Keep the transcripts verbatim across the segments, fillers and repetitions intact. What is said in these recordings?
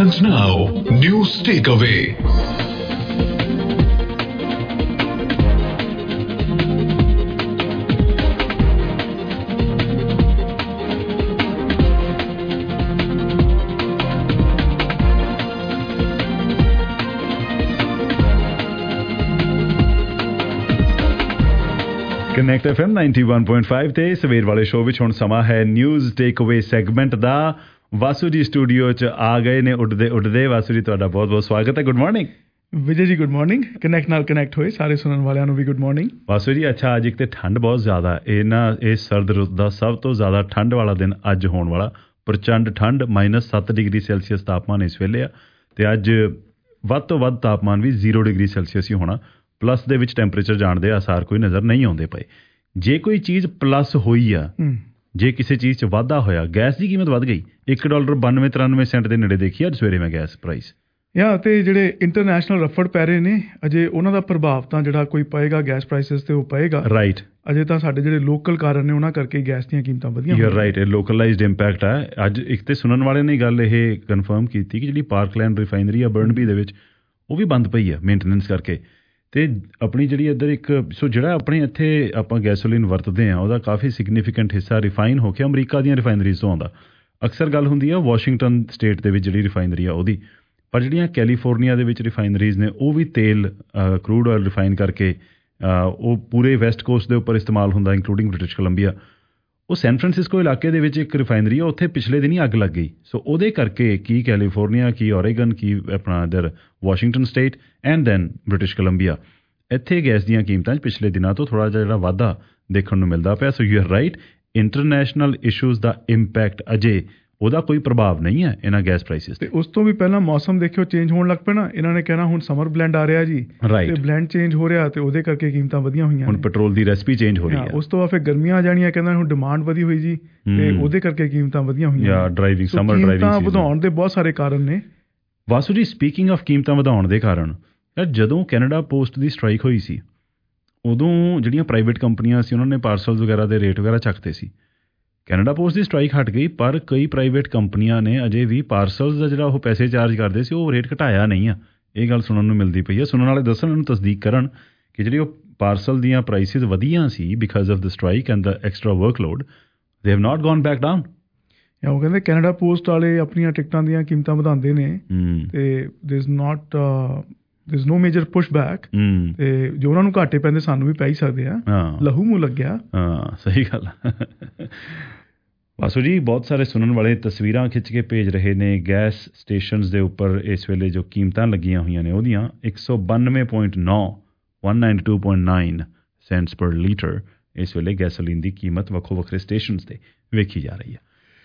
And now, News Takeaway. Connect F M ninety one point five ਤੇ ਸਵੇਰ ਵਾਲੇ show ਵਿੱਚ ਹੁਣ ਸਮਾਂ ਹੈ ਨਿਊਜ਼ ਟੇਕ ਅਵੇ ਸੈਗਮੈਂਟ ਦਾ। ਵਾਸੂ ਜੀ ਸਟੂਡੀਓ 'ਚ ਆ ਗਏ ਨੇ ਉੱਡਦੇ ਉੱਡਦੇ। ਵਾਸੂ ਜੀ ਤੁਹਾਡਾ ਬਹੁਤ ਬਹੁਤ ਸਵਾਗਤ ਹੈ। Good morning Vijay ji. Good morning. Connect ਨਾਲ ਕਨੈਕਟ ਹੋਏ ਸਾਰੇ ਸੁਣਨ ਵਾਲਿਆਂ ਨੂੰ ਵੀ ਗੁੱਡ ਮਾਰਨਿੰਗ। ਵਾਸੂ ਜੀ ਅੱਛਾ, ਅੱਜ ਇੱਕ ਤੇ ਠੰਡ ਬਹੁਤ ਜ਼ਿਆਦਾ, ਇਹ ਨਾ ਇਹ ਸਰਦ ਰੁੱਤ ਦਾ ਸਭ ਤੋਂ ਜ਼ਿਆਦਾ ਠੰਡ ਵਾਲਾ ਦਿਨ ਅੱਜ ਹੋਣ ਵਾਲਾ। ਪ੍ਰਚੰਡ ਠੰਡ, ਮਾਈਨਸ ਸੱਤ ਡਿਗਰੀ ਸੈਲਸੀਅਸ ਤਾਪਮਾਨ ਇਸ ਵੇਲੇ ਆ ਤੇ ਅੱਜ ਵੱਧ ਤੋਂ ਵੱਧ ਤਾਪਮਾਨ ਵੀ ਜ਼ੀਰੋ ਡਿਗਰੀ ਸੈਲਸੀਅਸ ਹੀ ਹੋਣਾ। ਪਲੱਸ ਦੇ ਵਿੱਚ ਟੈਂਪਰੇਚਰ ਜਾਣ ਦੇ ਆਸਾਰ ਕੋਈ ਨਜ਼ਰ ਨਹੀਂ ਆਉਂਦੇ ਪਏ। ਜੇ ਕੋਈ ਚੀਜ਼ ਪਲੱਸ ਹੋਈ ਆ, ਜੇ ਕਿਸੇ ਚੀਜ਼ 'ਚ ਵਾਧਾ ਹੋਇਆ, ਗੈਸ ਦੀ ਕੀਮਤ ਵੱਧ ਗਈ, ਇੱਕ ਡਾਲਰ ਬਾਨਵੇਂ ਤਰਾਨਵੇਂ ਸੈਂਟ ਦੇ ਨੇੜੇ ਦੇਖੀ ਅੱਜ ਸਵੇਰੇ ਮੈਂ ਗੈਸ ਪ੍ਰਾਈਸ। ਯਾ ਤੇ ਜਿਹੜੇ ਇੰਟਰਨੈਸ਼ਨਲ ਰਫੜ ਪੈ ਰਹੇ ਨੇ, ਅਜੇ ਉਹਨਾਂ ਦਾ ਪ੍ਰਭਾਵ ਤਾਂ ਜਿਹੜਾ ਕੋਈ ਪਏਗਾ ਗੈਸ ਪ੍ਰਾਈਸਿਸ ਤੇ ਉਹ ਪਏਗਾ। ਰਾਈਟ। ਅਜੇ ਤਾਂ ਸਾਡੇ ਜਿਹੜੇ ਲੋਕਲ ਕਾਰਨ ਨੇ ਉਹਨਾਂ ਕਰਕੇ ਗੈਸ ਦੀਆਂ ਕੀਮਤਾਂ ਵਧੀਆਂ। ਯੂ ਆਰ ਰਾਈਟ, ਇਹ ਲੋਕਲਾਈਜ਼ਡ ਇੰਪੈਕਟ ਹੈ। ਅੱਜ ਇੱਕ ਤੇ ਸੁਣਨ ਵਾਲਿਆਂ ਨੇ ਗੱਲ ਇਹ ਕਨਫਰਮ ਕੀਤੀ ਕਿ ਜਿਹੜੀ ਪਾਰਕਲੈਂਡ ਰਿਫਾਈਨਰੀ ਆ ਬਰਨਬੀ ਦੇ ਵਿੱਚ, ਉਹ ਵੀ ਬੰਦ ਪਈ ਆ ਮੇਨਟੇਨੈਂਸ ਕਰਕੇ। ਤੇ ਆਪਣੀ ਜਿਹੜੀ ਇੱਧਰ ਇੱਕ ਸੋ ਜਿਹੜਾ ਆਪਣੇ ਇੱਥੇ ਆਪਾਂ ਗੈਸੋਲੀਨ ਵਰਤਦੇ ਹਾਂ ਉਹਦਾ ਕਾਫੀ ਸਿਗਨੀਫਿਕੈਂਟ ਹਿੱਸਾ ਰਿਫਾਈਨ ਹੋ ਕੇ ਅਮਰੀਕਾ ਦੀਆਂ ਰਿਫਾਈਨਰੀਜ਼ ਤੋਂ ਆਉਂਦਾ। ਅਕਸਰ ਗੱਲ ਹੁੰਦੀ ਆ ਵਾਸ਼ਿੰਗਟਨ ਸਟੇਟ ਦੇ ਵਿੱਚ ਜਿਹੜੀ ਰਿਫਾਈਨਰੀ ਆ ਉਹਦੀ, ਪਰ ਜਿਹੜੀਆਂ ਕੈਲੀਫੋਰਨੀਆ ਦੇ ਵਿੱਚ ਰਿਫਾਈਨਰੀਜ਼ ਨੇ ਉਹ ਵੀ ਤੇਲ ਕਰੂਡ ਆਇਲ ਰਿਫਾਈਨ ਕਰਕੇ ਉਹ ਪੂਰੇ ਵੈਸਟ ਕੋਸਟ ਦੇ ਉੱਪਰ ਇਸਤੇਮਾਲ ਹੁੰਦਾ, ਇੰਕਲੂਡਿੰਗ ਬ੍ਰਿਟਿਸ਼ ਕੋਲੰਬੀਆ। ਉਹ ਸੈਨ ਫਰਾਂਸਿਸਕੋ ਇਲਾਕੇ ਦੇ ਵਿੱਚ ਇੱਕ ਰਿਫਾਈਨਰੀ ਆ, ਉੱਥੇ ਪਿਛਲੇ ਦਿਨ ਹੀ ਅੱਗ ਲੱਗ ਗਈ। ਸੋ ਉਹਦੇ ਕਰਕੇ ਕੀ ਕੈਲੀਫੋਰਨੀਆ, ਕੀ ਓਰੇਗਨ, ਕੀ ਆਪਣਾ ਇੱਧਰ Washington state and then British Columbia, ਇੱਥੇ ਗੈਸ ਦੀਆਂ ਕੀਮਤਾਂ 'ਚ ਪਿਛਲੇ ਦਿਨਾਂ ਤੋਂ ਥੋੜ੍ਹਾ ਜਿਹਾ ਜਿਹੜਾ ਵਾਧਾ ਦੇਖਣ ਨੂੰ ਮਿਲਦਾ ਪਿਆ। So you are right, international issues ਦਾ ਇੰਪੈਕਟ ਅਜੇ ਉਹਦਾ ਕੋਈ ਪ੍ਰਭਾਵ ਨਹੀਂ ਹੈ ਇਹਨਾਂ ਗੈਸ ਪ੍ਰਾਈਸਿਸ ਤੇ। ਉਸ ਤੋਂ ਵੀ ਪਹਿਲਾਂ ਮੌਸਮ ਦੇਖਿਓ ਚੇਂਜ ਹੋਣ ਲੱਗ ਪੈਣਾ। ਇਹਨਾਂ ਨੇ ਕਹਿਣਾ ਹੁਣ ਸਮਰ ਬਲੈਂਡ ਆ ਰਿਹਾ ਜੀ, ਰਾਈਟ, ਤੇ ਬਲੈਂਡ ਚੇਂਜ ਹੋ ਰਿਹਾ ਤੇ ਉਹਦੇ ਕਰਕੇ ਕੀਮਤਾਂ ਵਧੀਆਂ ਹੋਈਆਂ। ਹੁਣ ਪੈਟਰੋਲ ਦੀ ਰੈਸਪੀ ਚੇਂਜ ਹੋ ਰਹੀ ਹੈ। ਉਸ ਤੋਂ ਬਾਅਦ ਫਿਰ ਗਰਮੀਆਂ ਆ ਜਾਣੀਆਂ, ਕਹਿੰਦਾ ਹੁਣ ਡਿਮਾਂਡ ਵਧੀ ਹੋਈ ਜੀ ਤੇ ਉਹਦੇ ਕਰਕੇ ਕੀਮਤਾਂ ਵਧੀਆਂ ਹੋਈਆਂ। ਡਰਾਈਵਿੰਗ ਸਮਰ ਡਰਾਈਵਿੰਗ ਵਧਾਉਣ ਦੇ ਬਹੁਤ ਸਾਰੇ ਕਾਰਨ ਨੇ। ਵਾਸੂ ਜੀ, ਸਪੀਕਿੰਗ ਆਫ ਕੀਮਤਾਂ ਵਧਾਉਣ ਦੇ ਕਾਰਨ, ਯਾਰ ਜਦੋਂ ਕੈਨੇਡਾ ਪੋਸਟ ਦੀ ਸਟ੍ਰਾਈਕ ਹੋਈ ਸੀ ਉਦੋਂ ਜਿਹੜੀਆਂ ਪ੍ਰਾਈਵੇਟ ਕੰਪਨੀਆਂ ਸੀ ਉਹਨਾਂ ਨੇ ਪਾਰਸਲਸ ਵਗੈਰਾ ਦੇ ਰੇਟ ਵਗੈਰਾ ਚੱਕਦੇ ਸੀ। ਕੈਨੇਡਾ ਪੋਸਟ ਦੀ ਸਟ੍ਰਾਈਕ ਹਟ ਗਈ, ਪਰ ਕਈ ਪ੍ਰਾਈਵੇਟ ਕੰਪਨੀਆਂ ਨੇ ਅਜੇ ਵੀ ਪਾਰਸਲਸ ਦਾ ਜਿਹੜਾ ਉਹ ਪੈਸੇ ਚਾਰਜ ਕਰਦੇ ਸੀ ਉਹ ਰੇਟ ਘਟਾਇਆ ਨਹੀਂ ਆ। ਇਹ ਗੱਲ ਸੁਣਨ ਨੂੰ ਮਿਲਦੀ ਪਈ ਹੈ। ਸੁਣਨ ਵਾਲੇ ਦੱਸਣ, ਇਹਨੂੰ ਤਸਦੀਕ ਕਰਨ ਕਿ ਜਿਹੜੀ ਉਹ ਪਾਰਸਲ ਦੀਆਂ ਪ੍ਰਾਈਸਿਸ ਵਧੀਆਂ ਸੀ because of the strike and the extra workload, they have not gone back down. ਉਹ ਕਹਿੰਦੇ ਕੈਨੇਡਾ ਪੋਸਟ ਵਾਲੇ ਆਪਣੀਆਂ ਟਿਕਟਾਂ ਦੀਆਂ ਕੀਮਤਾਂ ਵਧਾਉਂਦੇ ਨੇ ਤੇ ਦੇਰ is not there is no major push back. ਤੇ ਜੋ ਉਹਨਾਂ ਨੂੰ ਘਾਟੇ ਪੈਂਦੇ ਸਾਨੂੰ ਵੀ ਪੈ ਹੀ ਸਕਦੇ ਆ। ਲਹੂ ਮੂੰਹ ਲੱਗਿਆ। ਹਾਂ, ਸਹੀ ਗੱਲ। ਵਾਸੂ ਜੀ, ਬਹੁਤ ਸਾਰੇ ਸੁਣਨ ਵਾਲੇ ਤਸਵੀਰਾਂ ਖਿੱਚ ਕੇ ਭੇਜ ਰਹੇ ਨੇ ਗੈਸ ਸਟੇਸ਼ਨਸ ਦੇ ਉੱਪਰ ਇਸ ਵੇਲੇ ਜੋ ਕੀਮਤਾਂ ਲੱਗੀਆਂ ਹੋਈਆਂ ਨੇ ਉਹਦੀਆਂ ਇੱਕ ਸੌ ਬਾਨਵੇਂ ਪੁਆਇੰਟ ਨੌ one ninety two point nine cents per litre ਇਸ ਵੇਲੇ ਗੈਸੋਲੀਨ ਦੀ ਕੀਮਤ ਵੱਖੋ ਵੱਖਰੇ ਸਟੇਸ਼ਨਸ 'ਤੇ ਵੇਖੀ ਜਾ ਰਹੀ ਹੈ।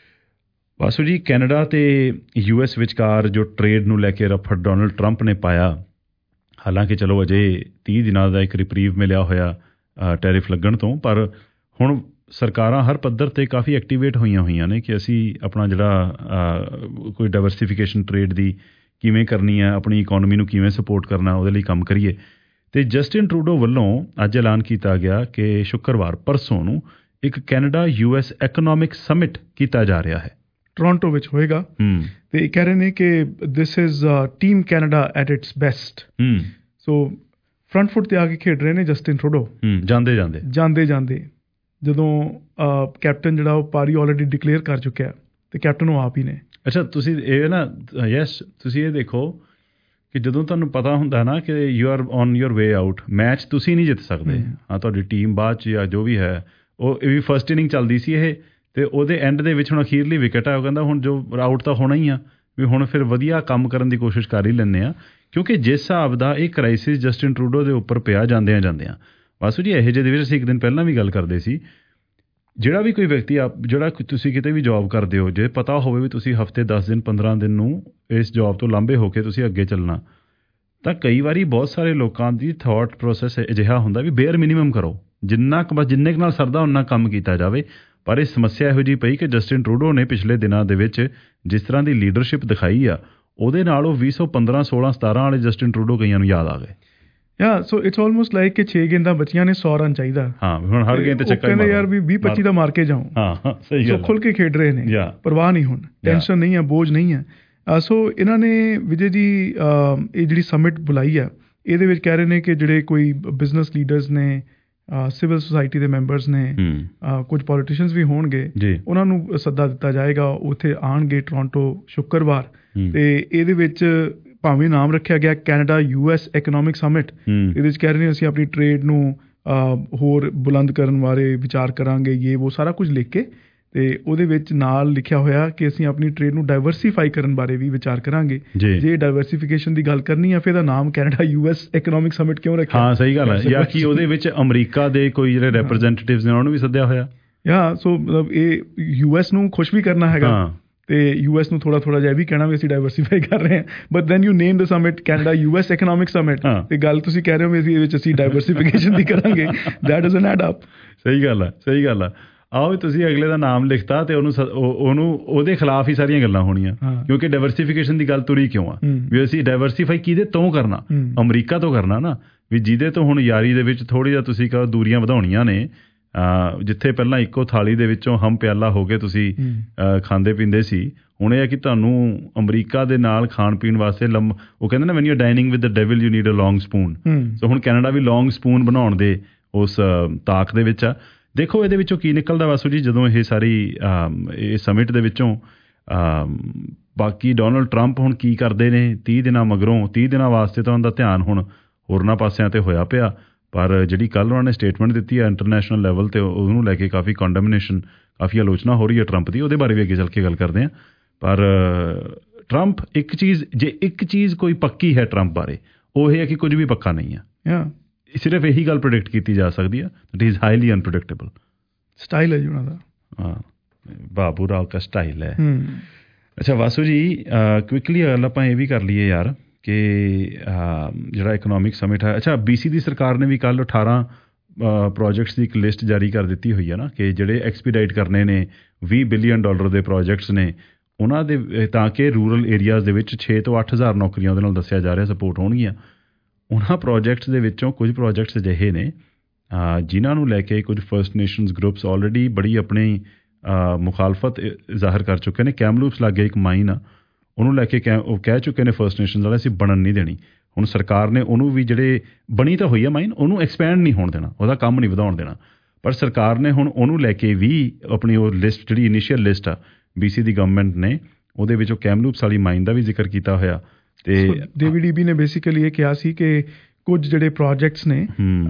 ਵਾਸੂ ਜੀ, ਕੈਨੇਡਾ ਤੇ ਯੂ ਐਸ ਵਿਚਕਾਰ ਜੋ ਟਰੇਡ ਨੂੰ ਲੈ ਕੇ ਰਫੜ ਡੋਨਲਡ ਟਰੰਪ ਨੇ ਪਾਇਆ, ਹਾਲਾਂਕਿ ਚਲੋ ਅਜੇ ਤੀਹ ਦਿਨਾਂ ਦਾ ਇੱਕ ਰਿਪਰੀਵ ਮਿਲਿਆ ਹੋਇਆ ਟੈਰਿਫ ਲੱਗਣ ਤੋਂ, ਪਰ ਹੁਣ ਸਰਕਾਰਾਂ ਹਰ ਪੱਧਰ 'ਤੇ ਕਾਫੀ ਐਕਟੀਵੇਟ ਹੋਈਆਂ ਹੋਈਆਂ ਨੇ ਕਿ ਅਸੀਂ ਆਪਣਾ ਜਿਹੜਾ ਕੋਈ ਡਾਇਵਰਸੀਫਿਕੇਸ਼ਨ ਟਰੇਡ ਦੀ ਕਿਵੇਂ ਕਰਨੀ ਹੈ, ਆਪਣੀ ਇਕੋਨਮੀ ਨੂੰ ਕਿਵੇਂ ਸਪੋਰਟ ਕਰਨਾ, ਉਹਦੇ ਲਈ ਕੰਮ ਕਰੀਏ। ਅਤੇ ਜਸਟਿਨ ਟਰੂਡੋ ਵੱਲੋਂ ਅੱਜ ਐਲਾਨ ਕੀਤਾ ਗਿਆ ਕਿ ਸ਼ੁੱਕਰਵਾਰ ਪਰਸੋਂ ਨੂੰ ਇੱਕ Canada U S economic summit ਕੀਤਾ ਜਾ ਰਿਹਾ ਹੈ, ਟੋਰਾਂਟੋ ਵਿੱਚ ਹੋਏਗਾ। ਤੇ ਕਹਿ ਰਹੇ ਨੇ ਕਿ this is team Canada at its best. So front foot 'ਤੇ ਆ ਕੇ ਖੇਡ ਰਹੇ ਨੇ ਜਸਟਿਨ ਟਰੂਡੋ ਜਾਂਦੇ ਜਾਂਦੇ ਜਾਂਦੇ ਜਾਂਦੇ ਜਦੋਂ ਕੈਪਟਨ ਜਿਹੜਾ ਉਹ ਪਾਰੀ ਆਲਰੇਡੀ ਡਿਕਲੇਅਰ ਕਰ ਚੁੱਕਿਆ ਤੇ ਕੈਪਟਨ ਉਹ ਆਪ ਹੀ ਨੇ। ਅੱਛਾ, ਤੁਸੀਂ ਇਹ ਨਾ ਯੈਸ ਤੁਸੀਂ ਇਹ ਦੇਖੋ ਕਿ ਜਦੋਂ ਤੁਹਾਨੂੰ ਪਤਾ ਹੁੰਦਾ ਨਾ ਕਿ you are on your way out, match ਤੁਸੀਂ ਨਹੀਂ ਜਿੱਤ ਸਕਦੇ। ਹਾਂ, ਤੁਹਾਡੀ ਟੀਮ ਬਾਅਦ 'ਚ ਜਾਂ ਜੋ ਵੀ ਹੈ, ਉਹ ਇਹ ਵੀ ਫਸਟ ਇਨਿੰਗ ਚੱਲਦੀ ਸੀ ਇਹ, ਅਤੇ ਉਹਦੇ ਐਂਡ ਦੇ ਵਿੱਚ ਹੁਣ ਅਖੀਰਲੀ ਵਿਕਟ ਹੈ। ਉਹ ਕਹਿੰਦਾ ਹੁਣ ਜੋ ਆਊਟ ਤਾਂ ਹੋਣਾ ਹੀ ਆ, ਵੀ ਹੁਣ ਫਿਰ ਵਧੀਆ ਕੰਮ ਕਰਨ ਦੀ ਕੋਸ਼ਿਸ਼ ਕਰ ਹੀ ਲੈਂਦੇ ਹਾਂ, ਕਿਉਂਕਿ ਜਿਸ ਹਿਸਾਬ ਦਾ ਇਹ ਕ੍ਰਾਈਸਿਸ ਜਸਟਿਨ ਟਰੂਡੋ ਦੇ ਉੱਪਰ ਪਿਆ ਜਾਂਦਿਆਂ ਜਾਂਦਿਆਂ। ਵਾਸੂ ਜੀ, ਇਹੋ ਜਿਹੇ ਦੇ ਵਿੱਚ ਅਸੀਂ ਇੱਕ ਦਿਨ ਪਹਿਲਾਂ ਵੀ ਗੱਲ ਕਰਦੇ ਸੀ, ਜਿਹੜਾ ਵੀ ਕੋਈ ਵਿਅਕਤੀ ਆਪ ਜਿਹੜਾ ਤੁਸੀਂ ਕਿਤੇ ਵੀ ਜੋਬ ਕਰਦੇ ਹੋ, ਜੇ ਪਤਾ ਹੋਵੇ ਵੀ ਤੁਸੀਂ ਹਫ਼ਤੇ ਦਸ ਦਿਨ ਪੰਦਰਾਂ ਦਿਨ ਨੂੰ ਇਸ ਜੋਬ ਤੋਂ ਲਾਂਭੇ ਹੋ ਕੇ ਤੁਸੀਂ ਅੱਗੇ ਚੱਲਣਾ, ਤਾਂ ਕਈ ਵਾਰੀ ਬਹੁਤ ਸਾਰੇ ਲੋਕਾਂ ਦੀ ਥੋਟ ਪ੍ਰੋਸੈਸ ਅਜਿਹਾ ਹੁੰਦਾ ਵੀ ਬੇਅਰ ਮਿਨੀਮਮ ਕਰੋ, ਜਿੰਨਾ ਕੁ ਬਸ ਜਿੰਨੇ ਕੁ ਨਾਲ ਸਰਦਾ ਉਨਾ ਕੰਮ ਕੀਤਾ ਜਾਵੇ। ਪਰ ਇਹ ਸਮੱਸਿਆ ਇਹੋ ਜਿਹੀ ਪਈ ਕਿ ਜਸਟਿਨ ਟਰੂਡੋ ਨੇ ਪਿਛਲੇ ਦਿਨਾਂ ਦੇ ਵਿੱਚ ਜਿਸ ਤਰ੍ਹਾਂ ਦੀ ਲੀਡਰਸ਼ਿਪ ਦਿਖਾਈ ਆ, ਉਹਦੇ ਨਾਲ ਉਹ ਵੀਹ ਸੌ ਪੰਦਰਾਂ ਸੋਲਾਂ ਸਤਾਰਾਂ ਵਾਲੇ ਜਸਟਿਨ ਟਰੂਡੋ ਕਈਆਂ ਨੂੰ ਯਾਦ ਆ ਗਏ। ਯਾ ਸੋ ਇਟਸ ਆਲਮੋਸਟ ਲਾਈਕ ਕਿ ਛੇ ਗੇਂਦਾਂ ਬਚੀਆਂ ਨੇ, ਸੌ ਰਨ ਚਾਹੀਦਾ। ਹਾਂ, ਹੁਣ ਹਰ ਗੇਂਦ ਤੇ ਚੱਕਾ ਕਹਿੰਦੇ ਯਾਰ ਵੀ ਵੀਹ ਪੱਚੀ ਦਾ ਮਾਰ ਕੇ ਜਾਉਂ। ਹਾਂ, ਸਹੀ ਗੱਲ। ਖੁੱਲ ਕੇ ਖੇਡ ਰਹੇ ਨੇ, ਪਰਵਾਹ ਨਹੀਂ, ਹੁਣ ਟੈਨਸ਼ਨ ਨਹੀਂ ਹੈ, ਬੋਝ ਨਹੀਂ ਹੈ। ਸੋ ਇਹਨਾਂ ਨੇ ਵਿਜੇ ਜੀ ਇਹ ਜਿਹੜੀ ਸਮਿਟ ਬੁਲਾਈ ਹੈ ਇਹਦੇ ਵਿੱਚ ਕਹਿ ਰਹੇ ਨੇ ਕਿ ਜਿਹੜੇ ਕੋਈ ਬਿਜ਼ਨਸ ਲੀਡਰਸ ਨੇ, ਸਿਵਲ ਸੁਸਾਇਟੀ ਦੇ ਮੈਂਬਰਸ ਨੇ, ਕੁਝ ਪੋਲੀਟੀਸ਼ੀਅਨਸ ਵੀ ਹੋਣਗੇ, ਉਹਨਾਂ ਨੂੰ ਸੱਦਾ ਦਿੱਤਾ ਜਾਏਗਾ, ਉੱਥੇ ਆਉਣਗੇ ਟੋਰਾਂਟੋ ਸ਼ੁੱਕਰਵਾਰ। ਤੇ ਇਹਦੇ ਵਿੱਚ ਭਾਵੇਂ ਨਾਮ ਰੱਖਿਆ ਗਿਆ Canada U S economic summit, ਇਹਦੇ ਵਿੱਚ ਕਹਿ ਰਹੇ ਨੇ ਅਸੀਂ ਆਪਣੀ ਟ੍ਰੇਡ ਨੂੰ ਹੋਰ ਬੁਲੰਦ ਕਰਨ ਬਾਰੇ ਵਿਚਾਰ ਕਰਾਂਗੇ, ਇਹ ਉਹ ਸਾਰਾ ਕੁਝ ਲਿਖ ਕੇ। ਤੇ ਉਹਦੇ ਵਿੱਚ ਨਾਲ ਲਿਖਿਆ ਹੋਇਆ ਕਿ ਅਸੀਂ ਆਪਣੀ ਟ੍ਰੇਡ ਨੂੰ ਡਾਇਵਰਸੀਫਾਈ ਕਰਨ ਬਾਰੇ ਵੀ ਵਿਚਾਰ ਕਰਾਂਗੇ। ਜੇ ਡਾਇਵਰਸੀਫਿਕੇਸ਼ਨ ਦੀ ਗੱਲ ਕਰਨੀ ਹੈ ਫਿਰ ਇਹਦਾ ਨਾਮ Canada U S economic summit ਕਿਉਂ ਰੱਖਿਆ? ਹਾਂ ਸਹੀ ਗੱਲ ਹੈ। ਜਾਂ ਕਿ ਉਹਦੇ ਵਿੱਚ ਅਮਰੀਕਾ ਦੇ ਕੋਈ ਜਿਹੜੇ ਰੈਪਰੈਜ਼ੈਂਟੇਟਿਵਸ ਨੇ ਉਹਨਾਂ ਨੂੰ ਵੀ ਸੱਦਿਆ ਹੋਇਆ। ਯਾ ਸੋ ਮਤਲਬ ਇਹ ਯੂ ਐਸ ਨੂੰ ਖੁਸ਼ ਵੀ ਕਰਨਾ ਹੈਗਾ ਤੇ ਯੂ ਐਸ ਨੂੰ ਥੋੜਾ ਥੋੜਾ ਜਿਹਾ ਵੀ ਕਹਿਣਾ ਵੀ ਅਸੀਂ ਡਾਇਵਰਸੀਫਾਈ ਕਰ ਰਹੇ ਹਾਂ। But then you name the summit Canada U S economic summit, ਤੇ ਗੱਲ ਤੁਸੀਂ ਕਹਿ ਰਹੇ ਹੋ ਵੀ ਅਸੀਂ ਇਹਦੇ ਵਿੱਚ ਅਸੀਂ ਡਾਇਵਰਸੀਫਿਕੇਸ਼ਨ ਦੀ ਕਰਾਂਗੇ। That doesn't add up. ਸਹੀ ਗੱਲ ਹੈ, ਸਹੀ ਗੱਲ ਆ। ਆਓ ਤੁਸੀਂ ਅਗਲੇ ਦਾ ਨਾਮ ਲਿਖਤਾ ਤੇ ਉਹਨੂੰ ਉਹਨੂੰ ਉਹਦੇ ਖਿਲਾਫ ਹੀ ਸਾਰੀਆਂ ਗੱਲਾਂ ਹੋਣੀਆਂ, ਕਿਉਂਕਿ ਡਾਇਵਰਸੀਫਿਕੇਸ਼ਨ ਦੀ ਗੱਲ ਤੁਰੀ ਕਿਉਂ ਆ ਵੀ ਅਸੀਂ ਡਾਇਵਰਸੀਫਾਈ ਕਿਹਦੇ ਤੋਂ ਕਰਨਾ? ਅਮਰੀਕਾ ਤੋਂ ਕਰਨਾ ਨਾ, ਵੀ ਜਿਹਦੇ ਤੋਂ ਹੁਣ ਯਾਰੀ ਦੇ ਵਿੱਚ ਥੋੜ੍ਹੀ ਜਿਹਾ ਤੁਸੀਂ ਕਹੋ ਦੂਰੀਆਂ ਵਧਾਉਣੀਆਂ ਨੇ। ਜਿੱਥੇ ਪਹਿਲਾਂ ਇੱਕੋ ਥਾਲੀ ਦੇ ਵਿੱਚੋਂ ਹਮ ਪਿਆਲਾ ਹੋ ਕੇ ਤੁਸੀਂ ਖਾਂਦੇ ਪੀਂਦੇ ਸੀ, ਹੁਣ ਇਹ ਹੈ ਕਿ ਤੁਹਾਨੂੰ ਅਮਰੀਕਾ ਦੇ ਨਾਲ ਖਾਣ ਪੀਣ ਵਾਸਤੇ ਲੰਮ ਉਹ ਕਹਿੰਦੇ ਨਾ when you dining with the devil you need a long spoon. So ਹੁਣ ਕੈਨੇਡਾ ਵੀ ਲੌਂਗ ਸਪੂਨ ਬਣਾਉਣ ਦੇ ਉਸ ਤਾਕ ਦੇ ਵਿੱਚ ਆ। ਦੇਖੋ ਇਹਦੇ ਵਿੱਚੋਂ ਕੀ ਨਿਕਲਦਾ ਵਾਸੂ ਜੀ, ਜਦੋਂ ਇਹ ਸਾਰੀ ਇਹ ਸਮਿਟ ਦੇ ਵਿੱਚੋਂ ਬਾਕੀ ਡੋਨਲਡ ਟਰੰਪ ਹੁਣ ਕੀ ਕਰਦੇ ਨੇ ਤੀਹ ਦਿਨਾਂ ਮਗਰੋਂ, ਤੀਹ ਦਿਨਾਂ ਵਾਸਤੇ ਤਾਂ ਉਹਨਾਂ ਦਾ ਧਿਆਨ ਹੁਣ ਹੋਰਨਾਂ ਪਾਸਿਆਂ 'ਤੇ ਹੋਇਆ ਪਿਆ। ਪਰ ਜਿਹੜੀ ਕੱਲ੍ਹ ਉਹਨਾਂ ਨੇ ਸਟੇਟਮੈਂਟ ਦਿੱਤੀ ਹੈ ਇੰਟਰਨੈਸ਼ਨਲ ਲੈਵਲ 'ਤੇ, ਉਹਨੂੰ ਲੈ ਕੇ ਕਾਫੀ ਕੰਡੈਮਨੇਸ਼ਨ, ਕਾਫੀ ਆਲੋਚਨਾ ਹੋ ਰਹੀ ਹੈ ਟਰੰਪ ਦੀ। ਉਹਦੇ ਬਾਰੇ ਵੀ ਅੱਗੇ ਚੱਲ ਕੇ ਗੱਲ ਕਰਦੇ ਹਾਂ। ਪਰ ਟਰੰਪ ਇੱਕ ਚੀਜ਼, ਜੇ ਇੱਕ ਚੀਜ਼ ਕੋਈ ਪੱਕੀ ਹੈ ਟਰੰਪ ਬਾਰੇ, ਉਹ ਇਹ ਹੈ ਕਿ ਕੁਝ ਵੀ ਪੱਕਾ ਨਹੀਂ ਹੈ। ਸਿਰਫ ਇਹੀ ਗੱਲ ਪ੍ਰੈਡਿਕਟ ਕੀਤੀ ਜਾ ਸਕਦੀ ਹੈ, that is highly unpredictable. Style ਹੈ ਜੀ ਉਹਨਾਂ ਦਾ। ਹਾਂ, ਬਾਬੂ ਰਾਓ ਦਾ ਸਟਾਈਲ ਹੈ। ਅੱਛਾ ਵਾਸੂ ਜੀ, ਕੁਇਕਲੀ ਗੱਲ ਆਪਾਂ ਇਹ ਵੀ ਕਰ ਲਈਏ ਯਾਰ ਕਿ ਜਿਹੜਾ ਇਕਨੋਮਿਕ ਸਮਿਟ ਹੈ, ਅੱਛਾ ਬੀ ਸੀ ਦੀ ਸਰਕਾਰ ਨੇ ਵੀ ਕੱਲ੍ਹ ਅਠਾਰਾਂ ਪ੍ਰੋਜੈਕਟਸ ਦੀ ਇੱਕ ਲਿਸਟ ਜਾਰੀ ਕਰ ਦਿੱਤੀ ਹੋਈ ਹੈ ਨਾ, ਕਿ ਜਿਹੜੇ ਐਕਸਪੀਡਾਈਟ ਕਰਨੇ ਨੇ ਵੀਹ ਬਿਲੀਅਨ ਡਾਲਰ ਦੇ ਪ੍ਰੋਜੈਕਟਸ ਨੇ ਉਹਨਾਂ ਦੇ, ਤਾਂ ਕਿ ਰੂਰਲ ਏਰੀਆਜ਼ ਦੇ ਵਿੱਚ ਛੇ ਤੋਂ ਅੱਠ ਹਜ਼ਾਰ ਨੌਕਰੀਆਂ ਉਹਦੇ ਨਾਲ ਦੱਸਿਆ ਜਾ ਰਿਹਾ ਸਪੋਰਟ ਹੋਣਗੀਆਂ। ਉਹਨਾਂ ਪ੍ਰੋਜੈਕਟਸ ਦੇ ਵਿੱਚੋਂ ਕੁਝ ਪ੍ਰੋਜੈਕਟਸ ਅਜਿਹੇ ਨੇ ਜਿਨ੍ਹਾਂ ਨੂੰ ਲੈ ਕੇ ਕੁਝ ਫਰਸਟ ਨੇਸ਼ਨਸ ਗਰੁੱਪਸ ਆਲਰੇਡੀ ਬੜੀ ਆਪਣੀ ਮੁਖਾਲਫਤ ਜ਼ਾਹਰ ਕਰ ਚੁੱਕੇ ਨੇ। ਕੈਮਲੂਪਸ ਲਾਗੇ ਇੱਕ ਮਾਈਨ ਆ, ਉਹਨੂੰ ਲੈ ਕੇ ਕੈ ਉਹ ਕਹਿ ਚੁੱਕੇ ਨੇ ਫਰਸਟ ਨੇਸ਼ਨਸ ਵਾਲੇ ਅਸੀਂ ਬਣਨ ਨਹੀਂ ਦੇਣੀ। ਹੁਣ ਸਰਕਾਰ ਨੇ ਉਹਨੂੰ ਵੀ, ਜਿਹੜੇ ਬਣੀ ਤਾਂ ਹੋਈ ਆ ਮਾਈਨ, ਉਹਨੂੰ ਐਕਸਪੈਂਡ ਨਹੀਂ ਹੋਣ ਦੇਣਾ, ਉਹਦਾ ਕੰਮ ਨਹੀਂ ਵਧਾਉਣ ਦੇਣਾ। ਪਰ ਸਰਕਾਰ ਨੇ ਹੁਣ ਉਹਨੂੰ ਲੈ ਕੇ ਵੀ ਆਪਣੀ ਉਹ ਲਿਸਟ, ਜਿਹੜੀ ਇਨੀਸ਼ੀਅਲ ਲਿਸਟ ਆ ਬੀ ਸੀ ਦੀ ਗਵਰਨਮੈਂਟ ਨੇ, ਉਹਦੇ ਵਿੱਚ ਉਹ ਕੈਮਲੂਪਸ ਵਾਲੀ ਮਾਈਨ ਦਾ ਵੀ ਜ਼ਿਕਰ ਕੀਤਾ ਹੋਇਆ। ਤੇ ਡੇਵਿਡ ਈਬੀ ਨੇ ਬੇਸਿਕਲੀ ਇਹ ਕਿਹਾ ਸੀ ਕਿ ਕੁਝ ਜਿਹੜੇ ਪ੍ਰੋਜੈਕਟਸ ਨੇ,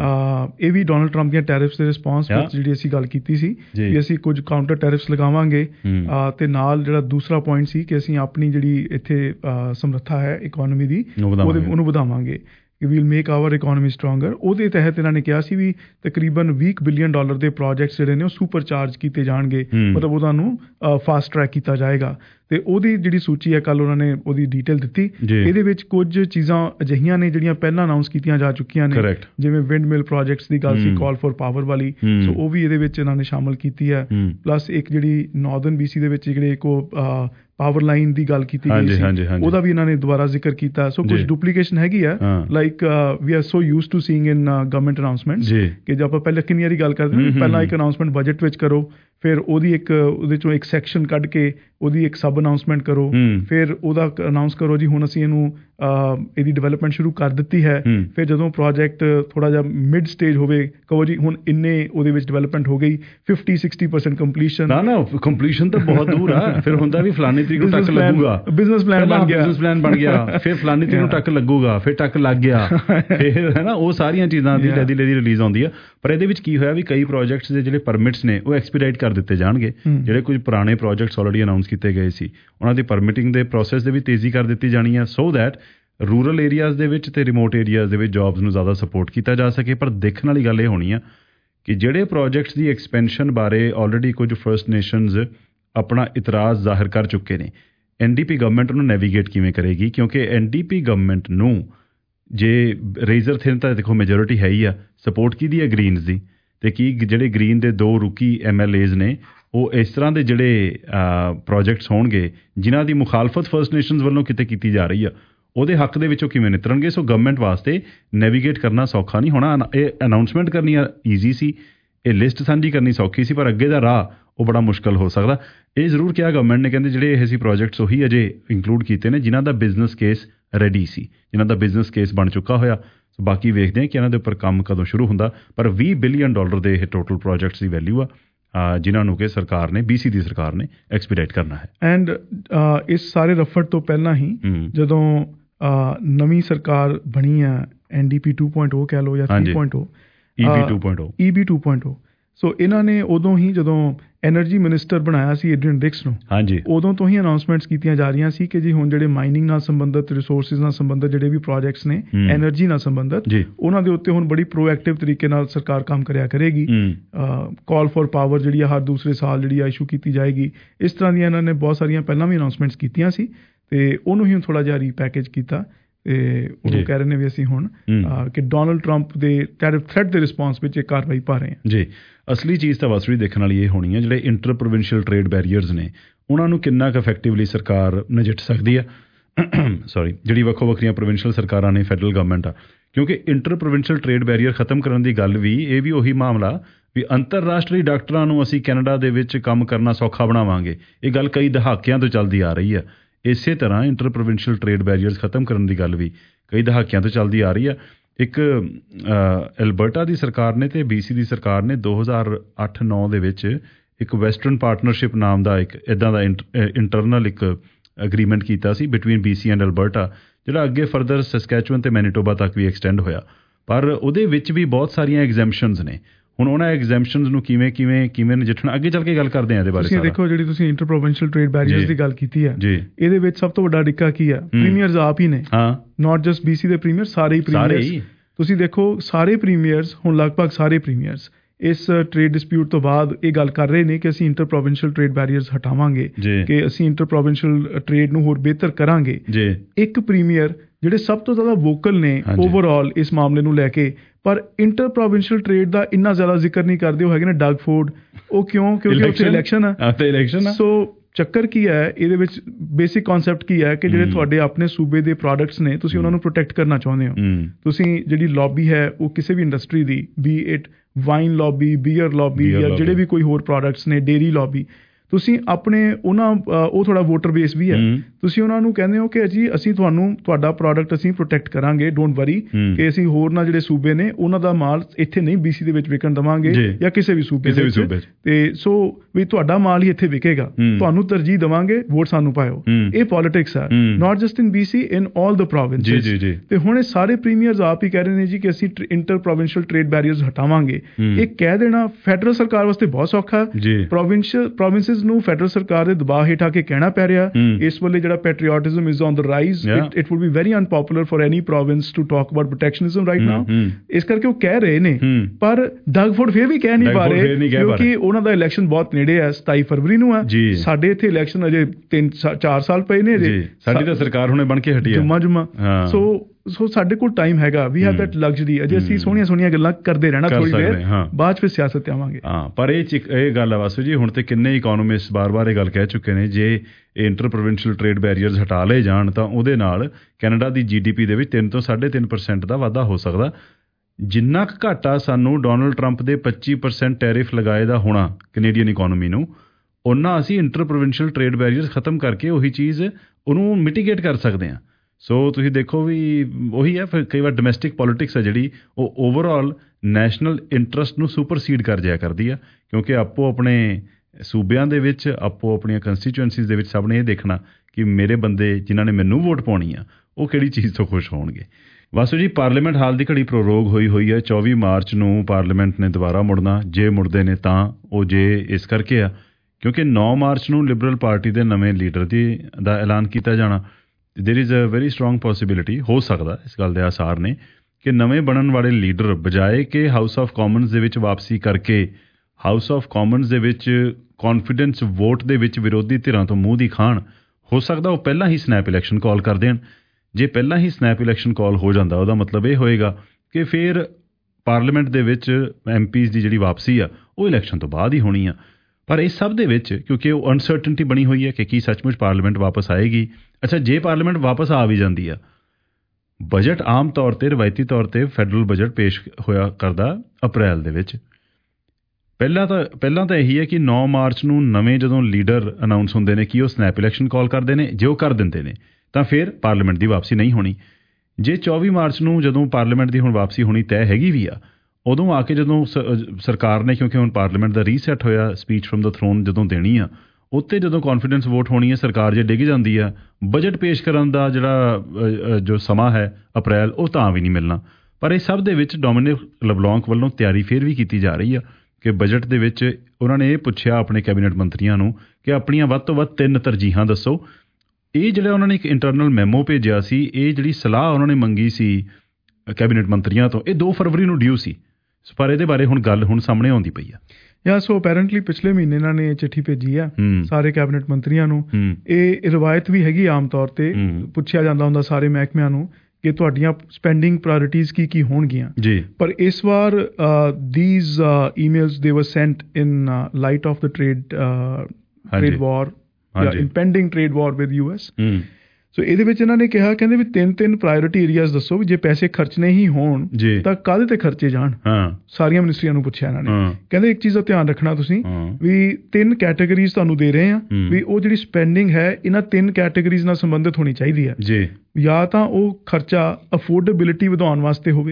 ਇਹ ਵੀ ਡੋਨਲਡ ਟਰੰਪ ਦੀਆਂ ਟੈਰਿਫਸ ਦੇ ਰਿਸਪੌਂਸ ਵਿੱਚ ਜਿਹੜੀ ਅਸੀਂ ਗੱਲ ਕੀਤੀ ਸੀ ਕਿ ਅਸੀਂ ਕੁਝ ਕਾਊਂਟਰ ਟੈਰਿਫਸ ਲਗਾਵਾਂਗੇ, ਤੇ ਨਾਲ ਜਿਹੜਾ ਦੂਸਰਾ ਪੁਆਇੰਟ ਸੀ ਕਿ ਅਸੀਂ ਆਪਣੀ ਜਿਹੜੀ ਇੱਥੇ ਸਮਰੱਥਾ ਹੈ ਇਕੋਨਮੀ ਦੀ ਉਹਨੂੰ ਵਧਾਵਾਂਗੇ, ਕਿ we'll make our economy stronger. ਉਹਦੇ ਤਹਿਤ ਇਹਨਾਂ ਨੇ ਕਿਹਾ ਸੀ ਵੀ ਤਕਰੀਬਨ ਵੀਹ ਬਿਲੀਅਨ ਡਾਲਰ ਦੇ ਪ੍ਰੋਜੈਕਟਸ ਜਿਹੜੇ ਨੇ ਉਹ ਸੁਪਰ ਚਾਰਜ ਕੀਤੇ ਜਾਣਗੇ, ਮਤਲਬ ਉਹਨਾਂ ਨੂੰ ਫਾਸਟ ਟਰੈਕ ਕੀਤਾ ਜਾਏਗਾ। ਤੇ ਉਹਦੀ ਜਿਹੜੀ ਸੂਚੀ ਹੈ ਕੱਲ੍ਹ ਉਹਨਾਂ ਨੇ ਉਹਦੀ ਡਿਟੇਲ ਦਿੱਤੀ। ਇਹਦੇ ਵਿੱਚ ਕੁਝ ਚੀਜ਼ਾਂ ਅਜਿਹੀਆਂ ਨੇ ਜਿਹੜੀਆਂ ਪਹਿਲਾਂ ਅਨਾਊਂਸ ਕੀਤੀਆਂ ਜਾ ਚੁੱਕੀਆਂ ਨੇ, ਜਿਵੇਂ ਵਿੰਡ ਮਿਲ ਪ੍ਰੋਜੈਕਟਸ ਦੀ ਗੱਲ ਸੀ, ਕਾਲ ਫॉर ਪਾਵਰ ਵਾਲੀ, ਸੋ ਉਹ ਵੀ ਇਹਦੇ ਵਿੱਚ ਇਹਨਾਂ ਨੇ ਸ਼ਾਮਲ ਕੀਤੀ ਹੈ। ਪਲੱਸ ਇੱਕ ਜਿਹੜੀ ਨਾਰਦਰਨ ਬੀ ਸੀ ਦੇ ਵਿੱਚ ਜਿਹੜੇ ਇੱਕ ਉਹ ਪਾਵਰ ਲਾਈਨ ਦੀ ਗੱਲ ਕੀਤੀ ਗਈ ਸੀ, ਉਹਦਾ ਵੀ ਇਹਨਾਂ ਨੇ ਦੁਬਾਰਾ ਜ਼ਿਕਰ ਕੀਤਾ। ਸੋ ਕੁਝ ਡੁਪਲੀਕੇਸ਼ਨ ਹੈਗੀ ਆ, like we are so used to seeing in government announcements, ਕਿ ਜੇ ਆਪਾਂ ਪਹਿਲਾਂ ਕਿੰਨੀ ਵਾਰੀ ਗੱਲ ਕਰਦੇ ਹਾਂ, ਪਹਿਲਾਂ ਇੱਕ ਅਨਾਊਂਸਮੈਂਟ ਬਜਟ ਵਿੱਚ ਕਰੋ, ਫਿਰ ਉਹਦੀ ਇੱਕ ਉਹਦੇ ਚੋਂ ਇੱਕ ਸੈਕਸ਼ਨ ਕੱਢ ਕੇ ਉਹਦੀ ਇੱਕ ਸਬ ਅਨਾਊਂਸਮੈਂਟ ਕਰੋ, ਫਿਰ ਉਹਦਾ ਅਨਾਊਂਸ ਕਰੋ ਜੀ ਹੁਣ ਅਸੀਂ ਇਹਨੂੰ ਇਹਦੀ ਡਿਵੈਲਪਮੈਂਟ ਸ਼ੁਰੂ ਕਰ ਦਿੱਤੀ ਹੈ। ਫਿਰ ਜਦੋਂ ਪ੍ਰੋਜੈਕਟ ਥੋੜ੍ਹਾ ਜਿਹਾ ਮਿਡ ਸਟੇਜ ਹੋਵੇ, ਕਹੋ ਜੀ ਹੁਣ ਇੰਨੇ ਉਹਦੇ ਵਿੱਚ ਡਿਵੈਲਪਮੈਂਟ ਹੋ ਗਈ, ਫਿਫਟੀ ਸਿਕਸਟੀ ਪਰਸੈਂਟ ਕੰਪਲੀਸ਼ਨ। ਨਾ ਨਾ ਕੰਪਲੀਸ਼ਨ ਤਾਂ ਬਹੁਤ ਦੂਰ ਆ। ਫਿਰ ਹੁੰਦਾ ਵੀ ਫਲਾਨੀ ਤਰੀਕ ਨੂੰ ਟੱਕ ਲੱਗੂਗਾ, ਬਿਜ਼ਨਸ ਪਲਾਨ ਬਣ ਗਿਆ, ਬਿਜ਼ਨਸ ਪਲਾਨ ਬਣ ਗਿਆ, ਫਿਰ ਫਲਾਨੀ ਤਰੀਕ ਨੂੰ ਟੱਕ ਲੱਗੂਗਾ, ਫਿਰ ਟੱਕ ਲੱਗ ਗਿਆ, ਫਿਰ ਹੈ ਨਾ, ਉਹ ਸਾਰੀਆਂ ਚੀਜ਼ਾਂ ਦੀ ਲੈਦੀ ਲੈਦੀ ਰਿਲੀਜ਼ ਆਉਂਦੀ ਆ। ਪਰ ਇਹਦੇ ਵਿੱਚ ਕੀ ਹੋਇਆ ਵੀ ਕਈ ਪ੍ਰੋਜੈਕਟਸ ਦੇ ਜਿਹੜੇ ਪਰਮਿਟਸ ਨੇ ਉਹ ਐਕਸਪੀਡਾਈਟ ਕਰ ਦਿੱਤੇ ਜਾਣਗੇ। ਜਿਹੜੇ ਕੁਝ ਪੁਰਾਣੇ ਪ੍ਰੋਜੈਕਟਸ ਆਲਰੇਡੀ ਅਨਾਊਂਸ ਕੀਤੇ ਗਏ ਸੀ, ਉਹਨਾਂ ਦੀ ਪਰਮਿਟਿੰਗ ਦੇ ਪ੍ਰੋਸੈਸ ਦੇ ਵੀ ਤੇਜ਼ੀ ਕਰ ਦਿੱਤੀ ਜਾਣੀ ਹੈ, ਸੋ ਦੈਟ ਰੂਰਲ ਏਰੀਆਜ਼ ਦੇ ਵਿੱਚ ਤੇ ਰਿਮੋਟ ਏਰੀਆਜ਼ ਦੇ ਵਿੱਚ ਜੌਬਸ ਨੂੰ ਜ਼ਿਆਦਾ ਸਪੋਰਟ ਕੀਤਾ ਜਾ ਸਕੇ। ਪਰ ਦੇਖਣ ਵਾਲੀ ਗੱਲ ਇਹ ਹੋਣੀ ਆ ਕਿ ਜਿਹੜੇ ਪ੍ਰੋਜੈਕਟਸ ਦੀ ਐਕਸਪੈਂਸ਼ਨ ਬਾਰੇ ਆਲਰੇਡੀ ਕੁਝ ਫਰਸਟ ਨੇਸ਼ਨਸ ਆਪਣਾ ਇਤਰਾਜ਼ ਜ਼ਾਹਿਰ ਕਰ ਚੁੱਕੇ ਨੇ, ਐਨ ਡੀ ਪੀ ਗਵਰਨਮੈਂਟ ਨੂੰ ਨੈਵੀਗੇਟ ਕਿਵੇਂ ਕਰੇਗੀ? ਕਿਉਂਕਿ ਐਨ ਡੀ ਪੀ ਗਵਰਨਮੈਂਟ ਨੂੰ ਜੇ ਰੇਜ਼ਰ ਥਿਨ ਤਾਂ ਦੇਖੋ ਮੈਜੋਰਿਟੀ ਹੈ ਹੀ ਆ, ਸਪੋਰਟ ਕਿਹਦੀ ਹੈ? ਗ੍ਰੀਨਸ ਦੀ। ਅਤੇ ਕੀ ਜਿਹੜੇ ਗ੍ਰੀਨ ਦੇ ਦੋ ਰੁਕੀ ਐਮ ਐਲ ਏਜ਼ ਨੇ, ਉਹ ਇਸ ਤਰ੍ਹਾਂ ਦੇ ਜਿਹੜੇ ਪ੍ਰੋਜੈਕਟਸ ਹੋਣਗੇ ਜਿਨ੍ਹਾਂ ਦੀ ਮੁਖਾਲਫਤ ਫਰਸਟ ਨੇਸ਼ਨਸ ਵੱਲੋਂ ਕਿਤੇ ਕੀਤੀ ਜਾ ਰਹੀ ਆ, ਉਹਦੇ ਹੱਕ ਦੇ ਵਿੱਚੋਂ ਕਿਵੇਂ ਨਿਤਰਨਗੇ? ਸੋ ਗਵਰਨਮੈਂਟ ਵਾਸਤੇ ਨੈਵੀਗੇਟ ਕਰਨਾ ਸੌਖਾ ਨਹੀਂ ਹੋਣਾ। ਇਹ ਅਨਾਊਂਸਮੈਂਟ ਕਰਨੀ ਈਜ਼ੀ ਸੀ, ਇਹ ਲਿਸਟ ਸਾਂਝੀ ਕਰਨੀ ਸੌਖੀ ਸੀ, ਪਰ ਅੱਗੇ ਦਾ ਰਾਹ ਉਹ ਬੜਾ ਮੁਸ਼ਕਲ ਹੋ ਸਕਦਾ। ਇਹ ਜ਼ਰੂਰ ਕਿਹਾ ਗਵਰਨਮੈਂਟ ਨੇ, ਕਹਿੰਦੇ ਜਿਹੜੇ ਇਹ ਸੀ ਪ੍ਰੋਜੈਕਟਸ ਉਹੀ ਅਜੇ ਇੰਕਲੂਡ ਕੀਤੇ ਨੇ ਜਿਨ੍ਹਾਂ ਦਾ ਬਿਜ਼ਨਸ ਕੇਸ ਰੈਡੀ ਸੀ, ਜਿਨ੍ਹਾਂ ਦਾ ਬਿਜ਼ਨਸ ਕੇਸ ਬਣ ਚੁੱਕਾ ਹੋਇਆ। ਸੋ ਬਾਕੀ ਵੇਖਦੇ ਹਾਂ ਕਿ ਇਹਨਾਂ ਦੇ ਉੱਪਰ ਕੰਮ ਕਦੋਂ ਸ਼ੁਰੂ ਹੁੰਦਾ। ਪਰ ਵੀਹ ਬਿਲੀਅਨ ਡਾਲਰ ਦੇ ਇਹ ਟੋਟਲ ਪ੍ਰੋਜੈਕਟਸ ਦੀ ਵੈਲਿਊ ਆ ਜਿਨ੍ਹਾਂ ਨੂੰ ਕਿ ਸਰਕਾਰ ਨੇ, ਬੀਸੀ ਦੀ ਸਰਕਾਰ ਨੇ ਐਕਸਪੀਡਾਈਟ ਕਰਨਾ ਹੈ। ਐਂਡ ਇਸ ਸਾਰੇ ਰਫੜ ਤੋਂ ਪਹਿਲਾਂ ਹੀ ਜਦੋਂ ਨਵੀਂ ਸਰਕਾਰ ਬਣੀ ਆ N D P two point O ਕਹਿ ਲਓ ਜਾਂ three point O, E B two point O E B two point O, so ਇਹਨਾਂ ਨੇ ਉਦੋਂ ਹੀ ਜਦੋਂ ਐਨਰਜੀ ਮਿਨਿਸਟਰ ਬਣਾਇਆ ਸੀ ਏਡਰੀਅਨ ਡਿਕਸ ਨੂੰ, ਹਾਂਜੀ, ਉਦੋਂ ਤੋਂ ਹੀ ਅਨਾਊਂਸਮੈਂਟਸ ਕੀਤੀਆਂ ਜਾ ਰਹੀਆਂ ਸੀ ਕਿ ਜੀ ਹੁਣ ਜਿਹੜੇ ਮਾਈਨਿੰਗ ਨਾਲ ਸੰਬੰਧਿਤ, ਰਿਸੋਰਸਿਸ ਨਾਲ ਸੰਬੰਧਿਤ ਜਿਹੜੇ ਵੀ ਪ੍ਰੋਜੈਕਟਸ ਨੇ ਐਨਰਜੀ ਨਾਲ ਸੰਬੰਧਿਤ, ਉਹਨਾਂ ਦੇ ਉੱਤੇ ਹੁਣ ਬੜੀ ਪ੍ਰੋਐਕਟਿਵ ਤਰੀਕੇ ਨਾਲ ਸਰਕਾਰ ਕੰਮ ਕਰਿਆ ਕਰੇਗੀ। ਕਾਲ ਫॉर ਪਾਵਰ ਜਿਹੜੀ ਆ ਹਰ ਦੂਸਰੇ ਸਾਲ ਜਿਹੜੀ ਆ ਇਸ਼ੂ ਕੀਤੀ ਜਾਏਗੀ। ਇਸ ਤਰ੍ਹਾਂ ਦੀਆਂ ਇਹਨਾਂ ਨੇ ਬਹੁਤ ਸਾਰੀਆਂ ਪਹਿਲਾਂ ਵੀ ਅਨਾਊਂਸਮੈਂਟਸ ਕੀਤੀਆਂ ਸੀ ਤੇ ਉਹਨੂੰ ਹੀ ਥੋੜ੍ਹਾ ਜਿਹਾ ਰੀਪੈਕੇਜ ਕੀਤਾ ਤੇ ਉਹ ਕਹਿ ਰਹੇ ਨੇ ਵੀ ਅਸੀਂ ਹੁਣ ਕਿ ਡੋਨਲਡ ਟਰੰਪ ਦੇ ਟੈਰਿਫ ਥ੍ਰੈਟ ਦੇ ਰਿਸਪੌਂਸ ਵਿੱਚ ਇਹ ਕਾਰਵਾਈ ਪਾ ਰਹੇ ਹਾਂ। ਜੀ, ਅਸਲੀ ਚੀਜ਼ ਤਾਂ ਵਸੂਲੀ ਦੇਖਣ ਵਾਲੀ ਇਹ ਹੋਣੀ ਹੈ ਜਿਹੜੇ ਇੰਟਰ ਪ੍ਰੋਵਿੰਸ਼ੀਅਲ ਟ੍ਰੇਡ ਬੈਰੀਅਰਸ ਨੇ ਉਹਨਾਂ ਨੂੰ ਕਿੰਨਾ ਕੁ ਇਫੈਕਟਿਵਲੀ ਸਰਕਾਰ ਨਜਿੱਠ ਸਕਦੀ ਆ। ਸੌਰੀ, ਜਿਹੜੀ ਵੱਖੋ ਵੱਖਰੀਆਂ ਪ੍ਰੋਵਿੰਸ਼ੀਅਲ ਸਰਕਾਰਾਂ ਨੇ, ਫੈਡਰਲ ਗਵਰਨਮੈਂਟ ਆ, ਕਿਉਂਕਿ ਇੰਟਰ ਪ੍ਰੋਵਿੰਸ਼ੀਅਲ ਟ੍ਰੇਡ ਬੈਰੀਅਰ ਖਤਮ ਕਰਨ ਦੀ ਗੱਲ ਵੀ ਇਹ ਵੀ ਉਹੀ ਮਾਮਲਾ ਵੀ ਅੰਤਰਰਾਸ਼ਟਰੀ ਡਾਕਟਰਾਂ ਨੂੰ ਅਸੀਂ ਕੈਨੇਡਾ ਦੇ ਵਿੱਚ ਕੰਮ ਕਰਨਾ ਸੌਖਾ ਬਣਾਵਾਂਗੇ। ਇਹ ਗੱਲ ਕਈ ਦਹਾਕਿਆਂ ਤੋਂ ਚੱਲਦੀ ਆ ਰਹੀ ਆ। ਇਸੇ ਤਰ੍ਹਾਂ ਇੰਟਰ ਪ੍ਰੋਵਿੰਸ਼ੀਅਲ ਟ੍ਰੇਡ ਬੈਰੀਅਰਸ ਖਤਮ ਕਰਨ ਦੀ ਗੱਲ ਵੀ ਕਈ ਦਹਾਕਿਆਂ ਤੋਂ ਚੱਲਦੀ ਆ ਰਹੀ ਆ। ਇੱਕ ਐਲਬਰਟਾ ਦੀ ਸਰਕਾਰ ਨੇ ਤੇ ਬੀਸੀ ਦੀ ਸਰਕਾਰ ਨੇ ਦੋ ਹਜ਼ਾਰ ਅੱਠ ਨੌ ਦੇ ਵਿੱਚ ਇੱਕ ਵੈਸਟਰਨ ਪਾਰਟਨਰਸ਼ਿਪ ਨਾਮ ਦਾ ਇੱਕ ਇੱਦਾਂ ਦਾ ਇੰਟਰਨਲ ਇੱਕ ਅਗਰੀਮੈਂਟ ਕੀਤਾ ਸੀ ਬਿਟਵੀਨ ਬੀਸੀ ਐਂਡ ਐਲਬਰਟਾ, ਜਿਹੜਾ ਅੱਗੇ ਫਰਦਰ ਸਸਕੈਚੁਅਨ ਤੇ ਮੈਨੀਟੋਬਾ ਤੱਕ ਵੀ ਐਕਸਟੈਂਡ ਹੋਇਆ। ਪਰ ਉਹਦੇ ਵਿੱਚ ਵੀ ਬਹੁਤ ਸਾਰੀਆਂ ਐਗਜ਼ੈਂਪਸ਼ਨਸ ਨੇ। ਹੁਣ ਉਹਨਾਂ ਐਗਜ਼ੈਂਪਸ਼ਨਸ ਨੂੰ ਕਿਵੇਂ ਕਿਵੇਂ ਕਿਵੇਂ ਨਜਿੱਠਣਾ, ਅੱਗੇ ਚੱਲ ਕੇ ਗੱਲ ਕਰਦੇ ਹਾਂ ਇਹਦੇ ਬਾਰੇ। ਤੁਸੀਂ ਦੇਖੋ, ਜਿਹੜੀ ਤੁਸੀਂ ਇੰਟਰ ਪ੍ਰੋਵਿੰਸ਼ੀਅਲ ਟ੍ਰੇਡ ਬੈਰੀਅਰਸ ਦੀ ਗੱਲ ਕੀਤੀ ਹੈ, ਇਹਦੇ ਵਿੱਚ ਸਭ ਤੋਂ ਵੱਡਾ ਡਿੱਕਾ ਕੀ ਹੈ? ਪ੍ਰੀਮੀਅਰਸ ਆਪ ਹੀ ਨੇ, ਨਾਟ ਜਸਟ ਬੀਸੀ ਦੇ ਪ੍ਰੀਮੀਅਰ, ਸਾਰੇ ਹੀ ਪ੍ਰੀਮੀਅਰਸ। ਤੁਸੀਂ ਦੇਖੋ ਸਾਰੇ ਪ੍ਰੀਮੀਅਰਸ, ਹੁਣ ਲਗਭਗ ਸਾਰੇ ਪ੍ਰੀਮੀਅਰਸ ਇਸ ਟ੍ਰੇਡ ਡਿਸਪਿਊਟ ਤੋਂ ਬਾਅਦ ਇਹ ਗੱਲ ਕਰ ਰਹੇ ਨੇ ਕਿ ਅਸੀਂ ਇੰਟਰ ਪ੍ਰੋਵਿੰਸ਼ੀਅਲ ਟ੍ਰੇਡ ਬੈਰੀਅਰਸ ਹਟਾਵਾਂਗੇ, ਕਿ ਅਸੀਂ ਇੰਟਰ ਪ੍ਰੋਵਿੰਸ਼ੀਅਲ ਟ੍ਰੇਡ ਨੂੰ ਹੋਰ ਬਿਹਤਰ ਕਰਾਂਗੇ। ਇੱਕ ਪ੍ਰੀਮੀਅਰ ਜਿਹੜੇ ਸਭ ਤੋਂ ਜ਼ਿਆਦਾ ਵੋਕਲ ਨੇ ਓਵਰਆਲ ਇਸ ਮਾਮਲੇ ਨੂੰ ਲੈ ਕੇ, ਪਰ ਇੰਟਰ ਪ੍ਰੋਵਿੰਸ਼ੀਅਲ ਟ੍ਰੇਡ ਦਾ ਇੰਨਾ ਜ਼ਿਆਦਾ ਜ਼ਿਕਰ ਨਹੀਂ ਕਰਦੇ, ਉਹ ਹੈਗੇ ਨੇ ਡਗ ਫੋਰਡ। ਉਹ ਕਿਉਂ? ਕਿਉਂਕਿ ਉੱਥੇ ਇਲੈਕਸ਼ਨ ਆ। ਸੋ ਚੱਕਰ ਕੀ ਹੈ ਇਹਦੇ ਵਿੱਚ? ਬੇਸਿਕ ਕਨਸੈਪਟ ਕੀ ਹੈ ਕਿ ਜਿਹੜੇ ਤੁਹਾਡੇ ਆਪਣੇ ਸੂਬੇ ਦੇ ਪ੍ਰੋਡਕਟਸ ਨੇ, ਤੁਸੀਂ ਉਹਨਾਂ ਨੂੰ ਪ੍ਰੋਟੈਕਟ ਕਰਨਾ ਚਾਹੁੰਦੇ ਹੋ। ਤੁਸੀਂ ਜਿਹੜੀ ਲੌਬੀ ਹੈ ਉਹ ਕਿਸੇ ਵੀ ਇੰਡਸਟਰੀ ਦੀ, be it wine lobby, beer lobby, ਜਾਂ ਜਿਹੜੇ ਵੀ ਕੋਈ ਹੋਰ ਪ੍ਰੋਡਕਟਸ ਨੇ, ਡੇਅਰੀ ਲੌਬੀ, ਤੁਸੀਂ ਆਪਣੇ ਉਹਨਾਂ ਉਹ ਥੋੜ੍ਹਾ ਵੋਟਰ ਬੇਸ ਵੀ ਹੈ, ਤੁਸੀਂ ਉਹਨਾਂ ਨੂੰ ਕਹਿੰਦੇ ਹੋ ਕਿ ਜੀ ਅਸੀਂ ਤੁਹਾਨੂੰ ਤੁਹਾਡਾ ਪ੍ਰੋਡਕਟ ਅਸੀਂ ਪ੍ਰੋਟੈਕਟ ਕਰਾਂਗੇ, ਡੋਂਟ ਵਰੀ, ਕਿ ਅਸੀਂ ਹੋਰ ਨਾ ਜਿਹੜੇ ਸੂਬੇ ਨੇ ਉਹਨਾਂ ਦਾ ਮਾਲ ਇੱਥੇ ਨਹੀਂ ਬੀਸੀ ਦੇ ਵਿੱਚ ਵਿਕਣ ਦੇਵਾਂਗੇ ਜਾਂ ਕਿਸੇ ਵੀ ਸੂਬੇ ਦੇ ਵਿੱਚ। ਤੇ ਸੋ ਵੀ ਤੁਹਾਡਾ ਮਾਲ ਹੀ ਇੱਥੇ ਵਿਕੇਗਾ, ਤੁਹਾਨੂੰ ਤਰਜੀਹ ਦੇਵਾਂਗੇ, ਵੋਟ ਸਾਨੂੰ ਪਾਇਓ। ਇਹ ਪੋਲਿਟਿਕਸ ਹੈ, not just in BC, in all the provinces. ਤੇ ਹੁਣ ਇਹ ਸਾਰੇ ਪ੍ਰੀਮੀਅਰਸ ਆਪ ਹੀ ਕਹਿ ਰਹੇ ਨੇ ਜੀ ਕਿ ਅਸੀਂ ਇੰਟਰ ਪ੍ਰੋਵਿੰਸ਼ੀਅਲ ਟ੍ਰੇਡ ਬੈਰੀਅਰਸ ਹਟਾਵਾਂਗੇ। ਇਹ ਕਹਿ ਦੇਣਾ ਫੈਡਰਲ ਸਰਕਾਰ ਵਾਸਤੇ ਬਹੁਤ ਸੌਖਾ, ਪ੍ਰੋਵਿੰਸ਼ੀਅਲ ਪ੍ਰੋਵਿੰਸਿਸ ਨੂੰ ਫੈਡਰਲ ਸਰਕਾਰ ਦੇ ਦਬਾਅ ਹੇਠ ਆ ਕੇ ਕਹਿਣਾ ਪੈ ਰਿਹਾ। ਇਸ ਵੇਲੇ ਜਿਹੜਾ patriotism is on the rise, it would be very unpopular for any province to talk about protectionism right now. ਇਸ ਕਰਕੇ ਉਹ ਕਹਿ ਰਹੇ ਨੇ, ਪਰ ਡਗ ਫੋਰਡ ਫਿਰ ਵੀ ਕਹਿ ਨਹੀਂ ਪਾ ਰਹੇ ਕਿਉਂਕਿ ਉਹਨਾਂ ਦਾ ਇਲੈਕਸ਼ਨ ਬਹੁਤ ਨੇੜੇ ਹੈ, ਸਤਾਈ ਫਰਵਰੀ ਨੂੰ ਹੈ। ਸਾਡੇ ਇੱਥੇ ਇਲੈਕਸ਼ਨ ਅਜੇ ਤਿੰਨ ਚਾਰ ਸਾਲ ਪਏ ਨੇ ਅਜੇ, ਸਾਡੀ ਤਾਂ ਸਰਕਾਰ ਹੁਣੇ ਬਣ ਕੇ ਹਟੀ ਹੈ ਜੁਮਾ ਜੁਮਾ। ਸੋ ਸੋ ਸਾਡੇ ਕੋਲ ਟਾਈਮ ਹੈਗਾ, ਵੀ ਹੈਵ ਦੈਟ ਲਗਜ਼ਰੀ। ਅਜੇ ਅਸੀਂ ਸੋਹਣੀਆਂ ਸੋਹਣੀਆਂ ਗੱਲਾਂ ਕਰਦੇ ਰਹਿਣਾ ਥੋੜੀ ਦੇਰ, ਬਾਅਦ ਚ ਫਿਰ ਸਿਆਸਤ ਤੇ ਆਵਾਂਗੇ। ਹਾਂ, ਪਰ ਇਹ ਇਹ ਗੱਲ ਆ ਵਾਸੂ ਜੀ, ਹੁਣ ਤੇ ਕਿੰਨੇ ਇਕੋਨੋਮਿਸਟ ਬਾਰ-ਬਾਰ ਇਹ ਗੱਲ ਕਹਿ ਚੁੱਕੇ ਨੇ, ਜੇ ਇੰਟਰ ਪ੍ਰੋਵਿੰਸ਼ੀਅਲ ਟ੍ਰੇਡ ਬੈਰੀਅਰਸ ਹਟਾ ਲਏ ਜਾਣ ਤਾਂ ਉਹਦੇ ਨਾਲ ਕੈਨੇਡਾ ਦੀ ਜੀ ਡੀ ਪੀ ਦੇ ਵਿੱਚ ਤਿੰਨ ਤੋਂ ਸਾਢੇ ਤਿੰਨ ਪਰਸੈਂਟ ਦਾ ਵਾਧਾ ਹੋ ਸਕਦਾ। ਜਿੰਨਾ ਕੁ ਘਾਟਾ ਸਾਨੂੰ ਡੋਨਲਡ ਟਰੰਪ ਦੇ ਪੱਚੀ ਪਰਸੈਂਟ ਟੈਰਿਫ ਲਗਾਏ ਦਾ ਹੋਣਾ ਕੈਨੇਡੀਅਨ ਇਕੋਨਮੀ ਨੂੰ, ਉਹਨਾਂ ਅਸੀਂ ਇੰਟਰ ਪ੍ਰੋਵਿੰਸ਼ੀਅਲ ਟ੍ਰੇਡ ਬੈਰੀਅਰਸ ਖਤਮ ਕਰਕੇ ਉਹੀ ਚੀਜ਼ ਉਹਨੂੰ ਮਿਟੀਗੇਟ ਕਰ ਸਕਦੇ ਹਾਂ। ਸੋ ਤੁਸੀਂ ਦੇਖੋ ਵੀ ਉਹੀ ਹੈ, ਫਿਰ ਕਈ ਵਾਰ ਡੋਮੈਸਟਿਕ ਪੋਲੀਟਿਕਸ ਹੈ ਜਿਹੜੀ ਉਹ ਓਵਰਆਲ ਨੈਸ਼ਨਲ ਇੰਟਰਸਟ ਨੂੰ ਸੁਪਰਸੀਡ ਕਰ ਜਾਇਆ ਕਰਦੀ ਆ, ਕਿਉਂਕਿ ਆਪੋ ਆਪਣੇ ਸੂਬਿਆਂ ਦੇ ਵਿੱਚ, ਆਪੋ ਆਪਣੀਆਂ ਕੰਸਟੀਚੁਐਂਸੀਜ਼ ਦੇ ਵਿੱਚ ਸਭ ਨੇ ਇਹ ਦੇਖਣਾ ਕਿ ਮੇਰੇ ਬੰਦੇ ਜਿਨ੍ਹਾਂ ਨੇ ਮੈਨੂੰ ਵੋਟ ਪਾਉਣੀ ਆ ਉਹ ਕਿਹੜੀ ਚੀਜ਼ ਤੋਂ ਖੁਸ਼ ਹੋਣਗੇ। ਵਾਸੂ ਜੀ, ਪਾਰਲੀਮੈਂਟ ਹਾਲ ਦੀ ਘੜੀ ਪ੍ਰੋਰੋਗ ਹੋਈ ਹੋਈ ਹੈ। ਚੌਵੀ ਮਾਰਚ ਨੂੰ ਪਾਰਲੀਮੈਂਟ ਨੇ ਦੁਬਾਰਾ ਮੁੜਨਾ, ਜੇ ਮੁੜਦੇ ਨੇ ਤਾਂ ਉਹ ਜੇ ਇਸ ਕਰਕੇ ਆ ਕਿਉਂਕਿ ਨੌ ਮਾਰਚ ਨੂੰ ਲਿਬਰਲ ਪਾਰਟੀ ਦੇ ਨਵੇਂ ਲੀਡਰ ਦੀ ਦਾ ਐਲਾਨ ਕੀਤਾ ਜਾਣਾ। There is a very strong possibility, ਹੋ ਸਕਦਾ ਇਸ ਗੱਲ ਦੇ ਆਸਾਰ ਨੇ ਕਿ ਨਵੇਂ ਬਣਨ ਵਾਲੇ ਲੀਡਰ ਬਜਾਏ ਕਿ ਹਾਊਸ ਆਫ ਕਾਮਨਸ ਦੇ ਵਿੱਚ ਵਾਪਸੀ ਕਰਕੇ ਹਾਊਸ ਆਫ ਕਾਮਨਸ ਦੇ ਵਿੱਚ ਕੌਨਫੀਡੈਂਸ ਵੋਟ ਦੇ ਵਿੱਚ ਵਿਰੋਧੀ ਧਿਰਾਂ ਤੋਂ ਮੂੰਹ ਦੀ ਖਾਣ, ਹੋ ਸਕਦਾ ਉਹ ਪਹਿਲਾਂ ਹੀ ਸਨੈਪ ਇਲੈਕਸ਼ਨ ਕਾਲ ਕਰ ਦੇਣ। ਜੇ ਪਹਿਲਾਂ ਹੀ ਸਨੈਪ ਇਲੈਕਸ਼ਨ ਕਾਲ ਹੋ ਜਾਂਦਾ ਉਹਦਾ ਮਤਲਬ ਇਹ ਹੋਏਗਾ ਕਿ ਫਿਰ ਪਾਰਲੀਮੈਂਟ ਦੇ ਵਿੱਚ ਐਮ ਪੀਜ਼ ਦੀ ਜਿਹੜੀ ਵਾਪਸੀ ਆ ਉਹ ਇਲੈਕਸ਼ਨ ਤੋਂ ਬਾਅਦ ਹੀ ਹੋਣੀ ਆ। ਪਰ ਇਸ ਸਭ ਦੇ ਵਿੱਚ ਕਿਉਂਕਿ ਉਹ ਅਨਸਰਟਨਟੀ ਬਣੀ ਹੋਈ ਹੈ ਕਿ ਕੀ ਸੱਚਮੁੱਚ ਪਾਰਲੀਮੈਂਟ ਵਾਪਸ ਆਏਗੀ। ਅੱਛਾ, ਜੇ ਪਾਰਲੀਮੈਂਟ ਵਾਪਸ ਆ ਵੀ ਜਾਂਦੀ ਆ, ਬਜਟ ਆਮ ਤੌਰ 'ਤੇ ਰਵਾਇਤੀ ਤੌਰ 'ਤੇ ਫੈਡਰਲ ਬਜਟ ਪੇਸ਼ ਹੋਇਆ ਕਰਦਾ ਅਪ੍ਰੈਲ ਦੇ ਵਿੱਚ। ਪਹਿਲਾਂ ਤਾਂ ਪਹਿਲਾਂ ਤਾਂ ਇਹੀ ਹੈ ਕਿ ਨੌ ਮਾਰਚ ਨੂੰ ਨਵੇਂ ਜਦੋਂ ਲੀਡਰ ਅਨਾਊਂਸ ਹੁੰਦੇ ਨੇ ਕਿ ਉਹ ਸਨੈਪ ਇਲੈਕਸ਼ਨ ਕਾਲ ਕਰਦੇ ਨੇ, ਜੇ ਉਹ ਕਰ ਦਿੰਦੇ ਨੇ ਤਾਂ ਫਿਰ ਪਾਰਲੀਮੈਂਟ ਦੀ ਵਾਪਸੀ ਨਹੀਂ ਹੋਣੀ। ਜੇ ਚੌਵੀ ਮਾਰਚ ਨੂੰ ਜਦੋਂ ਪਾਰਲੀਮੈਂਟ ਦੀ ਹੁਣ ਵਾਪਸੀ ਹੋਣੀ ਤੈਅ ਹੈਗੀ ਵੀ ਆ, ਉਦੋਂ ਆ ਕੇ ਜਦੋਂ ਸਰਕਾਰ ਨੇ, ਕਿਉਂਕਿ ਹੁਣ ਪਾਰਲੀਮੈਂਟ ਦਾ ਰੀਸੈਟ ਹੋਇਆ, ਸਪੀਚ ਫਰਮ ਦਾ ਥਰੋਨ ਜਦੋਂ ਦੇਣੀ ਆ, ਉੱਤੇ ਜਦੋਂ ਕੌਨਫੀਡੈਂਸ ਵੋਟ ਹੋਣੀ ਹੈ, ਸਰਕਾਰ ਜੇ ਡਿੱਗ ਜਾਂਦੀ ਆ, ਬਜਟ ਪੇਸ਼ ਕਰਨ ਦਾ ਜਿਹੜਾ ਜੋ ਸਮਾਂ ਹੈ ਅਪ੍ਰੈਲ, ਉਹ ਤਾਂ ਵੀ ਨਹੀਂ ਮਿਲਣਾ। ਪਰ ਇਹ ਸਭ ਦੇ ਵਿੱਚ ਡੋਮਿਨਿਕ ਲਬਲਾਂਕ ਵੱਲੋਂ ਤਿਆਰੀ ਫਿਰ ਵੀ ਕੀਤੀ ਜਾ ਰਹੀ ਆ ਕਿ ਬਜਟ ਦੇ ਵਿੱਚ ਉਹਨਾਂ ਨੇ ਇਹ ਪੁੱਛਿਆ ਆਪਣੇ ਕੈਬਨਿਟ ਮੰਤਰੀਆਂ ਨੂੰ ਕਿ ਆਪਣੀਆਂ ਵੱਧ ਤੋਂ ਵੱਧ ਤਿੰਨ ਤਰਜੀਹਾਂ ਦੱਸੋ। ਇਹ ਜਿਹੜਾ ਉਹਨਾਂ ਨੇ ਇੱਕ ਇੰਟਰਨਲ ਮੈਮੋ ਭੇਜਿਆ ਸੀ, ਇਹ ਜਿਹੜੀ ਸਲਾਹ ਉਹਨਾਂ ਨੇ ਮੰਗੀ ਸੀ ਕੈਬਨਿਟ ਮੰਤਰੀਆਂ ਤੋਂ, ਇਹ ਦੋ ਫਰਵਰੀ ਨੂੰ ਡਿਊ ਸੀ, ਪਰ ਇਹਦੇ ਬਾਰੇ ਹੁਣ ਗੱਲ ਹੁਣ ਸਾਹਮਣੇ ਆਉਂਦੀ ਪਈ ਆ। ਯਾ ਸੋ ਅਪੈਰੈਂਟਲੀ ਪਿਛਲੇ ਮਹੀਨੇ ਇਹਨਾਂ ਨੇ ਚਿੱਠੀ ਭੇਜੀ ਆ ਸਾਰੇ ਕੈਬਨਿਟ ਮੰਤਰੀਆਂ ਨੂੰ। ਇਹ ਰਵਾਇਤ ਵੀ ਹੈਗੀ ਆਮ ਤੌਰ ਤੇ, ਪੁੱਛਿਆ ਜਾਂਦਾ ਹੁੰਦਾ ਸਾਰੇ ਮਹਿਕਮਿਆਂ ਨੂੰ ਕਿ ਤੁਹਾਡੀਆਂ ਸਪੈਂਡਿੰਗ ਪ੍ਰਾਇਓਰਿਟੀਜ਼ ਕੀ ਕੀ ਹੋਣਗੀਆਂ ਜੀ। ਪਰ ਇਸ ਵਾਰ these emails they were sent in light of the trade trade war, impending trade war with U S. So ਇਹਦੇ ਵਿੱਚ ਇਹਨਾਂ ਨੇ ਕਿਹਾ, ਕਹਿੰਦੇ ਵੀ ਤਿੰਨ ਤਿੰਨ ਪ੍ਰਾਇਓਰਿਟੀ ਏਰੀਆਜ਼ ਦੱਸੋ ਵੀ ਜੇ ਪੈਸੇ ਖਰਚਣੇ ਹੀ ਹੋਣ ਤਾਂ ਕਾਹਦੇ ਤੇ ਖਰਚੇ ਜਾਣ। ਸਾਰੀਆਂ ਮਿਨਿਸਟਰੀਆਂ ਨੂੰ ਪੁੱਛਿਆ ਇਹਨਾਂ ਨੇ। ਕਹਿੰਦੇ ਇੱਕ ਚੀਜ਼ ਦਾ ਧਿਆਨ ਰੱਖਣਾ ਤੁਸੀਂ ਵੀ ਤਿੰਨ ਕੈਟਾਗਰੀਜ਼ ਤੁਹਾਨੂੰ ਦੇ ਰਹੇ ਆ, ਵੀ ਉਹ ਜਿਹੜੀ ਸਪੈਂਡਿੰਗ ਹੈ ਇਹਨਾਂ ਤਿੰਨ ਕੈਟਾਗਰੀਜ਼ ਨਾਲ ਸੰਬੰਧਿਤ ਹੋਣੀ ਚਾਹੀਦੀ ਹੈ। ਜਾਂ ਤਾਂ ਉਹ ਖਰਚਾ ਅਫੋਰਡੇਬਿਲਿਟੀ ਵਧਾਉਣ ਵਾਸਤੇ ਹੋਵੇ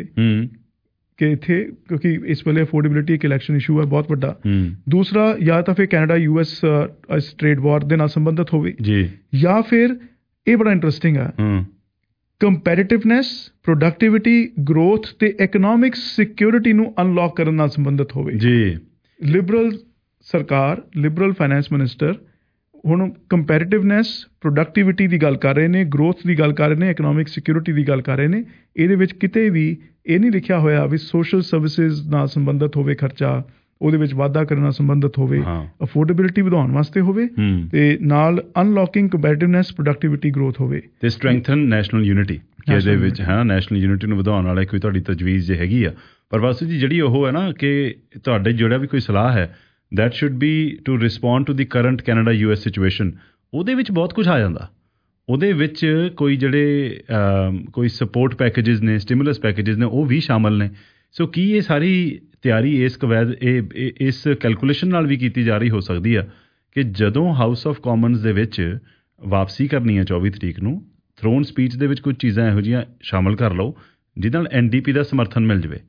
ਕਿ ਇੱਥੇ, ਕਿਉਂਕਿ ਇਸ ਵੇਲੇ ਅਫੋਰਡੇਬਿਲਿਟੀ ਇੱਕ ਇਲੈਕਸ਼ਨ ਇਸ਼ੂ ਹੈ ਬਹੁਤ ਵੱਡਾ। ਦੂਸਰਾ, ਜਾਂ ਤਾਂ ਫਿਰ ਕੈਨੇਡਾ ਯੂ ਐਸ ਇਸ ਟ੍ਰੇਡ ਵਾਰ ਦੇ ਨਾਲ ਸੰਬੰਧਿਤ ਹੋਵੇ, ਜਾਂ ਫਿਰ ਇਹ ਬੜਾ ਇੰਟਰਸਟਿੰਗ ਆ, ਕੰਪੈਟੀਟਿਵਨੈਸ, ਪ੍ਰੋਡਕਟਿਵਿਟੀ, ਗਰੋਥ ਤੇ ਇਕਨੋਮਿਕ ਸਿਕਿਉਰਿਟੀ ਨੂੰ ਅਨਲੌਕ ਕਰਨ ਨਾਲ ਸੰਬੰਧਿਤ ਹੋਵੇ ਜੀ। ਲਿਬਰਲ ਸਰਕਾਰ, ਲਿਬਰਲ ਫਾਈਨੈਂਸ ਮਿਨਿਸਟਰ ਹੁਣ ਕੰਪੈਟੀਟਿਵਨੈਸ, ਪ੍ਰੋਡਕਟਿਵਿਟੀ ਦੀ ਗੱਲ ਕਰ ਰਹੇ ਨੇ, ਗਰੋਥ ਦੀ ਗੱਲ ਕਰ ਰਹੇ ਨੇ, ਇਕਨੋਮਿਕ ਸਿਕਿਉਰਿਟੀ ਦੀ ਗੱਲ ਕਰ ਰਹੇ ਨੇ। ਇਹਦੇ ਵਿੱਚ ਕਿਤੇ ਵੀ ਇਹ ਨਹੀਂ ਲਿਖਿਆ ਹੋਇਆ ਵੀ ਸੋਸ਼ਲ ਸਰਵਿਸਿਜ਼ ਨਾਲ ਸੰਬੰਧਿਤ ਹੋਵੇ ਖਰਚਾ, ਉਹਦੇ ਵਿੱਚ ਵਾਧਾ ਕਰਨ ਨਾਲ ਸੰਬੰਧਿਤ ਹੋਵੇ, ਅਫੋਰਡੇਬਿਲਿਟੀ ਵਧਾਉਣ ਵਾਸਤੇ ਹੋਵੇ, ਤੇ ਨਾਲ ਅਨਲੌਕਿੰਗ ਕੰਪੈਟੀਟਿਵਨੈਸ, ਪ੍ਰੋਡਕਟਿਵਿਟੀ, ਗਰੋਥ ਹੋਵੇ, ਤੇ ਸਟਰੈਂਥਨ ਨੈਸ਼ਨਲ ਯੂਨਿਟੀ। ਇਹਦੇ ਵਿੱਚ ਹੈ ਨਾ ਨੈਸ਼ਨਲ ਯੂਨਿਟੀ ਨੂੰ ਵਧਾਉਣ ਵਾਲਾ ਕੋਈ ਤੁਹਾਡੀ ਤਜਵੀਜ਼ ਜੇ ਹੈਗੀ ਆ। ਪਰ ਵਾਸੂ ਜੀ ਜਿਹੜੀ ਉਹ ਹੈ ਨਾ ਕਿ ਤੁਹਾਡੇ ਜਿਹੜਾ ਵੀ ਕੋਈ ਸਲਾਹ ਹੈ, that should be to respond to the current Canada U S situation, ਉਹਦੇ ਵਿੱਚ ਬਹੁਤ ਕੁਝ ਆ ਜਾਂਦਾ। ਉਹਦੇ ਵਿੱਚ ਕੋਈ ਜਿਹੜੇ ਕੋਈ ਸਪੋਰਟ ਪੈਕੇਜਿਸ ਨੇ, ਸਟਿਮੂਲਸ ਪੈਕੇਜਿਸ ਨੇ, ਉਹ ਵੀ ਸ਼ਾਮਲ ਨੇ। ਸੋ ਕੀ ਇਹ ਸਾਰੀ ਤਿਆਰੀ ਇਸ ਕਵੈਦ ਇਹ ਇਸ ਕੈਲਕੂਲੇਸ਼ਨ ਨਾਲ ਵੀ ਕੀਤੀ ਜਾ ਰਹੀ ਹੋ ਸਕਦੀ ਆ ਕਿ ਜਦੋਂ ਹਾਊਸ ਆਫ ਕਾਮਨਸ ਦੇ ਵਿੱਚ ਵਾਪਸੀ ਕਰਨੀ ਹੈ ਚੌਵੀ ਤਰੀਕ ਨੂੰ, ਥਰੋਨ ਸਪੀਚ ਦੇ ਵਿੱਚ ਕੁਝ ਚੀਜ਼ਾਂ ਇਹੋ ਜਿਹੀਆਂ ਸ਼ਾਮਲ ਕਰ ਲਓ ਜਿਹਦੇ ਨਾਲ ਐਨ ਡੀ ਪੀ ਦਾ ਸਮਰਥਨ ਮਿਲ ਜਾਵੇ।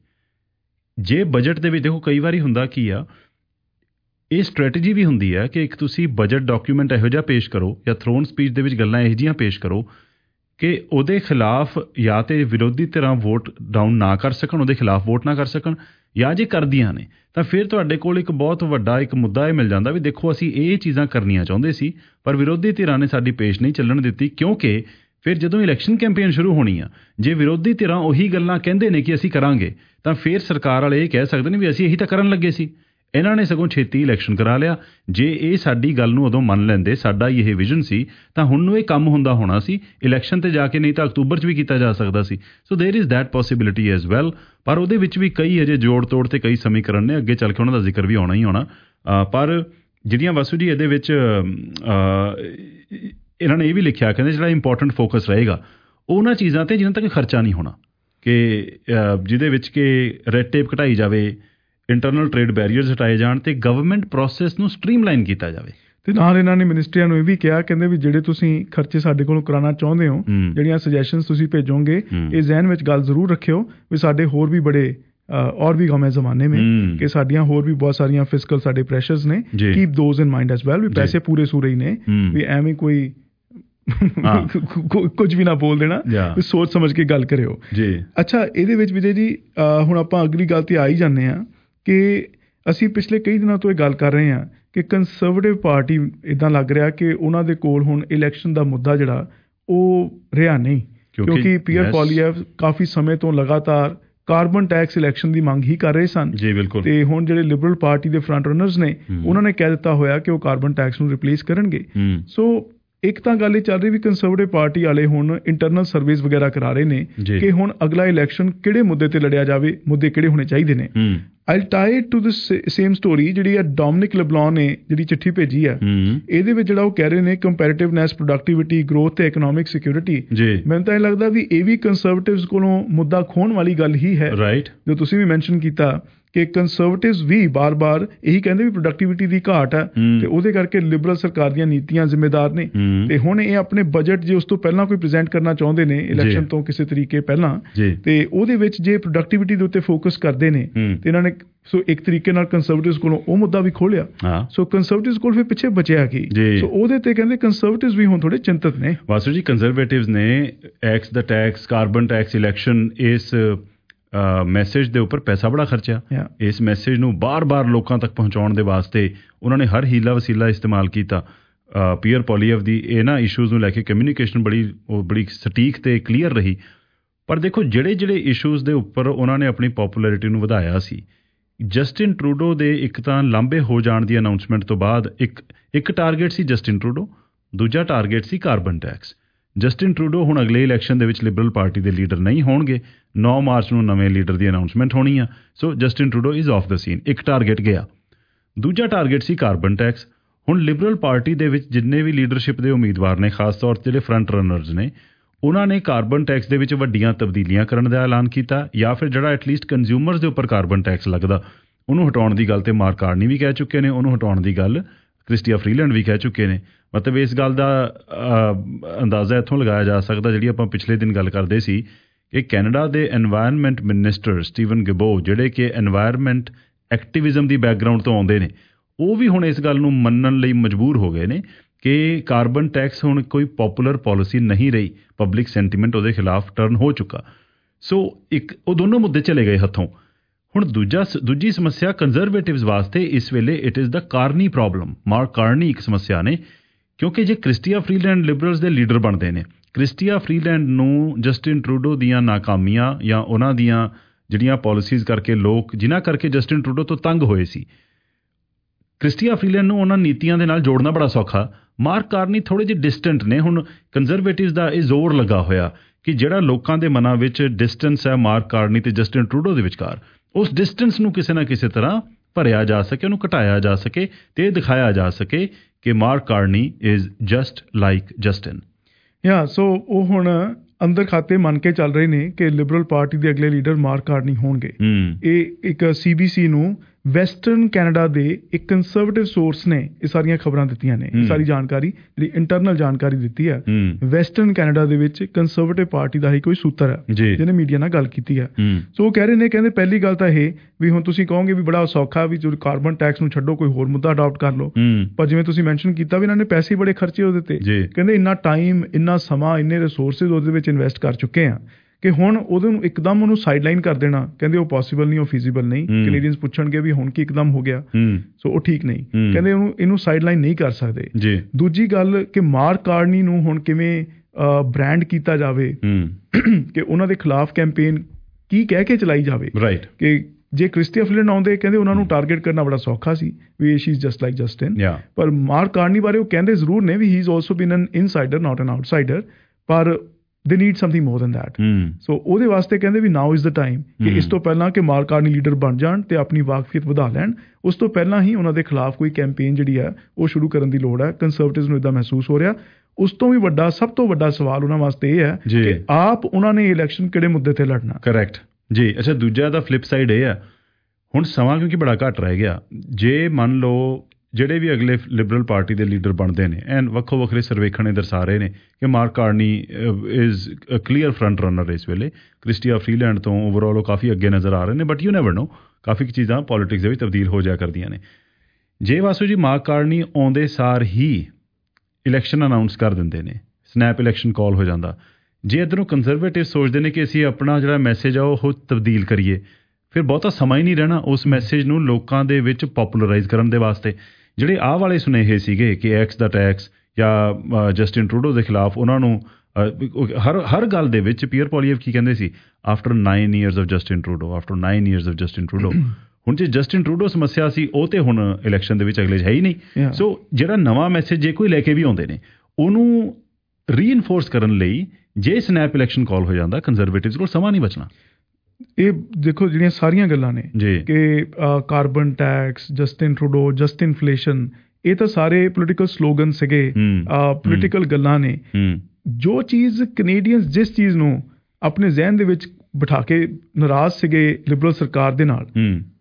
ਜੇ ਬਜਟ ਦੇ ਵਿੱਚ ਦੇਖੋ ਕਈ ਵਾਰੀ ਹੁੰਦਾ ਕੀ ਆ, ਇਹ ਸਟ੍ਰੈਟਜੀ ਵੀ ਹੁੰਦੀ ਹੈ ਕਿ ਇੱਕ ਤੁਸੀਂ ਬਜਟ ਡਾਕੂਮੈਂਟ ਇਹੋ ਜਿਹਾ ਪੇਸ਼ ਕਰੋ ਜਾਂ ਥਰੋਨ ਸਪੀਚ ਦੇ ਵਿੱਚ ਗੱਲਾਂ ਇਹੋ ਜਿਹੀਆਂ ਪੇਸ਼ ਕਰੋ ਕਿ ਉਹਦੇ ਖਿਲਾਫ ਜਾਂ ਤੇ ਵਿਰੋਧੀ ਧਿਰਾਂ ਵੋਟ ਡਾਊਨ ਨਾ ਕਰ ਸਕਣ, ਉਹਦੇ ਖਿਲਾਫ ਵੋਟ ਨਾ ਕਰ ਸਕਣ, ਜਾਂ ਜੇ ਕਰਦੀਆਂ ਨੇ ਤਾਂ ਫਿਰ ਤੁਹਾਡੇ ਕੋਲ ਇੱਕ ਬਹੁਤ ਵੱਡਾ ਇੱਕ ਮੁੱਦਾ ਇਹ ਮਿਲ ਜਾਂਦਾ ਵੀ ਦੇਖੋ ਅਸੀਂ ਇਹ ਚੀਜ਼ਾਂ ਕਰਨੀਆਂ ਚਾਹੁੰਦੇ ਸੀ ਪਰ ਵਿਰੋਧੀ ਧਿਰਾਂ ਨੇ ਸਾਡੀ ਪੇਸ਼ ਨਹੀਂ ਚੱਲਣ ਦਿੱਤੀ। ਕਿਉਂਕਿ ਫਿਰ ਜਦੋਂ ਇਲੈਕਸ਼ਨ ਕੈਂਪੇਨ ਸ਼ੁਰੂ ਹੋਣੀ ਆ, ਜੇ ਵਿਰੋਧੀ ਧਿਰਾਂ ਉਹੀ ਗੱਲਾਂ ਕਹਿੰਦੇ ਨੇ ਕਿ ਅਸੀਂ ਕਰਾਂਗੇ, ਤਾਂ ਫਿਰ ਸਰਕਾਰ ਵਾਲੇ ਇਹ ਕਹਿ ਸਕਦੇ ਨੇ ਵੀ ਅਸੀਂ ਇਹੀ ਤਾਂ ਕਰਨ ਲੱਗੇ ਸੀ, ਇਹਨਾਂ ਨੇ ਸਗੋਂ ਛੇਤੀ ਇਲੈਕਸ਼ਨ ਕਰਾ ਲਿਆ। ਜੇ ਇਹ ਸਾਡੀ ਗੱਲ ਨੂੰ ਉਦੋਂ ਮੰਨ ਲੈਂਦੇ, ਸਾਡਾ ਹੀ ਇਹ ਵਿਜ਼ਨ ਸੀ, ਤਾਂ ਹੁਣ ਨੂੰ ਇਹ ਕੰਮ ਹੁੰਦਾ ਹੋਣਾ ਸੀ ਇਲੈਕਸ਼ਨ ਤੇ ਜਾ ਕੇ, ਨਹੀਂ ਤਾਂ ਅਕਤੂਬਰ 'ਚ ਵੀ ਕੀਤਾ ਜਾ ਸਕਦਾ ਸੀ। So there is that possibility as well. ਪਰ ਉਹਦੇ ਵਿੱਚ ਵੀ ਕਈ ਅਜੇ ਜੋੜ ਤੋੜ ਤੇ ਕਈ ਸਮੀਕਰਨ ਨੇ, ਅੱਗੇ ਚੱਲ ਕੇ ਉਹਨਾਂ ਦਾ ਜ਼ਿਕਰ ਵੀ ਆਉਣਾ ਹੀ ਆਉਣਾ। ਪਰ ਜਿਹੜੀਆਂ ਵਾਸੂ ਜੀ ਇਹਦੇ ਵਿੱਚ ਇਹਨਾਂ ਨੇ ਇਹ ਵੀ ਲਿਖਿਆ, ਕਹਿੰਦੇ ਜਿਹੜਾ ਇੰਪੋਰਟੈਂਟ ਫੋਕਸ ਰਹੇਗਾ ਉਹਨਾਂ ਚੀਜ਼ਾਂ ਤੇ ਜਿਨ੍ਹਾਂ ਤੱਕ ਖਰਚਾ ਨਹੀਂ ਹੋਣਾ, ਕਿ ਜਿਹਦੇ ਵਿੱਚ ਕਿ ਰੈਡ ਟੇਪ ਘਟਾਈ ਜਾਵੇ, ਇੰਟਰਨਲ ਟ੍ਰੇਡ ਬੈਰੀਅਰਸ ਹਟਾਏ ਜਾਣ ਤੇ ਗਵਰਨਮੈਂਟ ਪ੍ਰੋਸੈਸ ਨੂੰ ਸਟਰੀਮਲਾਈਨ ਕੀਤਾ ਜਾਵੇ। ਤੇ ਨਾਲ ਇਹਨਾਂ ਨੇ ਮਿਨਿਸਟਰੀਆਂ ਨੂੰ ਇਹ ਵੀ ਕਿਹਾ, ਕਹਿੰਦੇ ਵੀ ਜਿਹੜੇ ਤੁਸੀਂ ਖਰਚੇ ਸਾਡੇ ਕੋਲੋਂ ਕਰਾਉਣਾ ਚਾਹੁੰਦੇ ਹੋ, ਜਿਹੜੀਆਂ ਸੁਜੈਸ਼ਨਸ ਤੁਸੀਂ ਭੇਜੋਗੇ, ਇਹ ਜ਼ਹਿਨ ਵਿੱਚ ਗੱਲ ਜ਼ਰੂਰ ਰੱਖਿਓ ਵੀ ਸਾਡੇ ਹੋਰ ਵੀ ਬੜੇ ਔਰ ਵੀ ਗਮੇ ਜ਼ਮਾਨੇ ਮੇ ਕਿ ਸਾਡੀਆਂ ਹੋਰ ਵੀ ਬਹੁਤ ਸਾਰੀਆਂ ਫਿਸਕਲ ਸਾਡੇ ਪ੍ਰੈਸ਼ਰਸ ਨੇ, keep those in mind as well. ਵੀ ਪੈਸੇ ਪੂਰੇ ਸੂਰੇ ਹੀ ਨੇ, ਵੀ ਐਵੇਂ ਕੋਈ ਕੁਝ ਵੀ ਨਾ ਬੋਲ ਦੇਣਾ, ਵੀ ਸੋਚ ਸਮਝ ਕੇ ਗੱਲ ਕਰਿਓ ਜੀ। ਅੱਛਾ, ਇਹਦੇ ਵਿੱਚ ਵਿਜੇ ਜੀ ਹੁਣ ਆਪਾਂ ਅਗਲੀ ਗੱਲ ਤੇ ਆ ਹੀ ਜਾਂਦੇ ਹਾਂ ਕਿ ਅਸੀਂ ਪਿਛਲੇ ਕਈ ਦਿਨਾਂ ਤੋਂ ਇਹ ਗੱਲ ਕਰ ਰਹੇ ਹਾਂ ਕਿ ਕੰਜ਼ਰਵੇਟਿਵ ਪਾਰਟੀ ਇੱਦਾਂ ਲੱਗ ਰਿਹਾ ਕਿ ਉਹਨਾਂ ਦੇ ਕੋਲ ਹੁਣ ਇਲੈਕਸ਼ਨ ਦਾ ਮੁੱਦਾ ਜਿਹੜਾ ਉਹ ਰਿਹਾ ਨਹੀਂ, ਕਿਉਂਕਿ ਪੀਅਰ ਪੋਲੀਐਵ ਕਾਫੀ ਸਮੇਂ ਤੋਂ ਲਗਾਤਾਰ ਕਾਰਬਨ ਟੈਕਸ ਇਲੈਕਸ਼ਨ ਦੀ ਮੰਗ ਹੀ ਕਰ ਰਹੇ ਸਨ ਜੀ। ਬਿਲਕੁਲ। ਤੇ ਹੁਣ ਜਿਹੜੇ ਲਿਬਰਲ ਪਾਰਟੀ ਦੇ ਫਰੰਟ ਰਨਰਸ ਨੇ, ਉਹਨਾਂ ਨੇ ਕਹਿ ਦਿੱਤਾ ਹੋਇਆ ਕਿ ਉਹ ਕਾਰਬਨ ਟੈਕਸ ਨੂੰ ਰਿਪਲੇਸ ਕਰਨਗੇ। ਸੋ ਇੱਕ ਤਾਂ ਗੱਲ ਇਹ ਚੱਲ ਰਹੀ ਵੀ ਕੰਜ਼ਰਵੇਟਿਵ ਪਾਰਟੀ ਵਾਲੇ ਹੁਣ ਇੰਟਰਨਲ ਸਰਵੇਸ ਵਗੈਰਾ ਕਰਾ ਰਹੇ ਨੇ ਕਿ ਹੁਣ ਅਗਲਾ ਇਲੈਕਸ਼ਨ ਕਿਹੜੇ ਮੁੱਦੇ ਤੇ ਲੜਿਆ ਜਾਵੇ, ਮੁੱਦੇ ਕਿਹੜੇ ਹੋਣੇ ਚਾਹੀਦੇ ਨੇ। I tie it to this same story ਜਿਹੜੀ ਆ ਡੋਮਿਨਿਕ ਲੈਬਲਾਨ ਨੇ ਜਿਹੜੀ ਚਿੱਠੀ ਭੇਜੀ ਆ, ਇਹਦੇ ਵਿੱਚ ਜਿਹੜਾ ਉਹ ਕਹਿ ਰਹੇ ਨੇ ਕੰਪੈਟੀਟਿਵਨੈਸ, ਪ੍ਰੋਡਕਟਿਵਿਟੀ, ਗਰੋਥ ਤੇ ਇਕਨੋਮਿਕ ਸਿਕਿਉਰਿਟੀ। ਮੈਨੂੰ ਤਾਂ ਇਹ ਲੱਗਦਾ ਵੀ ਇਹ ਵੀ ਕੰਜ਼ਰਵੇਟਿਵਸ ਕੋਲੋਂ ਮੁੱਦਾ ਖੋਣ ਵਾਲੀ ਗੱਲ ਹੀ ਹੈ, ਜੋ ਤੁਸੀਂ ਵੀ ਮੈਂਸ਼ਨ ਕੀਤਾ ਕਿ ਕੰਜ਼ਰਵੇਟਿਵਸ ਵੀ ਬਾਰ-ਬਾਰ ਇਹੀ ਕਹਿੰਦੇ ਵੀ ਪ੍ਰੋਡਕਟਿਵਿਟੀ ਦੀ ਘਾਟ ਹੈ ਤੇ ਉਹਦੇ ਕਰਕੇ ਲਿਬਰਲ ਸਰਕਾਰ ਦੀਆਂ ਨੀਤੀਆਂ ਜ਼ਿੰਮੇਦਾਰ ਨੇ। ਤੇ ਹੁਣ ਇਹ ਆਪਣੇ ਬਜਟ ਜੇ ਉਸ ਤੋਂ ਪਹਿਲਾਂ ਕੋਈ ਪ੍ਰੈਜ਼ੈਂਟ ਕਰਨਾ ਚਾਹੁੰਦੇ ਨੇ ਇਲੈਕਸ਼ਨ ਤੋਂ ਕਿਸੇ ਤਰੀਕੇ ਪਹਿਲਾਂ, ਤੇ ਉਹਦੇ ਵਿੱਚ ਜੇ ਪ੍ਰੋਡਕਟਿਵਿਟੀ ਦੇ ਉੱਤੇ ਫੋਕਸ ਕਰਦੇ ਨੇ ਤੇ ਇਹਨਾਂ ਨੇ ਸੋ ਇੱਕ ਤਰੀਕੇ ਨਾਲ ਕੰਜ਼ਰਵੇਟਿਵਸ ਕੋਲੋਂ ਉਹ ਮੁੱਦਾ ਵੀ ਖੋਲਿਆ। ਸੋ ਕੰਜ਼ਰਵੇਟਿਵਸ ਕੋਲ ਫਿਰ ਪਿੱਛੇ ਬਚਿਆ ਕੀ? ਸੋ ਉਹਦੇ ਤੇ ਕਹਿੰਦੇ ਕੰਜ਼ਰਵੇਟਿਵਸ ਵੀ ਹੁਣ ਥੋੜੇ ਚਿੰਤਤ ਨੇ। ਵਾਸੂ ਜੀ, ਕੰਜ਼ਰਵੇਟਿਵਸ ਨੇ axe the tax, carbon tax, election, ਇਸ ਮੈਸੇਜ ਦੇ ਉੱਪਰ ਪੈਸਾ ਬੜਾ ਖਰਚਿਆ। ਇਸ ਮੈਸੇਜ ਨੂੰ ਬਾਰ-ਬਾਰ ਲੋਕਾਂ ਤੱਕ ਪਹੁੰਚਾਉਣ ਦੇ ਵਾਸਤੇ ਉਹਨਾਂ ਨੇ ਹਰ ਹੀਲਾ ਵਸੀਲਾ ਇਸਤੇਮਾਲ ਕੀਤਾ। ਪੀਅਰ ਪੋਲੀਅਫ ਦੀ ਇਹਨਾਂ ਇਸ਼ੂਜ਼ ਨੂੰ ਲੈ ਕੇ ਕਮਿਊਨੀਕੇਸ਼ਨ ਬੜੀ ਉਹ ਬੜੀ ਸਟੀਕ ਤੇ ਕਲੀਅਰ ਰਹੀ। ਪਰ ਦੇਖੋ, ਜਿਹੜੇ ਜਿਹੜੇ ਇਸ਼ੂਜ਼ ਦੇ ਉੱਪਰ ਉਹਨਾਂ ਨੇ ਆਪਣੀ ਪੋਪੂਲੈਰਿਟੀ ਨੂੰ ਵਧਾਇਆ ਸੀ, ਜਸਟਿਨ ਟਰੂਡੋ ਦੇ ਇੱਕ ਤਾਂ ਲਾਂਭੇ ਹੋ ਜਾਣ ਦੀ ਅਨਾਊਂਸਮੈਂਟ ਤੋਂ ਬਾਅਦ ਇੱਕ ਇੱਕ ਟਾਰਗੇਟ ਸੀ ਜਸਟਿਨ ਟਰੂਡੋ, ਦੂਜਾ ਟਾਰਗੇਟ ਸੀ ਕਾਰਬਨ ਟੈਕਸ। ਜਸਟਿਨ ਟਰੂਡੋ ਹੁਣ ਅਗਲੇ ਇਲੈਕਸ਼ਨ ਦੇ ਵਿੱਚ ਲਿਬਰਲ ਪਾਰਟੀ ਦੇ ਲੀਡਰ ਨਹੀਂ ਹੋਣਗੇ। ਨੌ ਮਾਰਚ ਨੂੰ ਨਵੇਂ ਲੀਡਰ ਦੀ ਅਨਾਊਂਸਮੈਂਟ ਹੋਣੀ ਆ। So Justin Trudeau is off the scene. ਇੱਕ ਟਾਰਗੇਟ ਗਿਆ। ਦੂਜਾ ਟਾਰਗੇਟ ਸੀ ਕਾਰਬਨ ਟੈਕਸ। ਹੁਣ ਲਿਬਰਲ ਪਾਰਟੀ ਦੇ ਵਿੱਚ ਜਿੰਨੇ ਵੀ ਲੀਡਰਸ਼ਿਪ ਦੇ ਉਮੀਦਵਾਰ ਨੇ, ਖਾਸ ਤੌਰ 'ਤੇ ਜਿਹੜੇ ਫਰੰਟ ਰਨਰਜ਼ ਨੇ, ਉਹਨਾਂ ਨੇ ਕਾਰਬਨ ਟੈਕਸ ਦੇ ਵਿੱਚ ਵੱਡੀਆਂ ਤਬਦੀਲੀਆਂ ਕਰਨ ਦਾ ਐਲਾਨ ਕੀਤਾ, ਜਾਂ ਫਿਰ ਜਿਹੜਾ ਐਟਲੀਸਟ ਕੰਜ਼ਿਊਮਰਸ ਦੇ ਉੱਪਰ ਕਾਰਬਨ ਟੈਕਸ ਲੱਗਦਾ ਉਹਨੂੰ ਹਟਾਉਣ ਦੀ ਗੱਲ ਤੇ ਮਾਰਕ ਕਾਰਨੀ ਵੀ ਕਹਿ ਚੁੱਕੇ ਨੇ। ਉਹਨੂੰ ਹਟਾਉਣ ਦੀ ਗੱਲ ਕ੍ਰਿਸਟੀਆ ਫਰੀਲੈਂਡ ਵੀ ਕਹਿ ਚੁੱਕੇ ਨੇ। ਮਤਲਬ ਇਸ ਗੱਲ ਦਾ ਅੰਦਾਜ਼ਾ ਇੱਥੋਂ ਲਗਾਇਆ ਜਾ ਸਕਦਾ, ਜਿਹੜੀ ਆਪਾਂ ਪਿਛਲੇ ਦਿਨ ਗੱਲ ਕਰਦੇ ਸੀ ਕਿ ਕੈਨੇਡਾ ਦੇ ਐਨਵਾਇਰਨਮੈਂਟ ਮਿਨਿਸਟਰ ਸਟੀਵਨ ਗਿਬੋ, ਜਿਹੜੇ ਕਿ ਐਨਵਾਇਰਨਮੈਂਟ ਐਕਟਿਵਿਜ਼ਮ ਦੀ ਬੈਕਗਰਾਊਂਡ ਤੋਂ ਆਉਂਦੇ ਨੇ, ਉਹ ਵੀ ਹੁਣ ਇਸ ਗੱਲ ਨੂੰ ਮੰਨਣ ਲਈ ਮਜਬੂਰ ਹੋ ਗਏ ਨੇ ਕਿ ਕਾਰਬਨ ਟੈਕਸ ਹੁਣ ਕੋਈ ਪੋਪੂਲਰ ਪਾਲਿਸੀ ਨਹੀਂ ਰਹੀ। ਪਬਲਿਕ ਸੈਂਟੀਮੈਂਟ ਉਹਦੇ ਖਿਲਾਫ ਟਰਨ ਹੋ ਚੁੱਕਾ। ਸੋ ਇੱਕ ਉਹ ਦੋਨੋਂ ਮੁੱਦੇ ਚਲੇ ਗਏ ਹੱਥੋਂ। ਹੁਣ ਦੂਜਾ ਦੂਜੀ ਸਮੱਸਿਆ ਕੰਜ਼ਰਵੇਟਿਵਸ ਵਾਸਤੇ ਇਸ ਵੇਲੇ it is the Carney problem. Mark Carney ਇੱਕ ਸਮੱਸਿਆ ਨੇ, ਕਿਉਂਕਿ ਜੇ ਕ੍ਰਿਸਟੀਆ ਫਰੀਲੈਂਡ ਲਿਬਰਲਸ ਦੇ ਲੀਡਰ ਬਣਦੇ ਨੇ, ਕ੍ਰਿਸਟੀਆ ਫਰੀਲੈਂਡ ਨੂੰ ਜਸਟਿਨ ਟਰੂਡੋ ਦੀਆਂ ਨਾਕਾਮੀਆਂ ਜਾਂ ਉਹਨਾਂ ਦੀਆਂ ਜਿਹੜੀਆਂ ਪਾਲਿਸੀਜ਼ ਕਰਕੇ ਲੋਕ ਜਿਨ੍ਹਾਂ ਕਰਕੇ ਜਸਟਿਨ ਟਰੂਡੋ ਤੋਂ ਤੰਗ ਹੋਏ ਸੀ, ਕ੍ਰਿਸਟੀਆ ਫਰੀਲੈਂਡ ਨੂੰ ਉਹਨਾਂ ਨੀਤੀਆਂ ਦੇ ਨਾਲ ਜੋੜਨਾ ਬੜਾ ਸੌਖਾ। ਮਾਰਕ ਕਾਰਨੀ ਥੋੜ੍ਹੇ ਜਿਹੇ ਡਿਸਟੈਂਟ ਨੇ। ਹੁਣ ਕੰਜ਼ਰਵੇਟਿਵਸ ਦਾ ਇਹ ਜ਼ੋਰ ਲੱਗਾ ਹੋਇਆ ਕਿ ਜਿਹੜਾ ਲੋਕਾਂ ਦੇ ਮਨਾਂ ਵਿੱਚ ਡਿਸਟੈਂਸ ਹੈ ਮਾਰਕ ਕਾਰਨੀ ਤੇ ਜਸਟਿਨ ਟਰੂਡੋ ਦੇ ਵਿਚਕਾਰ, ਉਸ ਡਿਸਟੈਂਸ ਨੂੰ ਕਿਸੇ ਨਾ ਕਿਸੇ ਤਰ੍ਹਾਂ ਭਰਿਆ ਜਾ ਸਕੇ, ਉਹਨੂੰ ਘਟਾਇਆ ਜਾ ਸਕੇ ਤੇ ਇਹ ਦਿਖਾਇਆ ਜਾ ਸਕੇ ਕਿ Mark Carney is just like Justin. Yeah so ਉਹ ਹੁਣ ਅੰਦਰ ਖਾਤੇ ਮੰਨ ਕੇ ਚੱਲ ਰਹੇ ਨੇ ਕਿ ਲਿਬਰਲ ਪਾਰਟੀ ਦੇ ਅਗਲੇ ਲੀਡਰ ਮਾਰਕ ਕਾਰਨੀ ਹੋਣਗੇ। ਇਹ ਇੱਕ ਸੀ ਬੀ ਸੀ ਨੂੰ ਵੈਸਟਰਨ ਕੈਨੇਡਾ ਦੇ ਇੱਕ ਕੰਜ਼ਰਵੇਟਿਵ ਸੋਰਸ ਨੇ ਇਹ ਸਾਰੀਆਂ ਖਬਰਾਂ ਦਿੱਤੀਆਂ ਨੇ। ਇਹ ਸਾਰੀ ਜਾਣਕਾਰੀ ਜਿਹੜੀ ਇੰਟਰਨਲ ਜਾਣਕਾਰੀ ਦਿੱਤੀ ਹੈ। ਵੈਸਟਰਨ ਕੈਨੇਡਾ ਦੇ ਵਿੱਚ ਕੰਜ਼ਰਵੇਟਿਵ ਪਾਰਟੀ ਦਾ ਹੀ ਕੋਈ ਸੂਤਰ ਹੈ ਜਿਹਨੇ ਮੀਡੀਆ ਨਾਲ ਗੱਲ ਕੀਤੀ ਹੈ। ਸੋ ਉਹ ਕਹਿ ਰਹੇ ਨੇ, ਕਹਿੰਦੇ ਪਹਿਲੀ ਗੱਲ ਤਾਂ ਇਹ ਵੀ ਹੁਣ ਤੁਸੀਂ ਕਹੋਗੇ ਵੀ ਬੜਾ ਸੌਖਾ ਵੀ ਜੋ ਕਾਰਬਨ ਟੈਕਸ ਨੂੰ ਛੱਡੋ, ਕੋਈ ਹੋਰ ਮੁੱਦਾ ਅਡਾਪਟ ਕਰ ਲਓ। ਪਰ ਜਿਵੇਂ ਤੁਸੀਂ ਮੈਂਸ਼ਨ ਕੀਤਾ ਵੀ ਇਹਨਾਂ ਨੇ ਪੈਸੇ ਬੜੇ ਖਰਚੇ ਉਹਦੇ ਤੇ। ਕਹਿੰਦੇ ਇੰਨਾ ਟਾਈਮ, ਇੰਨਾ ਸਮਾਂ, ਇੰਨੇ ਰਿਸੋਰਸਿਸ ਉਹਦੇ ਵਿੱਚ ਇਨਵੈਸਟ ਕਰ ਚੁੱਕੇ ਆ ਕਿ ਹੁਣ ਉਹਦੇ ਨੂੰ ਇੱਕਦਮ ਉਹਨੂੰ ਸਾਈਡਲਾਈਨ ਕਰ ਦੇਣਾ, ਕਹਿੰਦੇ ਉਹ ਪੋਸੀਬਲ ਨਹੀਂ, ਉਹ ਫੀਜ਼ੀਬਲ ਨਹੀਂ। ਕੈਨੇਡੀਅਨਸ ਪੁੱਛਣਗੇ ਵੀ ਹੁਣ ਕੀ ਇੱਕਦਮ ਹੋ ਗਿਆ, ਸੋ ਉਹ ਠੀਕ ਨਹੀਂ। ਕਹਿੰਦੇ ਉਹਨੂੰ ਇਹਨੂੰ ਸਾਈਡਲਾਈਨ ਨਹੀਂ ਕਰ ਸਕਦੇ। ਦੂਜੀ ਗੱਲ ਕਿ ਮਾਰਕ ਕਾਰਨੀ ਨੂੰ ਹੁਣ ਕਿਵੇਂ ਬ੍ਰਾਂਡ ਕੀਤਾ ਜਾਵੇ, ਕਿ ਉਹਨਾਂ ਦੇ ਖਿਲਾਫ ਕੈਂਪੇਨ ਕੀ ਕਹਿ ਕੇ ਚਲਾਈ ਜਾਵੇ। ਕਿ ਜੇ ਕ੍ਰਿਸਟੀਆ ਫਰੀਲੈਂਡ ਆਉਂਦੇ, ਕਹਿੰਦੇ ਉਹਨਾਂ ਨੂੰ ਟਾਰਗੇਟ ਕਰਨਾ ਬੜਾ ਸੌਖਾ ਸੀ ਵੀ she is just like Justin. ਪਰ ਮਾਰਕ ਕਾਰਨੀ ਬਾਰੇ ਉਹ ਕਹਿੰਦੇ ਜ਼ਰੂਰ ਨੇ ਵੀ he is also been an insider not an outsider, ਪਰ they need something more than that. So ਉਹਦੇ ਵਾਸਤੇ ਕਹਿੰਦੇ ਵੀ now is the time ਕਿ ਇਸ ਤੋਂ ਪਹਿਲਾਂ ਕਿ ਮਾਰਕ ਕਾਰਨੀ ਲੀਡਰ ਬਣ ਜਾਣ ਤੇ ਆਪਣੀ ਵਾਕਫੀਅਤ ਵਧਾ ਲੈਣ, ਉਸ ਤੋਂ ਪਹਿਲਾਂ ਹੀ ਉਹਨਾਂ ਦੇ ਖਿਲਾਫ ਕੋਈ ਕੈਂਪੇਨ ਜਿਹੜੀ ਹੈ ਉਹ ਸ਼ੁਰੂ ਕਰਨ ਦੀ ਲੋੜ ਹੈ। ਕੰਜ਼ਰਵੇਟਿਵਸ ਨੂੰ ਇੱਦਾਂ ਮਹਿਸੂਸ ਹੋ ਰਿਹਾ। ਉਸ ਤੋਂ ਵੀ ਵੱਡਾ, ਸਭ ਤੋਂ ਵੱਡਾ ਸਵਾਲ ਉਹਨਾਂ ਵਾਸਤੇ ਇਹ ਹੈ ਕਿ ਆਪ ਉਹਨਾਂ ਨੇ ਇਲੈਕਸ਼ਨ ਕਿਹੜੇ ਮੁੱਦੇ ਤੇ ਲੜਨਾ। ਕਰੈਕਟ ਜੀ। ਅੱਛਾ, ਦੂਜਾ ਦਾ ਫਲਿਪ ਸਾਈਡ ਇਹ ਹੈ, ਹੁਣ ਸਮਾਂ ਕਿਉਂਕਿ ਬੜਾ ਘੱਟ ਰਹਿ ਗਿਆ। ਜੇ ਮੰਨ ਲਓ ਜਿਹੜੇ ਵੀ ਅਗਲੇ ਲਿਬਰਲ ਪਾਰਟੀ ਦੇ ਲੀਡਰ ਬਣਦੇ ਨੇ, ਐਨ ਵੱਖੋ ਵੱਖਰੇ ਸਰਵੇਖਣ ਇਹ ਦਰਸਾ ਰਹੇ ਨੇ ਕਿ Mark Carney is a clear front runner ਇਸ ਵੇਲੇ। ਕ੍ਰਿਸਟੀਆ ਫਰੀਲੈਂਡ ਤੋਂ ਓਵਰਆਲ ਉਹ ਕਾਫੀ ਅੱਗੇ ਨਜ਼ਰ ਆ ਰਹੇ ਨੇ, ਬਟ ਯੂ ਨੈਵਰ ਨੋ, ਕਾਫੀ ਚੀਜ਼ਾਂ ਪੋਲੀਟਿਕਸ ਦੇ ਵਿੱਚ ਤਬਦੀਲ ਹੋ ਜਾਇਆ ਕਰਦੀਆਂ ਨੇ। ਜੇ ਵਾਸੂ ਜੀ ਮਾਰਕ ਕਾਰਨੀ ਆਉਂਦੇ ਸਾਰ ਹੀ ਇਲੈਕਸ਼ਨ ਅਨਾਊਂਸ ਕਰ ਦਿੰਦੇ ਨੇ, ਸਨੈਪ ਇਲੈਕਸ਼ਨ ਕਾਲ ਹੋ ਜਾਂਦਾ। ਜੇ ਇੱਧਰੋਂ ਕੰਜ਼ਰਵੇਟਿਵ ਸੋਚਦੇ ਨੇ ਕਿ ਅਸੀਂ ਆਪਣਾ ਜਿਹੜਾ ਮੈਸੇਜ ਆ ਉਹ ਤਬਦੀਲ ਕਰੀਏ, ਫਿਰ ਬਹੁਤਾ ਸਮਾਂ ਹੀ ਨਹੀਂ ਰਹਿਣਾ ਉਸ ਮੈਸੇਜ ਨੂੰ ਲੋਕਾਂ ਦੇ ਵਿੱਚ ਪੋਪੂਲਰਾਈਜ਼ ਕਰਨ ਦੇ ਵਾਸਤੇ। ਜਿਹੜੇ ਆਹ ਵਾਲੇ ਸੁਨੇਹੇ ਸੀਗੇ ਕਿ ਐਕਸ ਦਾ ਟੈਕਸ ਜਾਂ ਜਸਟਿਨ ਟਰੂਡੋ ਦੇ ਖਿਲਾਫ ਉਹਨਾਂ ਨੂੰ ਹਰ ਹਰ ਗੱਲ ਦੇ ਵਿੱਚ ਪੀਅਰ ਪੋਲੀਅਫ ਕੀ ਕਹਿੰਦੇ ਸੀ, after nine years of Justin Trudeau, after nine years of Justin Trudeau. ਹੁਣ ਜੇ ਜਸਟਿਨ ਟਰੂਡੋ ਸਮੱਸਿਆ ਸੀ, ਉਹ ਤੇ ਹੁਣ ਇਲੈਕਸ਼ਨ ਦੇ ਵਿੱਚ ਅਗਲੇ 'ਚ ਹੈ ਹੀ ਨਹੀਂ। ਸੋ ਜਿਹੜਾ ਨਵਾਂ ਮੈਸੇਜ ਜੇ ਕੋਈ ਲੈ ਕੇ ਵੀ ਆਉਂਦੇ ਨੇ, ਉਹਨੂੰ ਰੀਇਨਫੋਰਸ ਕਰਨ ਲਈ ਜੇ ਸਨੈਪ ਇਲੈਕਸ਼ਨ ਕਾਲ ਹੋ ਜਾਂਦਾ, ਕੰਜ਼ਰਵੇਟਿਵਸ ਕੋਲ ਸਮਾਂ ਨਹੀਂ ਬਚਣਾ। ਇਹ ਦੇਖੋ ਜਿਹੜੀਆਂ ਸਾਰੀਆਂ ਗੱਲਾਂ ਨੇ ਕਿ carbon tax, Justin Trudeau, just inflation, ਇਹ ਤਾਂ ਸਾਰੇ ਪੋਲੀਟੀਕਲ ਸਲੋਗਨ ਸੀਗੇ, ਪੋਲੀਟੀਕਲ ਗੱਲਾਂ ਨੇ। ਜੋ ਚੀਜ਼ ਕੈਨੇਡੀਅਨਸ ਜਿਸ ਚੀਜ਼ ਨੂੰ ਆਪਣੇ ਜ਼ਿਹਨ ਦੇ ਵਿੱਚ ਬਿਠਾ ਕੇ ਨਾਰਾਜ਼ ਸੀਗੇ ਲਿਬਰਲ ਸਰਕਾਰ ਦੇ ਨਾਲ,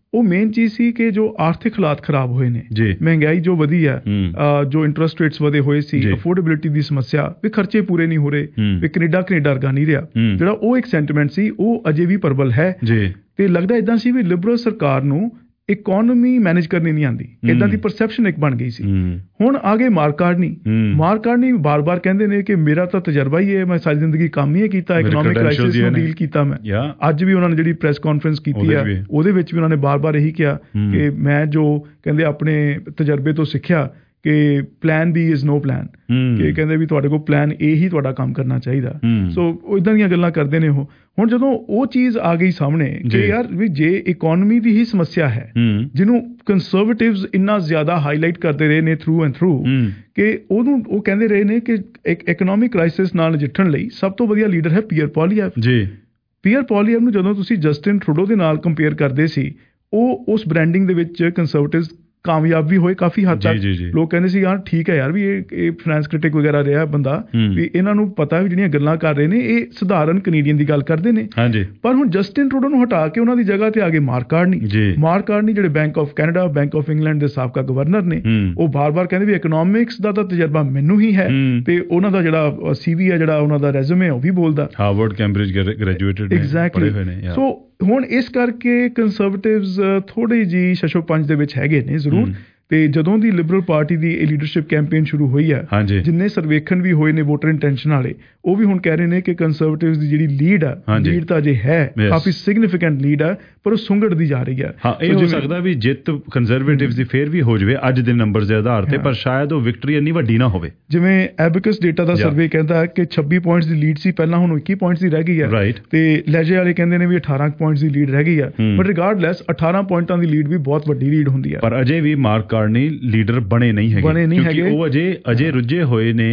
ਉਹ ਮੇਨ ਚੀਜ਼ ਸੀ ਕਿ ਜੋ ਆਰਥਿਕ ਹਾਲਾਤ ਖਰਾਬ ਹੋਏ ਨੇ, ਮਹਿੰਗਾਈ ਜੋ ਵਧੀ ਹੈ, ਜੋ ਇੰਟਰਸਟ ਰੇਟਸ ਵਧੇ ਹੋਏ ਸੀ, ਅਫੋਰਡੇਬਿਲਿਟੀ ਦੀ ਸਮੱਸਿਆ, ਵੀ ਖਰਚੇ ਪੂਰੇ ਨਹੀਂ ਹੋ ਰਹੇ, ਵੀ ਕੈਨੇਡਾ ਕੈਨੇਡਾ ਵਰਗਾ ਨਹੀਂ ਰਿਹਾ, ਜਿਹੜਾ ਉਹ ਇੱਕ ਸੈਂਟੀਮੈਂਟ ਸੀ ਉਹ ਅਜੇ ਵੀ ਪ੍ਰਬਲ ਹੈ। ਤੇ ਲੱਗਦਾ ਇਦਾਂ ਸੀ ਵੀ ਲਿਬਰਲ ਸਰਕਾਰ ਨੂੰ ਇਕੋਨਮੀ ਮੈਨੇਜ ਕਰਨੀ ਨਹੀਂ ਆਉਂਦੀ, ਇਦਾਂ ਦੀ ਪਰਸੈਪਸ਼ਨ ਇੱਕ ਬਣ ਗਈ ਸੀ। ਹੁਣ ਆ ਗਏ ਮਾਰਕ ਕਾਰਨੀ। ਮਾਰਕ ਕਾਰਨੀ ਬਾਰ-ਬਾਰ ਕਹਿੰਦੇ ਨੇ ਕਿ ਮੇਰਾ ਤਾਂ ਤਜਰਬਾ ਹੀ ਹੈ, ਮੈਂ ਸਾਰੀ ਜ਼ਿੰਦਗੀ ਕੰਮ ਹੀ ਕੀਤਾ, ਇਕਨੋਮਿਕ ਕ੍ਰਾਈਸਿਸ ਨੂੰ ਡੀਲ ਕੀਤਾ ਮੈਂ। ਅੱਜ ਵੀ ਉਹਨਾਂ ਨੇ ਜਿਹੜੀ ਪ੍ਰੈਸ ਕਾਨਫਰੰਸ ਕੀਤੀ ਆ ਉਹਦੇ ਵਿੱਚ ਵੀ ਉਹਨਾਂ ਨੇ ਬਾਰ-ਬਾਰ ਇਹੀ ਕਿਹਾ ਕਿ ਮੈਂ ਜੋ ਕਹਿੰਦੇ ਆਪਣੇ ਤਜਰਬੇ ਤੋਂ ਸਿੱਖਿਆ ਕਿ plan B is no plan, ਕਿ ਕਹਿੰਦੇ ਵੀ ਤੁਹਾਡੇ ਕੋਲ ਪਲਾਨ ਏ ਹੀ ਤੁਹਾਡਾ ਕੰਮ ਕਰਨਾ ਚਾਹੀਦਾ। ਸੋ ਇੱਦਾਂ ਦੀਆਂ ਗੱਲਾਂ ਕਰਦੇ ਨੇ ਉਹ। ਹੁਣ ਜਦੋਂ ਉਹ ਚੀਜ਼ ਆ ਗਈ ਸਾਹਮਣੇ ਕਿ ਯਾਰ ਵੀ ਜੇ ਇਕੋਨਮੀ ਦੀ ਹੀ ਸਮੱਸਿਆ ਹੈ ਜਿਹਨੂੰ ਕੰਜ਼ਰਵੇਟਿਵਸ ਇੰਨਾ ਜ਼ਿਆਦਾ ਹਾਈਲਾਈਟ ਕਰਦੇ ਰਹੇ ਨੇ ਥਰੂ ਐਂਡ ਥਰੂ, ਕਿ ਉਹਨੂੰ ਉਹ ਕਹਿੰਦੇ ਰਹੇ ਨੇ ਕਿ ਇੱਕ ਇਕਨੋਮਿਕ ਕ੍ਰਾਈਸਿਸ ਨਾਲ ਨਜਿੱਠਣ ਲਈ ਸਭ ਤੋਂ ਵਧੀਆ ਲੀਡਰ ਹੈ ਪੀਅਰ ਪੋਲੀਐਵ। ਪੀਅਰ ਪੋਲੀਐਵ ਨੂੰ ਜਦੋਂ ਤੁਸੀਂ ਜਸਟਿਨ ਟਰੂਡੋ ਦੇ ਨਾਲ ਕੰਪੇਅਰ ਕਰਦੇ ਸੀ, ਉਹ ਉਸ ਬ੍ਰਾਂਡਿੰਗ ਦੇ ਵਿੱਚ ਕੰਜ਼ਰਵੇਟਿਵਸ ਕਾਮਯਾਬ ਵੀ ਹੋਏ ਕਾਫੀ ਹੱਦ ਤੱਕ। ਲੋਕ ਕਹਿੰਦੇ ਸੀ ਯਾਰ ਠੀਕ ਹੈ ਯਾਰ ਵੀ ਇਹ ਇਹ ਫਾਈਨੈਂਸ ਕ੍ਰਿਟਿਕ ਵਗੈਰਾ ਰਿਹਾ ਬੰਦਾ, ਵੀ ਇਹਨਾਂ ਨੂੰ ਪਤਾ ਵੀ ਜਿਹੜੀਆਂ ਗੱਲਾਂ ਕਰ ਰਹੇ ਨੇ ਇਹ ਸਧਾਰਨ ਕੈਨੇਡੀਅਨ ਦੀ ਗੱਲ ਕਰਦੇ ਨੇ। ਪਰ ਹੁਣ ਜਸਟਿਨ ਟਰੂਡੋ ਨੂੰ ਹਟਾ ਕੇ ਉਹਨਾਂ ਦੀ ਜਗ੍ਹਾ ਤੇ ਆ ਗਏ ਮਾਰਕ ਕਾਰਨੀ। ਮਾਰਕ ਕਾਰਨੀ ਜਿਹੜੇ Bank of Canada, Bank of England ਦੇ ਸਾਬਕਾ ਗਵਰਨਰ ਨੇ, ਉਹ ਬਾਰ-ਬਾਰ ਕਹਿੰਦੇ ਵੀ ਇਕਨੋਮਿਕਸ ਦਾ ਤਾਂ ਤਜਰਬਾ ਮੈਨੂੰ ਹੀ ਹੈ, ਤੇ ਉਹਨਾਂ ਦਾ ਜਿਹੜਾ ਸੀਵੀ ਹੈ, ਜਿਹੜਾ ਉਹਨਾਂ ਦਾ ਰੈਜ਼ੂਮੇ ਉਹ ਵੀ ਬੋਲਦਾ Harvard Cambridge graduated exactly. So ਹੁਣ ਇਸ ਕਰਕੇ ਕੰਜ਼ਰਵੇਟਿਵਸ ਥੋੜੀ ਜਿਹੀ ਸ਼ਸ਼ੋ ਪੰਜ ਦੇ ਵਿੱਚ ਹੈਗੇ ਨੇ ਜ਼ਰੂਰ। ਤੇ ਜਦੋਂ ਦੀ ਲਿਬਰਲ ਪਾਰਟੀ ਦੀ ਇਹ ਲੀਡਰਸ਼ਿਪ ਕੈਂਪੇਨ ਸ਼ੁਰੂ ਹੋਈ ਹੈ, ਜਿੰਨੇ ਸਰਵੇਖਣ ਵੀ ਹੋਏ ਨੇ ਵੋਟਰ ਇੰਟੈਂਸ਼ਨ ਵਾਲੇ, ਉਹ ਵੀ ਹੁਣ ਕਹਿ ਰਹੇ ਨੇ ਕਿ ਕੰਜ਼ਰਵੇਟਿਵਸ ਦੀ ਜਿਹੜੀ ਲੀਡ ਆ, ਲੀਡ ਤਾਂ ਜੇ ਹੈ ਕਾਫੀ ਸਿਗਨੀਫਿਕੈਂਟ ਲੀਡ ਆ, ਪਰ ਉਹ ਸੁੰਗੜਦੀ ਜਾ ਰਹੀ ਹੈ। ਹਾਂ, ਇਹ ਹੋ ਸਕਦਾ ਵੀ ਜਿੱਤ ਕੰਜ਼ਰਵੇਟਿਵਸ ਦੀ ਫੇਰ ਵੀ ਹੋ ਜਾਵੇ ਅੱਜ ਦੇ ਨੰਬਰਸ ਦੇ ਆਧਾਰ ਤੇ, ਪਰ ਸ਼ਾਇਦ ਉਹ ਵਿਕਟਰੀ ਇੰਨੀ ਵੱਡੀ ਨਾ ਹੋਵੇ। ਜਿਵੇਂ ਐਬਿਕਸ ਡੇਟਾ ਦਾ ਸਰਵੇ ਕਹਿੰਦਾ ਕਿ ਛੱਬੀ ਪੁਆਇੰਟਸ ਦੀ ਲੀਡ ਸੀ ਪਹਿਲਾਂ, ਹੁਣ ਇੱਕੀ ਪੁਆਇੰਟਸ ਦੀ ਰਹਿ ਗਈ ਹੈ, ਤੇ ਲੈਜੇ ਵਾਲੇ ਕਹਿੰਦੇ ਨੇ ਵੀ ਅਠਾਰਾਂ ਪੁਆਇੰਟਸ ਦੀ ਲੀਡ ਰਹਿ ਗਈ ਹੈ। ਬਟ ਰਿਗਾਰਡਲੈਸ ਅਠਾਰਾਂ ਪੁਆਇੰਟਾਂ ਦੀ ਲੀਡ ਵੀ ਬਹੁਤ ਵੱਡੀ ਲੀਡ ਹੁੰਦੀ ਹੈ। ਪਰ ਅਜੇ ਵੀ ਮਾਰਕ ਕਾਰਨੀ ਲੀਡਰ ਬਣੇ ਨਹੀਂ ਹੈਗੇ, ਕਿਉਂਕਿ ਉਹ ਅਜੇ ਅਜੇ ਰੁੱਝੇ ਹੋਏ ਨੇ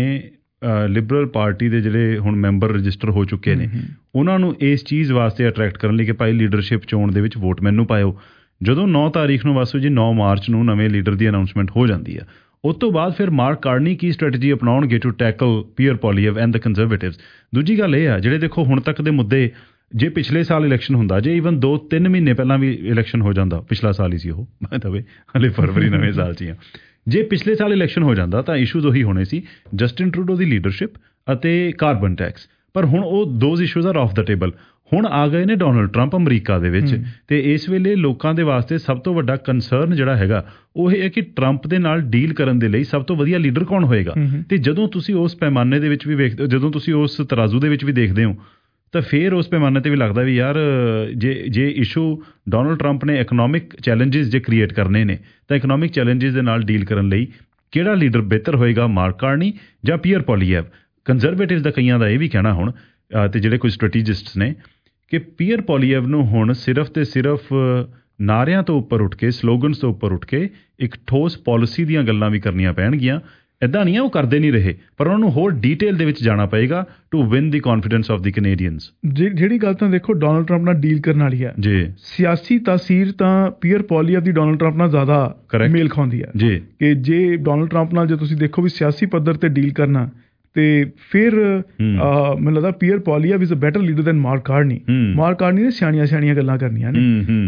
ਲਿਬਰਲ ਪਾਰਟੀ ਦੇ ਜਿਹੜੇ ਹੁਣ ਮੈਂਬਰ ਰਜਿਸਟਰ ਹੋ ਚੁੱਕੇ ਨੇ, ਉਹਨਾਂ ਨੂੰ ਇਸ ਚੀਜ਼ ਵਾਸਤੇ ਅਟਰੈਕਟ ਕਰਨ ਲਈ ਕਿ ਭਾਈ ਲੀਡਰਸ਼ਿਪ ਚੋਣ ਦੇ ਵਿੱਚ ਵੋਟ ਮੈਨੂੰ ਪਾਇਓ। ਜਦੋਂ ਨੌ ਤਾਰੀਖ ਨੂੰ ਵਾਸੂ ਜੀ ਨੌ ਮਾਰਚ ਨੂੰ ਨਵੇਂ ਲੀਡਰ ਦੀ ਅਨਾਊਂਸਮੈਂਟ ਹੋ ਜਾਂਦੀ ਹੈ, ਉਸ ਤੋਂ ਬਾਅਦ ਫਿਰ ਮਾਰਕ ਕਾਰਨੀ ਕੀ ਸਟ੍ਰੈਟਜੀ ਅਪਣਾਉਣਗੇ to tackle Pierre Poilievre and the Conservatives. ਦੂਜੀ ਗੱਲ ਇਹ ਆ, ਜਿਹੜੇ ਦੇਖੋ ਹੁਣ ਤੱਕ ਦੇ ਮੁੱਦੇ, ਜੇ ਪਿਛਲੇ ਸਾਲ ਇਲੈਕਸ਼ਨ ਹੁੰਦਾ, ਜੇ ਈਵਨ ਦੋ ਤਿੰਨ ਮਹੀਨੇ ਪਹਿਲਾਂ ਵੀ ਇਲੈਕਸ਼ਨ ਹੋ ਜਾਂਦਾ, ਪਿਛਲਾ ਸਾਲ ਹੀ ਸੀ ਉਹ, ਮੈਂ ਤਾਂ ਹਲੇ ਫਰਵਰੀ ਨਵੇਂ ਸਾਲ 'ਚ ਹੀ ਹਾਂ, ਜੇ ਪਿਛਲੇ ਸਾਲ ਇਲੈਕਸ਼ਨ ਹੋ ਜਾਂਦਾ ਤਾਂ ਇਸ਼ੂਜ਼ ਉਹੀ ਹੋਣੇ ਸੀ, ਜਸਟਿਨ ਟਰੂਡੋ ਦੀ ਲੀਡਰਸ਼ਿਪ ਅਤੇ ਕਾਰਬਨ ਟੈਕਸ। ਪਰ ਹੁਣ ਉਹ those issues are off the table. ਹੁਣ ਆ ਗਏ ਨੇ ਡੋਨਲਡ ਟਰੰਪ ਅਮਰੀਕਾ ਦੇ ਵਿੱਚ, ਤੇ ਇਸ ਵੇਲੇ ਲੋਕਾਂ ਦੇ ਵਾਸਤੇ ਸਭ ਤੋਂ ਵੱਡਾ ਕੰਸਰਨ ਜਿਹੜਾ ਹੈਗਾ ਉਹ ਇਹ ਹੈ ਕਿ ਟਰੰਪ ਦੇ ਨਾਲ ਡੀਲ ਕਰਨ ਦੇ ਲਈ ਸਭ ਤੋਂ ਵਧੀਆ ਲੀਡਰ ਕੌਣ ਹੋਏਗਾ। ਤੇ ਜਦੋਂ ਤੁਸੀਂ ਉਸ ਪੈਮਾਨੇ ਦੇ ਵਿੱਚ ਵੀ ਵੇਖਦੇ ਹੋ, ਜਦੋਂ ਤੁਸੀਂ ਉਸ ਤਰਾਜ਼ੂ ਦੇ ਵਿੱਚ ਵੀ ਦੇਖਦੇ ਹੋ, ਤਾਂ ਫਿਰ ਉਸ ਪੈਮਾਨੇ ਤੇ ਵੀ ਲੱਗਦਾ ਵੀ ਯਾਰ ਜੇ ਜੇ ਇਸ਼ੂ ਡੋਨਲਡ ਟਰੰਪ ਨੇ ਇਕਨੋਮਿਕ ਚੈਲੰਜਿਸ ਜੇ ਕ੍ਰੀਏਟ ਕਰਨੇ ਨੇ, ਤਾਂ ਇਕਨੋਮਿਕ ਚੈਲੰਜਿਸ ਦੇ ਨਾਲ ਡੀਲ ਕਰਨ ਲਈ ਕਿਹੜਾ ਲੀਡਰ ਬਿਹਤਰ ਹੋਏਗਾ, ਮਾਰਕ ਕਾਰਨੀ ਜਾਂ ਪੀਅਰ ਪੋਲੀਐਵ। ਕੰਜ਼ਰਵੇਟਿਵਸ ਦਾ ਕਈਆਂ ਦਾ ਇਹ ਵੀ ਕਹਿਣਾ ਹੁਣ, ਤੇ ਜਿਹੜੇ ਕੋਈ ਸਟ੍ਰੈਟੇਜਿਸਟਸ ਨੇ, ਕਿ ਪੀਅਰ ਪੋਲੀਐਵ ਨੂੰ ਹੁਣ ਸਿਰਫ ਤੇ ਸਿਰਫ ਨਾਰਿਆਂ ਤੋਂ ਉੱਪਰ ਉੱਠ ਕੇ, ਸਲੋਗਨਸ ਤੋਂ ਉੱਪਰ ਉੱਠ ਕੇ ਇੱਕ ਠੋਸ ਪਾਲਿਸੀ ਦੀਆਂ ਗੱਲਾਂ ਵੀ ਕਰਨੀਆਂ ਪੈਣਗੀਆਂ। ਇੱਦਾਂ ਨਹੀਂ ਆ ਉਹ ਕਰਦੇ ਨਹੀਂ ਰਹੇ, ਪਰ ਉਹਨਾਂ ਨੂੰ ਹੋਰ ਡੀਟੇਲ ਦੇ ਵਿੱਚ ਜਾਣਾ ਪਏਗਾ to win the confidence of the Canadians. ਜਿਹੜੀ ਗੱਲ ਤਾਂ ਦੇਖੋ ਡੋਨਲਡ ਟਰੰਪ ਨਾਲ ਡੀਲ ਕਰਨ ਵਾਲੀ ਹੈ ਜੀ, ਸਿਆਸੀ ਤਾਸੀਰ ਤਾਂ ਪੀਅਰ ਪੋਲੀਐਵ ਦੀ ਡੋਨਲਡ ਟਰੰਪ ਨਾਲ ਜ਼ਿਆਦਾ ਮੇਲ ਖਾਉਂਦੀ ਹੈ ਜੀ, ਕਿ ਜੇ ਡੋਨਲਡ ਟਰੰਪ ਨਾਲ ਜੇ ਤੁਸੀਂ ਦੇਖੋ ਵੀ ਸਿਆਸੀ ਪੱਧਰ ਤੇ ਡੀਲ ਕਰਨਾ, ਤੇ ਫਿਰ ਮੈਨੂੰ ਲੱਗਦਾ Pierre Poilievre is a better leader than Mark Carney. Mark Carney ਨੇ ਸਿਆਣੀਆਂ ਸਿਆਣੀਆਂ ਗੱਲਾਂ ਕਰਨੀਆਂ ਨੇ,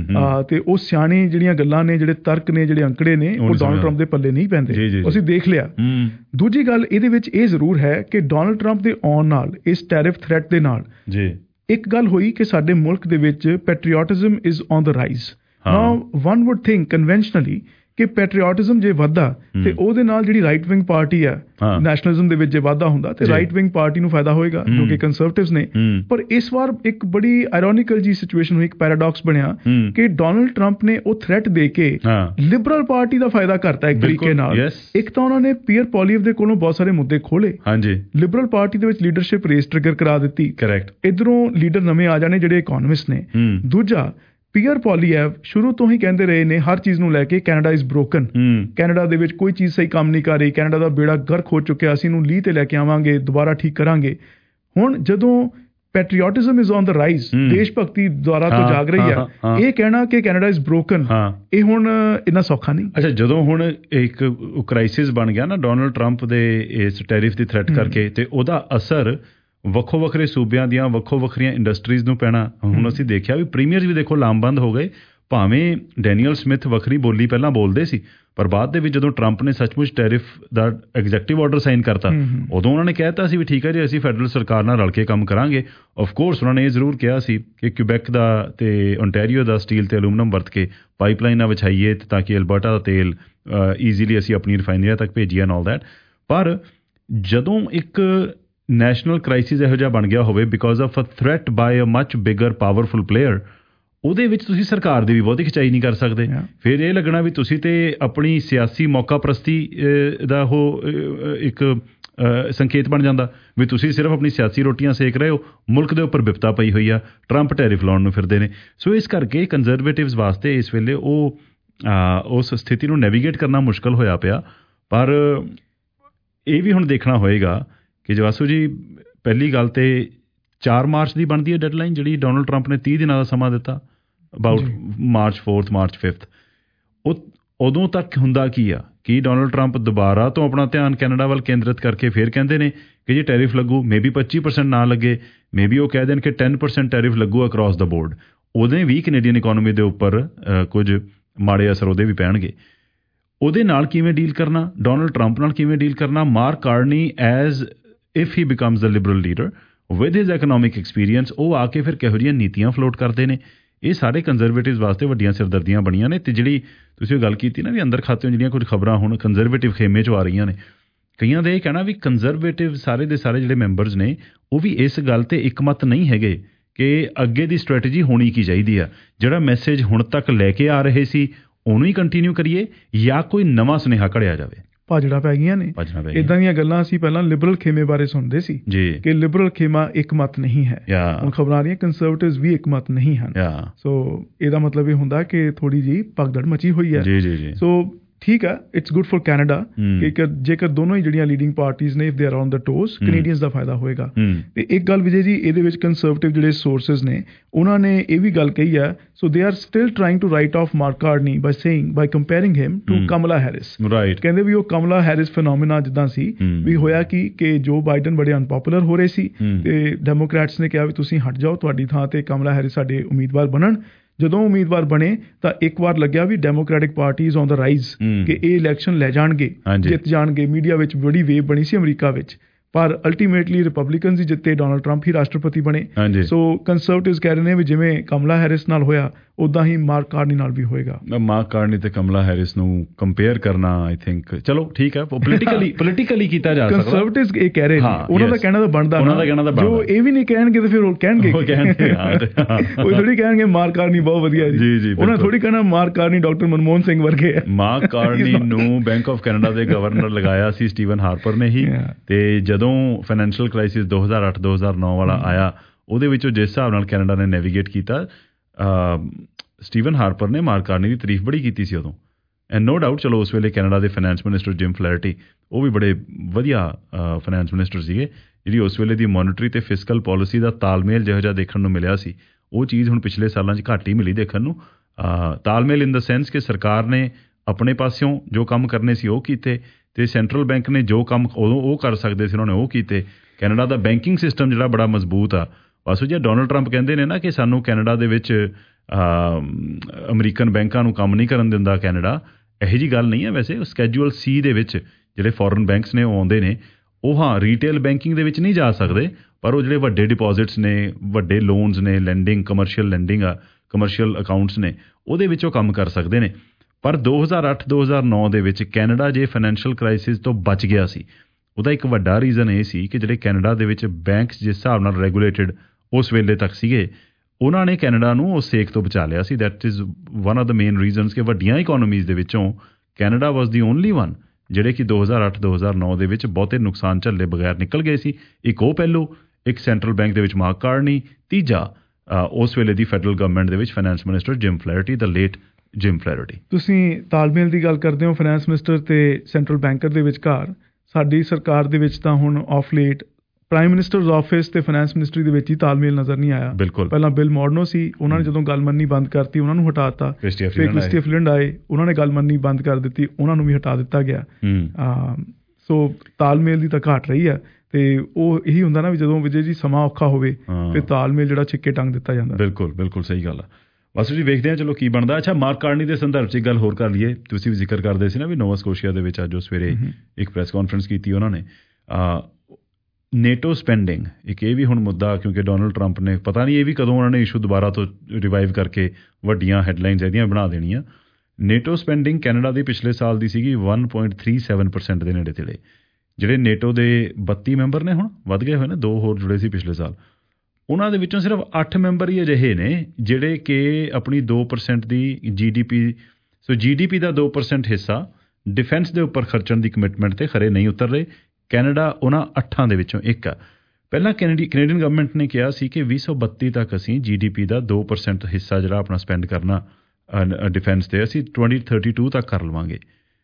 ਤੇ ਉਹ ਸਿਆਣੇ ਜਿਹੜੀਆਂ ਗੱਲਾਂ ਨੇ, ਜਿਹੜੇ ਤਰਕ ਨੇ, ਜਿਹੜੇ ਅੰਕੜੇ ਨੇ, ਉਹ ਡੋਨਲਡ ਟਰੰਪ ਦੇ ਪੱਲੇ ਨਹੀਂ ਪੈਂਦੇ, ਅਸੀਂ ਦੇਖ ਲਿਆ। ਦੂਜੀ ਗੱਲ ਇਹਦੇ ਵਿੱਚ ਇਹ ਜ਼ਰੂਰ ਹੈ ਕਿ ਡੋਨਲਡ ਟਰੰਪ ਦੇ ਆਉਣ ਨਾਲ, ਇਸ ਟੈਰਿਫ ਥ੍ਰੈਟ ਦੇ ਨਾਲ, ਇੱਕ ਗੱਲ ਹੋਈ ਕਿ ਸਾਡੇ ਮੁਲਕ ਦੇ ਵਿੱਚ patriotism is on the rise. Now one would think conventionally ਕਿ ਪੈਟਰੀਓਟਿਜ਼ਮ ਜੇ ਵੱਧਦਾ ਤੇ ਉਹਦੇ ਨਾਲ ਜਿਹੜੀ ਰਾਈਟ ਵਿੰਗ ਪਾਰਟੀ ਆ, ਨੈਸ਼ਨਲਿਜ਼ਮ ਦੇ ਵਿੱਚ ਜੇ ਵਾਧਾ ਹੁੰਦਾ ਤੇ ਰਾਈਟ ਵਿੰਗ ਪਾਰਟੀ ਨੂੰ ਫਾਇਦਾ ਹੋਏਗਾ, ਜੋ ਕਿ ਕੰਜ਼ਰਵੇਟਿਵਸ ਨੇ। ਪਰ ਇਸ ਵਾਰ ਇੱਕ ਬੜੀ ਆਇਰੋਨਿਕਲ ਜੀ ਸਿਚੁਏਸ਼ਨ ਹੋਈ, ਇੱਕ ਪੈਰਾਡੌਕਸ ਬਣਿਆ ਕਿ ਡੋਨਲਡ ਟਰੰਪ ਨੇ ਉਹ ਥ੍ਰੈਟ ਦੇ ਕੇ ਲਿਬਰਲ ਪਾਰਟੀ ਦਾ ਫਾਇਦਾ ਕਰਤਾ ਇੱਕ ਤਰੀਕੇ ਨਾਲ। ਇੱਕ ਤਾਂ ਉਹਨਾਂ ਨੇ ਪੀਅਰ ਪੋਲੀਐਵ ਦੇ ਕੋਲੋਂ ਬਹੁਤ ਸਾਰੇ ਮੁੱਦੇ ਖੋਲੇ, ਲਿਬਰਲ ਪਾਰਟੀ ਦੇ ਵਿੱਚ ਲੀਡਰਸ਼ਿਪ ਰੇਸ ਟ੍ਰਿਗਰ ਕਰਾ ਦਿੱਤੀ, ਇੱਧਰੋਂ ਲੀਡਰ ਨਵੇਂ ਆ ਜਾਣੇ ਜਿਹੜੇ ਇਕੋਨੋਮਿਸਟ ਨੇ। ਦੂਜਾ, ਪੀਅਰ ਪੋਲੀਐਵ ਸ਼ੁਰੂ ਤੋਂ ਹੀ ਕਹਿੰਦੇ ਰਹੇ ਨੇ ਹਰ ਚੀਜ਼ ਨੂੰ ਲੈ ਕੇ, ਕੈਨੇਡਾ ਇਜ਼ ਬ੍ਰੋਕਨ, ਕੈਨੇਡਾ ਦੇ ਵਿੱਚ ਕੋਈ ਚੀਜ਼ ਸਹੀ ਕੰਮ ਨਹੀਂ ਕਰ ਰਹੀ, ਕੈਨੇਡਾ ਦਾ ਬੇੜਾ ਗਰਕ ਹੋ ਚੁੱਕਿਆ, ਅਸੀਂ ਇਹਨੂੰ ਲੀਹ ਤੇ ਲੈ ਕੇ ਆਵਾਂਗੇ, ਦੁਬਾਰਾ ਠੀਕ ਕਰਾਂਗੇ। ਹੁਣ ਜਦੋਂ patriotism is on the rise, ਦੇਸ਼ ਭਗਤੀ ਦੁਆਰਾ ਤੋਂ ਜਾਗ ਰਹੀ ਹੈ, ਇਹ ਕਹਿਣਾ ਕਿ ਕੈਨੇਡਾ ਇਜ਼ ਬ੍ਰੋਕਨ, ਇਹ ਹੁਣ ਇੰਨਾ ਸੌਖਾ ਨਹੀਂ। ਅੱਛਾ, ਜਦੋਂ ਹੁਣ ਇੱਕ ਕ੍ਰਾਈਸਿਸ ਬਣ ਗਿਆ ਨਾ ਡੋਨਲਡ ਟਰੰਪ ਦੇ ਇਸ ਟੈਰਿਫ ਦੀ ਥ੍ਰੈਟ ਕਰਕੇ, ਤੇ ਉਹਦਾ ਅਸਰ ਵੱਖੋ ਵੱਖਰੇ ਸੂਬਿਆਂ ਦੀਆਂ ਵੱਖੋ ਵੱਖਰੀਆਂ ਇੰਡਸਟਰੀਜ਼ ਨੂੰ ਪੈਣਾ। ਹੁਣ ਅਸੀਂ ਦੇਖਿਆ ਵੀ ਪ੍ਰੀਮੀਅਰਸ ਵੀ ਦੇਖੋ ਲਾਮਬੰਦ ਹੋ ਗਏ, ਭਾਵੇਂ ਡੈਨੀਅਲ ਸਮਿਥ ਵੱਖਰੀ ਬੋਲੀ ਪਹਿਲਾਂ ਬੋਲਦੇ ਸੀ, ਪਰ ਬਾਅਦ ਦੇ ਵਿੱਚ ਜਦੋਂ ਟਰੰਪ ਨੇ ਸੱਚਮੁੱਚ ਟੈਰਿਫ ਦਾ ਐਗਜ਼ੈਕਟਿਵ ਆਰਡਰ ਸਾਈਨ ਕਰਤਾ, ਉਦੋਂ ਉਹਨਾਂ ਨੇ ਕਹਿ ਦਿੱਤਾ ਸੀ ਵੀ ਠੀਕ ਹੈ ਜੀ, ਅਸੀਂ ਫੈਡਰਲ ਸਰਕਾਰ ਨਾਲ ਰਲ ਕੇ ਕੰਮ ਕਰਾਂਗੇ। ਆਫ ਕੋਰਸ ਉਹਨਾਂ ਨੇ ਇਹ ਜ਼ਰੂਰ ਕਿਹਾ ਸੀ ਕਿ ਕਿਊਬੈਕ ਦਾ ਅਤੇ ਓਨਟਾਰੀਓ ਦਾ ਸਟੀਲ ਅਤੇ ਅਲੂਮੀਨੀਅਮ ਵਰਤ ਕੇ ਪਾਈਪਲਾਈਨਾਂ ਵਿਛਾਈਏ ਤਾਂ ਕਿ ਅਲਬਰਟਾ ਦਾ ਤੇਲ ਈਜ਼ੀਲੀ ਅਸੀਂ ਆਪਣੀ ਰਿਫਾਈਨਰੀਆਂ ਤੱਕ ਭੇਜੀਏ ਐਂਡ ਆਲ ਦੈਟ। ਪਰ ਜਦੋਂ ਇੱਕ ਨੈਸ਼ਨਲ ਕ੍ਰਾਈਸਿਸ ਇਹੋ ਜਿਹਾ ਬਣ ਗਿਆ ਹੋਵੇ because of a threat by a much bigger powerful player, ਉਹਦੇ ਵਿੱਚ ਤੁਸੀਂ ਸਰਕਾਰ ਦੀ ਵੀ ਬਹੁਤੀ ਖਿਚਾਈ ਨਹੀਂ ਕਰ ਸਕਦੇ। ਫਿਰ ਇਹ ਲੱਗਣਾ ਵੀ ਤੁਸੀਂ ਤੇ ਆਪਣੀ ਸਿਆਸੀ ਮੌਕਾ ਪ੍ਰਸਤੀ ਦਾ ਉਹ ਇੱਕ ਸੰਕੇਤ ਬਣ ਜਾਂਦਾ ਵੀ ਤੁਸੀਂ ਸਿਰਫ ਆਪਣੀ ਸਿਆਸੀ ਰੋਟੀਆਂ ਸੇਕ ਰਹੇ ਹੋ, ਮੁਲਕ ਦੇ ਉੱਪਰ ਵਿਪਤਾ ਪਈ ਹੋਈ ਆ, ਟਰੰਪ ਟੈਰਿਫ ਲਾਉਣ ਨੂੰ ਫਿਰਦੇ ਨੇ। ਸੋ ਇਸ ਕਰਕੇ ਕੰਜ਼ਰਵੇਟਿਵਸ ਵਾਸਤੇ ਇਸ ਵੇਲੇ ਉਹ ਉਸ ਸਥਿਤੀ ਨੂੰ ਨੈਵੀਗੇਟ ਕਰਨਾ ਮੁਸ਼ਕਲ ਹੋਇਆ ਪਿਆ। ਪਰ ਇਹ ਵੀ ਹੁਣ ਦੇਖਣਾ ਹੋਏਗਾ ਕਿ ਜਵਾਸੂ ਜੀ, ਪਹਿਲੀ ਗੱਲ ਤੇ ਚਾਰ ਮਾਰਚ ਦੀ ਬਣਦੀ ਹੈ ਡੈਡਲਾਈਨ ਜਿਹੜੀ ਡੋਨਲਡ ਟਰੰਪ ਨੇ ਤੀਹ ਦਿਨਾਂ ਦਾ ਸਮਾਂ ਦਿੱਤਾ, about March fourth March fifth. ਉਹ ਉਦੋਂ ਤੱਕ ਹੁੰਦਾ ਕੀ ਆ ਕਿ ਡੋਨਲਡ ਟਰੰਪ ਦੁਬਾਰਾ ਤੋਂ ਆਪਣਾ ਧਿਆਨ ਕੈਨੇਡਾ ਵੱਲ ਕੇਂਦਰਿਤ ਕਰਕੇ ਫਿਰ ਕਹਿੰਦੇ ਨੇ ਕਿ ਜੇ ਟੈਰਿਫ ਲੱਗੂ, ਮੇ ਬੀ ਪੱਚੀ ਪਰਸੈਂਟ ਨਾ ਲੱਗੇ, ਮੇ ਬੀ ਉਹ ਕਹਿ ਦੇਣ ਕਿ ਟੈਨ ਪਰਸੈਂਟ ਟੈਰਿਫ ਲੱਗੂ ਅਕਰੋਸ ਦਾ ਬੋਰਡ। ਉਹਦੇ ਵੀ ਕੈਨੇਡੀਅਨ ਇਕੋਨਮੀ ਦੇ ਉੱਪਰ ਕੁਝ ਮਾੜੇ ਅਸਰ ਉਹਦੇ ਵੀ ਪੈਣਗੇ। ਉਹਦੇ ਨਾਲ ਕਿਵੇਂ ਡੀਲ ਕਰਨਾ, ਡੋਨਲਡ ਟਰੰਪ ਨਾਲ ਕਿਵੇਂ ਡੀਲ ਕਰਨਾ, Mark Carney as if he becomes the Liberal leader with his economic experience, ਉਹ ਆ ਕੇ ਫਿਰ ਕਿਹੋ ਜਿਹੀਆਂ ਨੀਤੀਆਂ ਫਲੋਟ ਕਰਦੇ ਨੇ। ਇਹ ਸਾਰੇ ਕੰਜ਼ਰਵੇਟਿਵ ਵਾਸਤੇ ਵੱਡੀਆਂ ਸਿਰਦਰਦੀਆਂ ਬਣੀਆਂ ਨੇ। ਅਤੇ ਜਿਹੜੀ ਤੁਸੀਂ ਉਹ ਗੱਲ ਕੀਤੀ ਨਾ ਵੀ ਅੰਦਰ ਖਾਤਿਓਂ ਜਿਹੜੀਆਂ ਕੁਝ ਖਬਰਾਂ ਹੁਣ ਕੰਜ਼ਰਵੇਟਿਵ ਖੇਮੇ 'ਚੋਂ ਆ ਰਹੀਆਂ ਨੇ, ਕਈਆਂ ਦਾ ਇਹ ਕਹਿਣਾ ਵੀ ਕੰਜ਼ਰਵੇਟਿਵ ਸਾਰੇ ਦੇ ਸਾਰੇ ਜਿਹੜੇ ਮੈਂਬਰਸ ਨੇ ਉਹ ਵੀ ਇਸ ਗੱਲ 'ਤੇ ਇੱਕਮਤ ਨਹੀਂ ਹੈਗੇ ਕਿ ਅੱਗੇ ਦੀ ਸਟ੍ਰੈਟਜੀ ਹੋਣੀ ਕੀ ਚਾਹੀਦੀ ਆ। ਜਿਹੜਾ ਮੈਸੇਜ ਹੁਣ ਤੱਕ ਲੈ ਕੇ ਆ ਰਹੇ ਸੀ ਉਹਨੂੰ ਹੀ ਕੰਟੀਨਿਊ ਕਰੀਏ ਜਾਂ ਕੋਈ ਨਵਾਂ ਸੁਨੇਹਾ ਘੜਿਆ ਜਾਵੇ। ਭਾਜੜਾਂ ਪੈ ਗਈਆਂ ਨੇ। ਇੱਦਾਂ ਦੀਆਂ ਗੱਲਾਂ ਅਸੀਂ ਪਹਿਲਾਂ ਲਿਬਰਲ ਖੇਮੇ ਬਾਰੇ ਸੁਣਦੇ ਸੀ ਕਿ ਲਿਬਰਲ ਖੇਮਾ ਇੱਕ ਮਤ ਨਹੀਂ ਹੈ। ਹੁਣ ਖਬਰਾਂ ਆ ਰਹੀਆਂ ਕੰਜ਼ਰਵੇਟਿਵਸ ਵੀ ਇੱਕ ਮਤ ਨਹੀਂ ਹਨ। ਸੋ ਇਹਦਾ ਮਤਲਬ ਇਹ ਹੁੰਦਾ ਕਿ ਥੋੜੀ ਜਿਹੀ ਭਗਦੜ ਮਚੀ ਹੋਈ ਹੈ। ਸੋ ਠੀਕ ਹੈ, ਇਟਸ ਗੁੱਡ ਫॉर ਕੈਨੇਡਾ ਕਿ ਜੇਕਰ ਦੋਨੋਂ ਹੀ ਜਿਹੜੀਆਂ ਲੀਡਿੰਗ ਪਾਰਟੀਜ਼ ਨੇ if they are on the toes, Canadians ਦਾ ਫਾਇਦਾ ਹੋਏਗਾ। ਤੇ ਇੱਕ ਗੱਲ ਵਿਜੇ ਜੀ, ਇਹਦੇ ਵਿੱਚ ਕੰਜ਼ਰਵੇਟਿਵ ਜਿਹੜੇ ਸੋਰਸਿਸ ਨੇ ਉਹਨਾਂ ਨੇ ਇਹ ਵੀ ਗੱਲ ਕਹੀ ਹੈ, so they are still trying to write off Mark Carney by saying by comparing him to Kamala Harris. ਕਹਿੰਦੇ ਵੀ ਉਹ ਕਮਲਾ ਹੈਰਿਸ ਫਿਨੋਮੀਨਾ ਜਿੱਦਾਂ ਸੀ ਵੀ ਹੋਇਆ ਕਿ ਕਿ ਜੋ ਬਾਈਡਨ ਬੜੇ ਅਨਪੋਪੂਲਰ ਹੋ ਰਹੇ ਸੀ ਤੇ ਡੈਮੋਕ੍ਰੈਟਸ ਨੇ ਕਿਹਾ ਵੀ ਤੁਸੀਂ ਹਟ ਜਾਓ, ਤੁਹਾਡੀ ਥਾਂ ਤੇ ਕਮਲਾ ਹੈਰਿਸ ਸਾਡੇ ਉਮੀਦਵਾਰ ਬਣਨ। ਜਦੋਂ ਉਮੀਦਵਾਰ ਬਣੇ ਤਾਂ ਇੱਕ ਵਾਰ ਲੱਗਿਆ ਵੀ Democratic party is on the rise ਕਿ ਇਹ ਇਲੈਕਸ਼ਨ ਲੈ ਜਾਣਗੇ, ਜਿੱਤ ਜਾਣਗੇ। ਮੀਡੀਆ ਵਿੱਚ ਬੜੀ ਵੇਵ ਬਣੀ ਸੀ ਅਮਰੀਕਾ ਵਿੱਚ, ਪਰ ਅਲਟੀਮੇਟਲੀ ਰਿਪਬਲਿਕਨਸ ਹੀ ਜਿੱਤੇ, ਡੋਨਲਡ ਟਰੰਪ ਹੀ ਰਾਸ਼ਟਰਪਤੀ ਬਣੇ। ਸੋ ਕੰਜ਼ਰਵੇਟਿਵਸ ਕਹਿ ਰਹੇ ਨੇ ਵੀ ਜਿਵੇਂ ਕਮਲਾ ਹੈਰਿਸ ਨਾਲ ਹੋਇਆ ਉੱਦਾਂ ਹੀ ਮਾਰਕ ਕਾਰਨੀ ਨਾਲ ਵੀ ਹੋਏਗਾ। ਮਾਰਕ ਕਾਰਨੀ ਤੇ ਕਮਲਾ ਹੈਰਿਸ ਨੂੰ ਕੰਪੇਅਰ ਕਰਨਾ ਆਈ ਥਿੰਕ ਚਲੋ ਠੀਕ ਹੈ, ਪੋਲੀਟੀਕਲੀ ਪੋਲੀਟੀਕਲੀ ਕੀਤਾ ਜਾ ਸਕਦਾ। ਕੰਜ਼ਰਵੇਟਿਵਸ ਇਹ ਕਹਿ ਰਹੇ ਨੇ, ਉਹਨਾਂ ਦਾ ਕਹਿਣਾ ਤਾਂ ਬਣਦਾ, ਉਹਨਾਂ ਦਾ ਕਹਿਣਾ ਤਾਂ ਜੋ ਇਹ ਵੀ ਨਹੀਂ ਕਹਿਣਗੇ ਤੇ ਫਿਰ ਉਹ ਕਹਿਣਗੇ ਉਹ ਥੋੜੀ ਕਹਿਣਗੇ ਮਾਰਕ ਕਾਰਨੀ ਬਹੁਤ ਵਧੀਆ ਜੀ, ਉਹਨਾਂ ਥੋੜੀ ਕਹਿਣਾ Mark Carney doctor Manmohan Singh ਵਰਗੇ ਹੈ। ਮਾਰਕ ਕਾਰਨੀ ਨੂੰ ਬੈਂਕ ਆਫ ਕੈਨੇਡਾ ਦੇ ਗਵਰਨਰ ਲਗਾਇਆ ਸੀ ਸਟੀਵਨ ਹਾਰਪਰ ਨੇ ਹੀ, ਤੇ ਜਦੋਂ ਫਾਈਨੈਂਸ਼ੀਅਲ ਕ੍ਰਾਈਸਿਸ ਦੋ ਹਜ਼ਾਰ ਅੱਠ ਦੋ ਹਜ਼ਾਰ ਨੌ ਵਾਲਾ ਆਇਆ ਉਹਦੇ ਵਿੱਚੋਂ ਜਿਸ ਹਿਸਾਬ ਨਾਲ ਕੈਨੇਡਾ ਨੇ ਨੈਵੀਗੇਟ ਕੀਤਾ, ਸਟੀਵਨ ਹਾਰਪਰ ਨੇ ਮਾਰਕ ਕਾਰਨੀ ਦੀ ਤਾਰੀਫ ਬੜੀ ਕੀਤੀ ਸੀ ਉਦੋਂ। ਐਂਡ ਨੋ ਡਾਊਟ ਚਲੋ ਉਸ ਵੇਲੇ ਕੈਨੇਡਾ ਦੇ ਫਾਈਨੈਂਸ ਮਿਨਿਸਟਰ ਜਿਮ ਫਲੈਰਟੀ ਉਹ ਵੀ ਬੜੇ ਵਧੀਆ ਫਾਈਨੈਂਸ ਮਿਨਿਸਟਰ ਸੀਗੇ। ਜਿਹੜੀ ਉਸ ਵੇਲੇ ਦੀ ਮੋਨੀਟਰੀ ਤੇ ਫਿਸਕਲ ਪਾਲਿਸੀ ਦਾ ਤਾਲਮੇਲ ਜਿਹੋ ਜਿਹਾ ਦੇਖਣ ਨੂੰ ਮਿਲਿਆ ਸੀ, ਉਹ ਚੀਜ਼ ਹੁਣ ਪਿਛਲੇ ਸਾਲਾਂ 'ਚ ਘੱਟ ਹੀ ਮਿਲੀ ਦੇਖਣ ਨੂੰ। ਤਾਲਮੇਲ ਇਨ ਦਾ ਸੈਂਸ ਕਿ ਸਰਕਾਰ ਨੇ ਆਪਣੇ ਪਾਸਿਓਂ ਜੋ ਕੰਮ ਕਰਨੇ ਸੀ ਉਹ ਕੀਤੇ, ਤੇ ਸੈਂਟਰਲ ਬੈਂਕ ਨੇ ਜੋ ਕੰਮ ਉਦੋਂ ਉਹ ਕਰ ਸਕਦੇ ਸੀ ਉਹਨਾਂ ਨੇ ਉਹ ਕੀਤੇ। ਕੈਨੇਡਾ ਦਾ ਬੈਂਕਿੰਗ ਸਿਸਟਮ ਜਿਹੜਾ ਬੜਾ ਮਜ਼ਬੂਤ ਆ। ਬਸ ਜੇ ਡੋਨਲਡ ਟਰੰਪ ਕਹਿੰਦੇ ਨੇ ਨਾ ਕਿ ਸਾਨੂੰ ਕੈਨੇਡਾ ਦੇ ਵਿੱਚ ਅਮਰੀਕਨ ਬੈਂਕਾਂ ਨੂੰ ਕੰਮ ਨਹੀਂ ਕਰਨ ਦਿੰਦਾ ਕੈਨੇਡਾ, ਇਹੋ ਜਿਹੀ ਗੱਲ ਨਹੀਂ ਹੈ। ਵੈਸੇ ਸਕੈਜੂਅਲ ਸੀ ਦੇ ਵਿੱਚ ਜਿਹੜੇ ਫੋਰਨ ਬੈਂਕਸ ਨੇ ਉਹ ਆਉਂਦੇ ਨੇ, ਉਹ ਹਾਂ ਰੀਟੇਲ ਬੈਂਕਿੰਗ ਦੇ ਵਿੱਚ ਨਹੀਂ ਜਾ ਸਕਦੇ, ਪਰ ਉਹ ਜਿਹੜੇ ਵੱਡੇ ਡਿਪੋਜ਼ਿਟਸ ਨੇ, ਵੱਡੇ ਲੋਨਸ ਨੇ, ਲੈਂਡਿੰਗ, ਕਮਰਸ਼ੀਅਲ ਲੈਂਡਿੰਗ ਆ, ਕਮਰਸ਼ੀਅਲ ਅਕਾਊਂਟਸ ਨੇ, ਉਹਦੇ ਵਿੱਚ ਉਹ ਕੰਮ ਕਰ ਸਕਦੇ ਨੇ। ਪਰ ਦੋ ਹਜ਼ਾਰ ਅੱਠ ਦੋ ਹਜ਼ਾਰ ਨੌ ਦੇ ਵਿੱਚ ਕੈਨੇਡਾ ਜੇ ਫਾਈਨੈਂਸ਼ੀਅਲ ਕ੍ਰਾਈਸਿਸ ਤੋਂ ਬਚ ਗਿਆ ਸੀ, ਉਹਦਾ ਇੱਕ ਵੱਡਾ ਰੀਜ਼ਨ ਇਹ ਸੀ ਕਿ ਜਿਹੜੇ ਕੈਨੇਡਾ ਦੇ ਵਿੱਚ ਬੈਂਕਸ ਜਿਸ ਹਿਸਾਬ ਨਾਲ ਰੈਗੂਲੇਟਡ ਉਸ ਵੇਲੇ ਤੱਕ ਸੀਗੇ, ਉਹਨਾਂ ਨੇ ਕੈਨੇਡਾ ਨੂੰ ਉਸ ਸੇਕ ਤੋਂ ਬਚਾ ਲਿਆ ਸੀ। That is one of the main reasons ਕਿ ਵੱਡੀਆਂ ਇਕੋਨਮੀਜ਼ ਦੇ ਵਿੱਚੋਂ Canada was the only one ਜਿਹੜੇ ਕਿ ਦੋ ਹਜ਼ਾਰ ਅੱਠ ਦੋ ਹਜ਼ਾਰ ਨੌ ਦੇ ਵਿੱਚ ਬਹੁਤੇ ਨੁਕਸਾਨ ਝੱਲੇ ਬਗੈਰ ਨਿਕਲ ਗਏ ਸੀ। ਇੱਕ ਉਹ ਪਹਿਲੂ, ਇੱਕ ਸੈਂਟਰਲ ਬੈਂਕ ਦੇ ਵਿੱਚ ਮਾਰਕ ਕਾਰਨੀ, ਤੀਜਾ ਉਸ ਵੇਲੇ ਦੀ ਫੈਡਰਲ ਗਵਰਨਮੈਂਟ ਦੇ ਵਿੱਚ finance minister Jim Flaherty, the late Jim Flaherty. ਤੁਸੀਂ ਤਾਲਮੇਲ ਦੀ ਗੱਲ ਕਰਦੇ ਹੋ ਫਾਈਨੈਂਸ ਮਿਨਿਸਟਰ ਤੇ ਸੈਂਟਰਲ ਬੈਂਕਰ ਦੇ ਵਿਚਕਾਰ। ਸਾਡੀ ਸਰਕਾਰ ਦੇ ਵਿੱਚ ਤਾਂ ਹੁਣ of late prime minister's office ਤੇ ਫਾਈਨੈਂਸ ਮਿਨਿਸਟਰੀ ਦੇ ਵਿੱਚ ਹੀ ਤਾਲਮੇਲ ਨਜ਼ਰ ਨਹੀਂ ਆਇਆ। ਬਿਲਕੁਲ, ਪਹਿਲਾਂ ਬਿਲ ਮੋਡਨੋ ਸੀ, ਉਹਨਾਂ ਨੇ ਜਦੋਂ ਗੱਲ ਮੰਨਣੀ ਬੰਦ ਕਰਤੀ ਉਹਨਾਂ ਨੂੰ ਹਟਾ ਦਿੱਤਾ। ਫਿਰ ਕ੍ਰਿਸਟੀਆ ਫਲਿੰਡ ਆਏ, ਉਹਨਾਂ ਨੇ ਗੱਲ ਮੰਨਣੀ ਬੰਦ ਕਰ ਦਿੱਤੀ, ਉਹਨਾਂ ਨੂੰ ਵੀ ਹਟਾ ਦਿੱਤਾ ਗਿਆ। ਸੋ ਤਾਲਮੇਲ ਦੀ ਤਾਂ ਘਾਟ ਰਹੀ ਹੈ, ਤੇ ਉਹ ਇਹੀ ਹੁੰਦਾ ਨਾ ਵੀ ਜਦੋਂ ਵਿਜੇ ਜੀ ਸਮਾਂ ਔਖਾ ਹੋਵੇ ਫਿਰ ਤਾਲਮੇਲ ਜਿਹੜਾ ਛਿੱਕੇ ਟੰਗ ਦਿੱਤਾ ਜਾਂਦਾ। ਬਿਲਕੁਲ ਬਿਲਕੁਲ ਸਹੀ ਗੱਲ ਆ। ਬਸ ਜੀ ਵੇਖਦੇ ਹਾਂ ਚਲੋ ਕੀ ਬਣਦਾ। ਅੱਛਾ, ਮਾਰਕ ਕਾਰਨੀ ਦੇ ਸੰਦਰਭ 'ਚ ਇੱਕ ਗੱਲ ਹੋਰ ਕਰ ਲਈਏ। ਤੁਸੀਂ ਵੀ ਜ਼ਿਕਰ ਕਰਦੇ ਸੀ ਨਾ ਵੀ ਨੋਵਾ ਸਕੋਸ਼ੀਆ ਦੇ ਵਿੱਚ ਅੱਜ ਉਹ ਸਵੇਰੇ ਇੱਕ ਪ੍ਰੈਸ ਕਾਨਫਰੰਸ ਕੀਤੀ ਉਹਨਾਂ ਨੇ। ਨੇਟੋ ਸਪੈਂਡਿੰਗ ਇੱਕ ਇਹ ਵੀ ਹੁਣ ਮੁੱਦਾ, ਕਿਉਂਕਿ ਡੋਨਲਡ ਟਰੰਪ ਨੇ ਪਤਾ ਨਹੀਂ ਇਹ ਵੀ ਕਦੋਂ ਉਹਨਾਂ ਨੇ ਇਸ਼ੂ ਦੁਬਾਰਾ ਤੋਂ ਰਿਵਾਈਵ ਕਰਕੇ ਵੱਡੀਆਂ ਹੈਡਲਾਈਨਸ ਇਹਦੀਆਂ ਬਣਾ ਦੇਣੀਆਂ। ਨੇਟੋ ਸਪੈਂਡਿੰਗ ਕੈਨੇਡਾ ਦੀ ਪਿਛਲੇ ਸਾਲ ਦੀ ਸੀਗੀ one point three seven percent ਦੇ ਨੇੜੇ ਤੇੜੇ। ਜਿਹੜੇ ਨੇਟੋ ਦੇ ਬੱਤੀ ਮੈਂਬਰ ਨੇ ਹੁਣ ਵੱਧ ਗਏ ਹੋਏ ਨੇ, ਦੋ ਹੋਰ ਜੁੜੇ ਸੀ ਪਿਛਲੇ ਸਾਲ, ਉਹਨਾਂ ਦੇ ਵਿੱਚੋਂ ਸਿਰਫ ਅੱਠ ਮੈਂਬਰ ਹੀ ਅਜਿਹੇ ਨੇ ਜਿਹੜੇ ਕਿ ਆਪਣੀ ਦੋ ਪਰਸੈਂਟ ਦੀ ਜੀ ਡੀ ਪੀ ਸੋ ਜੀ ਡੀ ਪੀ ਦਾ ਦੋ ਪਰਸੈਂਟ ਹਿੱਸਾ ਡਿਫੈਂਸ ਦੇ ਉੱਪਰ ਖਰਚਣ ਦੀ ਕਮਿਟਮੈਂਟ 'ਤੇ ਖਰੇ ਨਹੀਂ ਉਤਰ ਰਹੇ। ਕੈਨੇਡਾ ਉਹਨਾਂ ਅੱਠਾਂ ਦੇ ਵਿੱਚੋਂ ਇੱਕ ਆ। ਪਹਿਲਾਂ ਕੈਨੇਡੀ ਕੈਨੇਡੀਅਨ ਗਵਰਨਮੈਂਟ ਨੇ ਕਿਹਾ ਸੀ ਕਿ ਵੀਹ ਸੌ ਬੱਤੀ ਤੱਕ ਅਸੀਂ ਜੀ ਡੀ ਪੀ ਦਾ ਦੋ ਪਰਸੈਂਟ ਹਿੱਸਾ ਜਿਹੜਾ ਆਪਣਾ ਸਪੈਂਡ ਕਰਨਾ ਡਿਫੈਂਸ 'ਤੇ ਅਸੀਂ ਟਵੈਂਟੀ ਥਰਟੀ ਟੂ ਤੱਕ ਕਰ ਲਵਾਂਗੇ।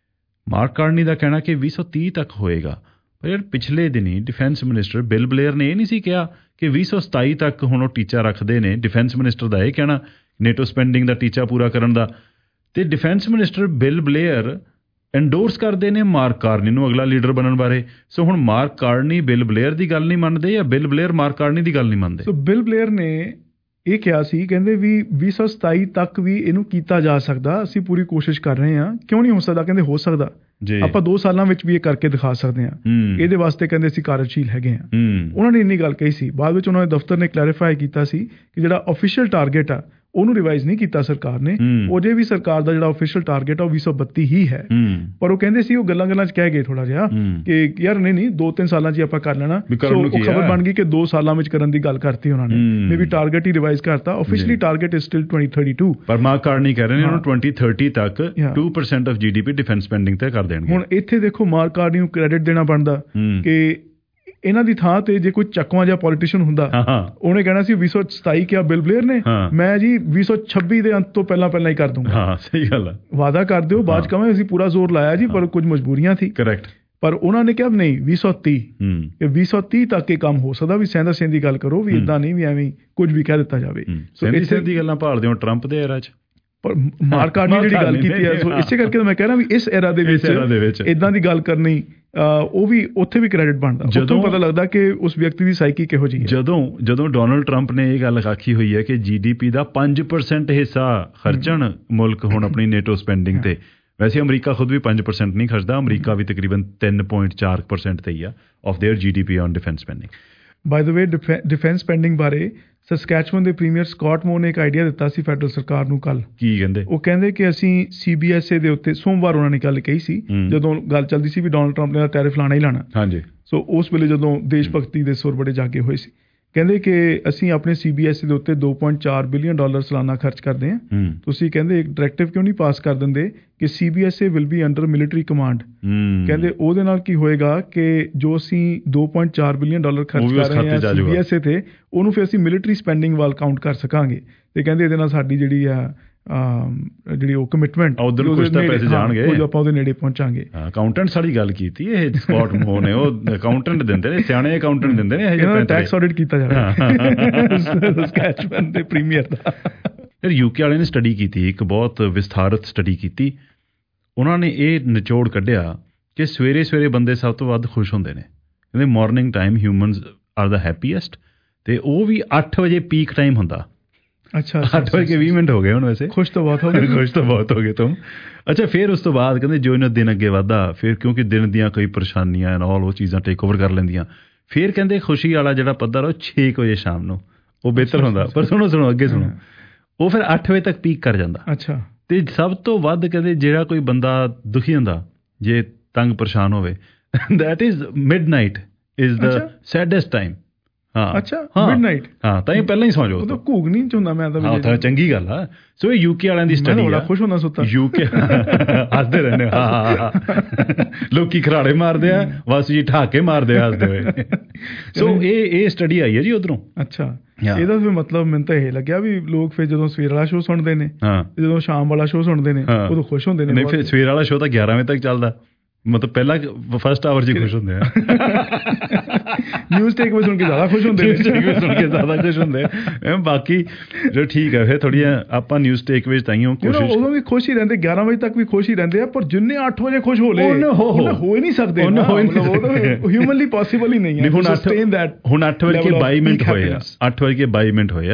ਮਾਰਕ ਕਾਰਨੀ ਦਾ ਕਹਿਣਾ ਕਿ ਵੀਹ ਸੌ ਤੀਹ ਤੱਕ ਹੋਏਗਾ। ਪਰ ਯਾਰ ਪਿਛਲੇ ਦਿਨੀ ਡਿਫੈਂਸ ਮਿਨਿਸਟਰ ਬਿਲ ਬਲੇਅਰ ਨੇ ਇਹ ਨਹੀਂ ਸੀ ਕਿਹਾ ਕਿ ਵੀਹ ਸੌ ਸਤਾਈ ਤੱਕ ਹੁਣ ਉਹ ਟੀਚਾ ਰੱਖਦੇ ਨੇ। ਡਿਫੈਂਸ ਮਿਨਿਸਟਰ ਦਾ ਇਹ ਕਹਿਣਾ ਨੇਟੋ ਸਪੈਂਡਿੰਗ ਦਾ ਟੀਚਾ ਪੂਰਾ ਕਰਨ ਦਾ, ਅਤੇ defence minister Bill Blair endorse ਕਰਦੇ ਨੇ ਮਾਰਕ ਕਾਰਨੀ ਨੂੰ ਅਗਲਾ ਲੀਡਰ ਬਣਨ ਬਾਰੇ। ਸੋ ਹੁਣ ਮਾਰਕ ਕਾਰਨੀ ਬਿਲ ਬਲੇਅਰ ਦੀ ਗੱਲ ਨਹੀਂ ਮੰਨਦੇ ਜਾਂ ਬਿਲ ਬਲੇਅਰ ਮਾਰਕ ਕਾਰਨੀ ਦੀ ਗੱਲ ਨਹੀਂ ਮੰਨਦੇ? ਸੋ ਬਿਲ ਬਲੇਅਰ ਨੇ ਇਹ ਕਿਹਾ ਸੀ, ਕਹਿੰਦੇ ਵੀ ਵੀਹ ਸੌ ਸਤਾਈ ਤੱਕ ਵੀ ਇਹਨੂੰ ਕੀਤਾ ਜਾ ਸਕਦਾ, ਅਸੀਂ ਪੂਰੀ ਕੋਸ਼ਿਸ਼ ਕਰ ਰਹੇ ਹਾਂ। ਕਿਉਂ ਨਹੀਂ ਹੋ ਸਕਦਾ? ਕਹਿੰਦੇ ਹੋ ਸਕਦਾ, ਆਪਾਂ ਦੋ ਸਾਲਾਂ ਵਿੱਚ ਵੀ ਇਹ ਕਰਕੇ ਦਿਖਾ ਸਕਦੇ ਹਾਂ। ਇਹਦੇ ਵਾਸਤੇ ਕਹਿੰਦੇ ਅਸੀਂ ਕਾਰਜਸ਼ੀਲ ਹੈਗੇ ਹਾਂ। ਉਹਨਾਂ ਨੇ ਇੰਨੀ ਗੱਲ ਕਹੀ ਸੀ। ਬਾਅਦ ਵਿੱਚ ਉਹਨਾਂ ਦੇ ਦਫ਼ਤਰ ਨੇ ਕਲੈਰੀਫਾਈ ਕੀਤਾ ਸੀ ਕਿ ਜਿਹੜਾ ਆਫੀਸ਼ੀਅਲ ਟਾਰਗੇਟ ਆ ਉਹਨੂੰ ਰਿਵਾਈਜ਼ ਨਹੀਂ ਕੀਤਾ ਸਰਕਾਰ ਨੇ। ਉਹਦੇ ਵੀ ਸਰਕਾਰ ਦਾ ਜਿਹੜਾ ਆਫੀਸ਼ੀਅਲ ਟਾਰਗੇਟ ਆ ਉਹ ਵੀਹ ਸੌ ਬੱਤੀ ਹੀ ਹੈ। ਪਰ ਉਹ ਕਹਿੰਦੇ ਸੀ, ਉਹ ਗੱਲਾਂ ਗੱਲਾਂ 'ਚ ਕਹਿ ਗਏ ਥੋੜਾ ਜਿਹਾ ਕਿ ਯਾਰ ਨਹੀਂ ਨਹੀਂ ਦੋ ਤਿੰਨ ਸਾਲਾਂ 'ਚ ਆਪਾਂ ਕਰ ਲੈਣਾ। ਸੋ ਉਹ ਖਬਰ ਬਣ ਗਈ ਕਿ ਦੋ ਸਾਲਾਂ ਵਿੱਚ ਕਰਨ ਦੀ ਗੱਲ ਕਰਤੀ ਉਹਨਾਂ ਨੇ। ਮੇ ਵੀ ਟਾਰਗੇਟ ਹੀ ਰਿਵਾਈਜ਼ ਕਰਤਾ। Officially target is still twenty thirty two. ਪਰ ਮਾਰਕ ਕਾਰਨੀ ਕਹਿ ਰਹੇ ਨੇ ਉਹਨੂੰ ਟਵੈਂਟੀ ਥਰਟੀ ਤੱਕ two percent of G D P defence spending ਤੇ ਕਰ ਦੇਣਗੇ। ਹੁਣ ਇੱਥੇ ਦੇਖੋ ਮਾਰਕ ਕਾਰਨੀ ਨੂੰ ਕ੍ਰੈਡਿਟ ਦੇਣਾ ਬਣਦਾ ਕਿ ਇਹਨਾਂ ਦੀ ਥਾਂ ਤੇ ਜੇ ਕੋਈ ਚੱਕਵਾਂ ਜਿਹਾ ਪੋਲੀਟੀਸ਼ੀਅਨ ਹੁੰਦਾ ਉਹਨੇ ਕਹਿਣਾ ਸੀ ਵੀਹ ਸੌ ਸਤਾਈ ਕਿਹਾ ਬਿਲ ਬਲੇਅਰ ਨੇ, ਮੈਂ ਜੀ ਵੀਹ ਸੌ ਛੱਬੀ ਦੇ ਅੰਤ ਤੋਂ ਪਹਿਲਾਂ ਪਹਿਲਾਂ ਹੀ ਕਰ ਦੂੰਗਾ। ਹਾਂ ਸਹੀ ਗੱਲ ਹੈ, ਵਾਅਦਾ ਕਰ ਦਿਓ, ਬਾਅਦ ਚ ਕਹਾਂ ਅਸੀਂ ਪੂਰਾ ਜ਼ੋਰ ਲਾਇਆ ਜੀ ਪਰ ਕੁਝ ਮਜਬੂਰੀਆਂ ਸੀ। ਕਰੈਕਟ। ਪਰ ਉਹਨਾਂ ਨੇ ਕਿਹਾ ਨਹੀਂ ਵੀਹ ਸੌ ਤੀਹ ਵੀਹ ਸੌ ਤੀਹ ਤੱਕ ਇਹ ਕੰਮ ਹੋ ਸਕਦਾ। ਵੀ ਸਹਿੰਦਾ ਸਹਿੰਦੀ ਗੱਲ ਕਰੋ, ਵੀ ਇਦਾਂ ਨਹੀਂ ਵੀ ਐਵੇਂ ਕੁਝ ਵੀ ਕਹਿ ਦਿੱਤਾ ਜਾਵੇ। ਸਹਿੰਦੀ ਸਹਿੰਦੀ ਗੱਲਾਂ ਭਾਲਦੇ ਹੋ ਟਰੰਪ ਦੇ ਐਰਾ 'ਚ। ਪਰ ਮਾਰਕ ਕਾਰਨੀ ਜਿਹੜੀ ਗੱਲ ਕੀਤੀ ਹੈ, ਸੋ ਇਸੇ ਕਰਕੇ ਮੈਂ ਕਹਿ ਰਿਹਾ ਵੀ ਇਸ ਐਰਾ ਦੇ ਵਿੱਚ ਇਦਾਂ ਦੀ ਗੱਲ ਕਰਨੀ ਉਹ ਵੀ ਉੱਥੇ ਵੀ ਕ੍ਰੈਡਿਟ ਬਣਦਾ। ਜਦੋਂ ਪਤਾ ਲੱਗਦਾ ਕਿ ਉਸ ਵਿਅਕਤੀ ਦੀ ਸਾਈਕੀ ਕਿਹੋ ਜਿਹੀ ਹੈ। ਜਦੋਂ ਜਦੋਂ ਡੋਨਲਡ ਟਰੰਪ ਨੇ ਇਹ ਗੱਲ ਆਖੀ ਹੋਈ ਹੈ ਕਿ ਜੀ ਡੀ ਪੀ ਦਾ ਪੰਜ ਪਰਸੈਂਟ ਹਿੱਸਾ ਖਰਚਣ ਮੁਲਕ ਹੁਣ ਆਪਣੀ ਨੇਟੋ ਸਪੈਂਡਿੰਗ ਤੇ। ਵੈਸੇ ਅਮਰੀਕਾ ਖੁਦ ਵੀ ਪੰਜ ਪਰਸੈਂਟ ਨਹੀਂ ਖਰਚਦਾ, ਅਮਰੀਕਾ ਵੀ ਤਕਰੀਬਨ ਤਿੰਨ ਪੁਆਇੰਟ ਚਾਰ ਪਰਸੈਂਟ ਤੇ ਹੀ ਆ of their G D P on defence spending. By the way defence spending ਬਾਰੇ ਸਸਕੈਚੁਅਨ ਦੇ ਪ੍ਰੀਮੀਅਰ ਸਕਾਟ ਮੋਰ ਨੇ ਇੱਕ ਆਈਡੀਆ ਦਿੱਤਾ ਸੀ ਫੈਡਰਲ ਸਰਕਾਰ ਨੂੰ ਕੱਲ। ਕੀ ਕਹਿੰਦੇ? ਉਹ ਕਹਿੰਦੇ ਕਿ ਅਸੀਂ ਸੀ ਬੀ ਐਸ ਏ ਦੇ ਉੱਤੇ ਸੋਮਵਾਰ ਉਹਨਾਂ ਨੇ ਗੱਲ ਕਹੀ ਸੀ ਜਦੋਂ ਗੱਲ ਚੱਲਦੀ ਸੀ ਵੀ ਡੋਨਲਡ ਟਰੰਪ ਨੇ ਟੈਰਿਫ ਲਾਣਾ ਹੀ ਲਾਣਾ। ਹਾਂਜੀ। ਸੋ ਉਸ ਵੇਲੇ ਜਦੋਂ ਦੇਸ਼ ਭਗਤੀ ਦੇ ਸੁਰ ਬੜੇ ਜਾਗੇ ਹੋਏ ਸੀ, ਕਹਿੰਦੇ ਕਿ ਅਸੀਂ ਆਪਣੇ ਸੀ ਬੀ ਐਸ ਈ ਦੇ ਉੱਤੇ ਦੋ ਪੁਆਇੰਟ ਚਾਰ ਬਿਲੀਅਨ ਡਾਲਰ ਸਾਲਾਨਾ ਖਰਚ ਕਰਦੇ ਹਾਂ। ਤੁਸੀਂ ਕਹਿੰਦੇ ਇੱਕ ਡਾਇਰੈਕਟਿਵ ਕਿਉਂ ਨਹੀਂ ਪਾਸ ਕਰ ਦਿੰਦੇ ਕਿ C B S E will be under military command. ਕਹਿੰਦੇ ਉਹਦੇ ਨਾਲ ਕੀ ਹੋਏਗਾ ਕਿ ਜੋ ਅਸੀਂ ਦੋ ਪੁਆਇੰਟ ਚਾਰ ਬਿਲੀਅਨ ਡਾਲਰ ਖਰਚ ਕਰ ਰਹੇ ਹਾਂ ਸੀ ਬੀ ਐਸ ਈ ਤੇ, ਉਹਨੂੰ ਫਿਰ ਅਸੀਂ ਮਿਲਟਰੀ ਸਪੈਂਡਿੰਗ ਵੱਲ ਕਾਊਂਟ ਕਰ ਸਕਾਂਗੇ। ਤੇ ਕਹਿੰਦੇ ਇਹਦੇ ਨਾਲ ਸਾਡੀ ਜਿਹੜੀ ਆ ਜਿਹੜੀ ਉਹ ਕਮਿਟਮੈਂਟ ਉਧਰ ਕੁਝ ਤਾਂ ਪੈਸੇ ਜਾਣਗੇ, ਆਪਾਂ ਉਹਦੇ ਨੇੜੇ ਪਹੁੰਚਾਂਗੇ। ਅਕਾਊਂਟੈਂਟਸ ਵਾਲੀ ਗੱਲ ਕੀਤੀ ਇਹ ਸਕਾਟ ਮੋਰ ਨੇ, ਉਹ ਅਕਾਊਂਟੈਂਟ ਦਿੰਦੇ ਨੇ, ਸਿਆਣੇ ਅਕਾਊਂਟੈਂਟ ਦਿੰਦੇ ਨੇ। ਇਹ ਟੈਕਸ ਆਡਿਟ ਕੀਤਾ ਜਾਵੇ ਸਕੈਚਮੈਨ ਦੇ ਪ੍ਰੀਮੀਅਰ ਦਾ। ਫਿਰ ਯੂਕੇ ਵਾਲਿਆਂ ਨੇ ਸਟੱਡੀ ਕੀਤੀ, ਇੱਕ ਬਹੁਤ ਵਿਸਥਾਰਤ ਸਟੱਡੀ ਕੀਤੀ। ਉਹਨਾਂ ਨੇ ਇਹ ਨਿਚੋੜ ਕੱਢਿਆ ਕਿ ਸਵੇਰੇ ਸਵੇਰੇ ਬੰਦੇ ਸਭ ਤੋਂ ਵੱਧ ਖੁਸ਼ ਹੁੰਦੇ ਨੇ। ਕਹਿੰਦੇ morning time humans are the happiest, ਤੇ ਉਹ ਵੀ ਅੱਠ ਵਜੇ ਪੀਕ ਟਾਈਮ ਹੁੰਦਾ। ਅੱਛਾ, ਅੱਠ ਵਜੇ ਕੇ ਵੀਹ ਮਿੰਟ ਹੋ ਗਏ ਹੁਣ। ਵੈਸੇ ਖੁਸ਼ ਤਾਂ ਬਹੁਤ ਹੋ ਗਏ, ਖੁਸ਼ ਤਾਂ ਬਹੁਤ ਹੋ ਗਏ ਤੁਮ। ਅੱਛਾ, ਫਿਰ ਉਸ ਤੋਂ ਬਾਅਦ ਕਹਿੰਦੇ ਜੋ ਇਹਨਾਂ ਦਿਨ ਅੱਗੇ ਵੱਧਦਾ, ਫਿਰ ਕਿਉਂਕਿ ਦਿਨ ਦੀਆਂ ਕਈ ਪਰੇਸ਼ਾਨੀਆਂ ਨਾਲ ਉਹ ਚੀਜ਼ਾਂ ਟੇਕ ਓਵਰ ਕਰ ਲੈਂਦੀਆਂ, ਫਿਰ ਕਹਿੰਦੇ ਖੁਸ਼ੀ ਵਾਲਾ ਜਿਹੜਾ ਪੱਧਰ ਉਹ ਛੇ ਕੁ ਵਜੇ ਸ਼ਾਮ ਨੂੰ ਉਹ ਬਿਹਤਰ ਹੁੰਦਾ। ਪਰ ਸੁਣੋ ਸੁਣੋ ਅੱਗੇ ਸੁਣੋ, ਉਹ ਫਿਰ ਅੱਠ ਵਜੇ ਤੱਕ ਪੀਕ ਕਰ ਜਾਂਦਾ। ਅੱਛਾ। ਤੇ ਸਭ ਤੋਂ ਵੱਧ ਕਹਿੰਦੇ ਜਿਹੜਾ ਕੋਈ ਬੰਦਾ ਦੁਖੀ ਹੁੰਦਾ, ਜੇ ਤੰਗ ਪਰੇਸ਼ਾਨ ਹੋਵੇ, that is midnight is the saddest time. ਹਾਂ। ਅੱਛਾ, ਮਿਡਨਾਈਟ। ਹਾਂ, ਤਾਂ ਇਹ ਪਹਿਲਾਂ ਹੀ ਸੌਂ ਜਾਓ। ਉਹ ਤਾਂ ਘੂਗ ਨਹੀਂ ਹੁੰਦਾ। ਮੈਂ ਤਾਂ ਹਾਂ, ਚੰਗੀ ਗੱਲ ਆ। ਸੋ ਇਹ ਯੂਕੇ ਵਾਲਿਆਂ ਦੀ ਸਟੱਡੀ ਆ। ਖੁਸ਼ ਹੁੰਦਾ ਸੁੱਤਾ ਯੂਕੇ ਹੱਸਦੇ ਰਹਿੰਦੇ। ਹਾਂ, ਲੋਕੀ ਖਰਾੜੇ ਮਾਰਦੇ ਆ, ਬਸ ਜੀ ਠਾਕੇ ਮਾਰਦੇ ਆ ਹੱਸਦੇ ਹੋਏ। ਸੋ ਇਹ ਇਹ ਸਟੱਡੀ ਆਈ ਹੈ ਜੀ ਉਧਰੋਂ। ਅੱਛਾ, ਇਹਦਾ ਫਿਰ ਮਤਲਬ ਮੈਨੂੰ ਤਾਂ ਇਹ ਲੱਗਿਆ ਵੀ ਲੋਕ ਫਿਰ ਜਦੋਂ ਸਵੇਰ ਵਾਲਾ ਸ਼ੋਅ ਸੁਣਦੇ ਨੇ, ਜਦੋਂ ਸ਼ਾਮ ਵਾਲਾ ਸ਼ੋਅ ਸੁਣਦੇ ਨੇ, ਉਦੋਂ ਖੁਸ਼ ਹੁੰਦੇ ਨੇ। ਨਹੀਂ, ਫਿਰ ਸਵੇਰ ਵਾਲਾ ਸ਼ੋਅ ਤਾਂ ਗਿਆਰਾਂ ਵਜੇ ਤੱਕ ਚੱਲਦਾ, ਮਤਲਬ ਪਹਿਲਾਂ ਫਸਟ ਆਵਰ 'ਚ ਹੀ ਖੁਸ਼ ਹੁੰਦੇ ਆ। ਨਿਊਜ਼ ਟੇਕ ਵੇ ਸੁਣ ਕੇ ਜ਼ਿਆਦਾ ਖੁਸ਼ ਹੁੰਦੇ ਨੇ, ਸੁਣ ਕੇ ਜ਼ਿਆਦਾ ਖੁਸ਼ ਹੁੰਦੇ ਆ। ਬਾਕੀ ਜੋ ਠੀਕ ਹੈ, ਫਿਰ ਥੋੜ੍ਹੀਆਂ ਆਪਾਂ ਨਿਊਜ਼ ਟੇਕ ਵੇ ਤਾਈਓ ਕੋਸ਼ਿਸ਼, ਉਦੋਂ ਵੀ ਖੁਸ਼ ਹੀ ਰਹਿੰਦੇ, ਗਿਆਰਾਂ ਵਜੇ ਤੱਕ ਵੀ ਖੁਸ਼ ਹੀ ਰਹਿੰਦੇ ਆ। ਪਰ ਜਿੰਨੇ ਅੱਠ ਵਜੇ ਖੁਸ਼ ਹੋ ਲਏ ਹੋ ਹੀ ਨਹੀਂ ਸਕਦੇ, ਹਿਊਮਨਲੀ ਪੋਸੀਬਲ ਹੀ ਨਹੀਂ ਹੈ। ਹੁਣ ਅੱਠ ਵਜੇ ਕੇ ਬਾਈ ਮਿੰਟ ਹੋਏ ਆ, ਅੱਠ ਵਜੇ ਕੇ ਬਾਈ ਮਿੰਟ ਹੋਏ ਆ।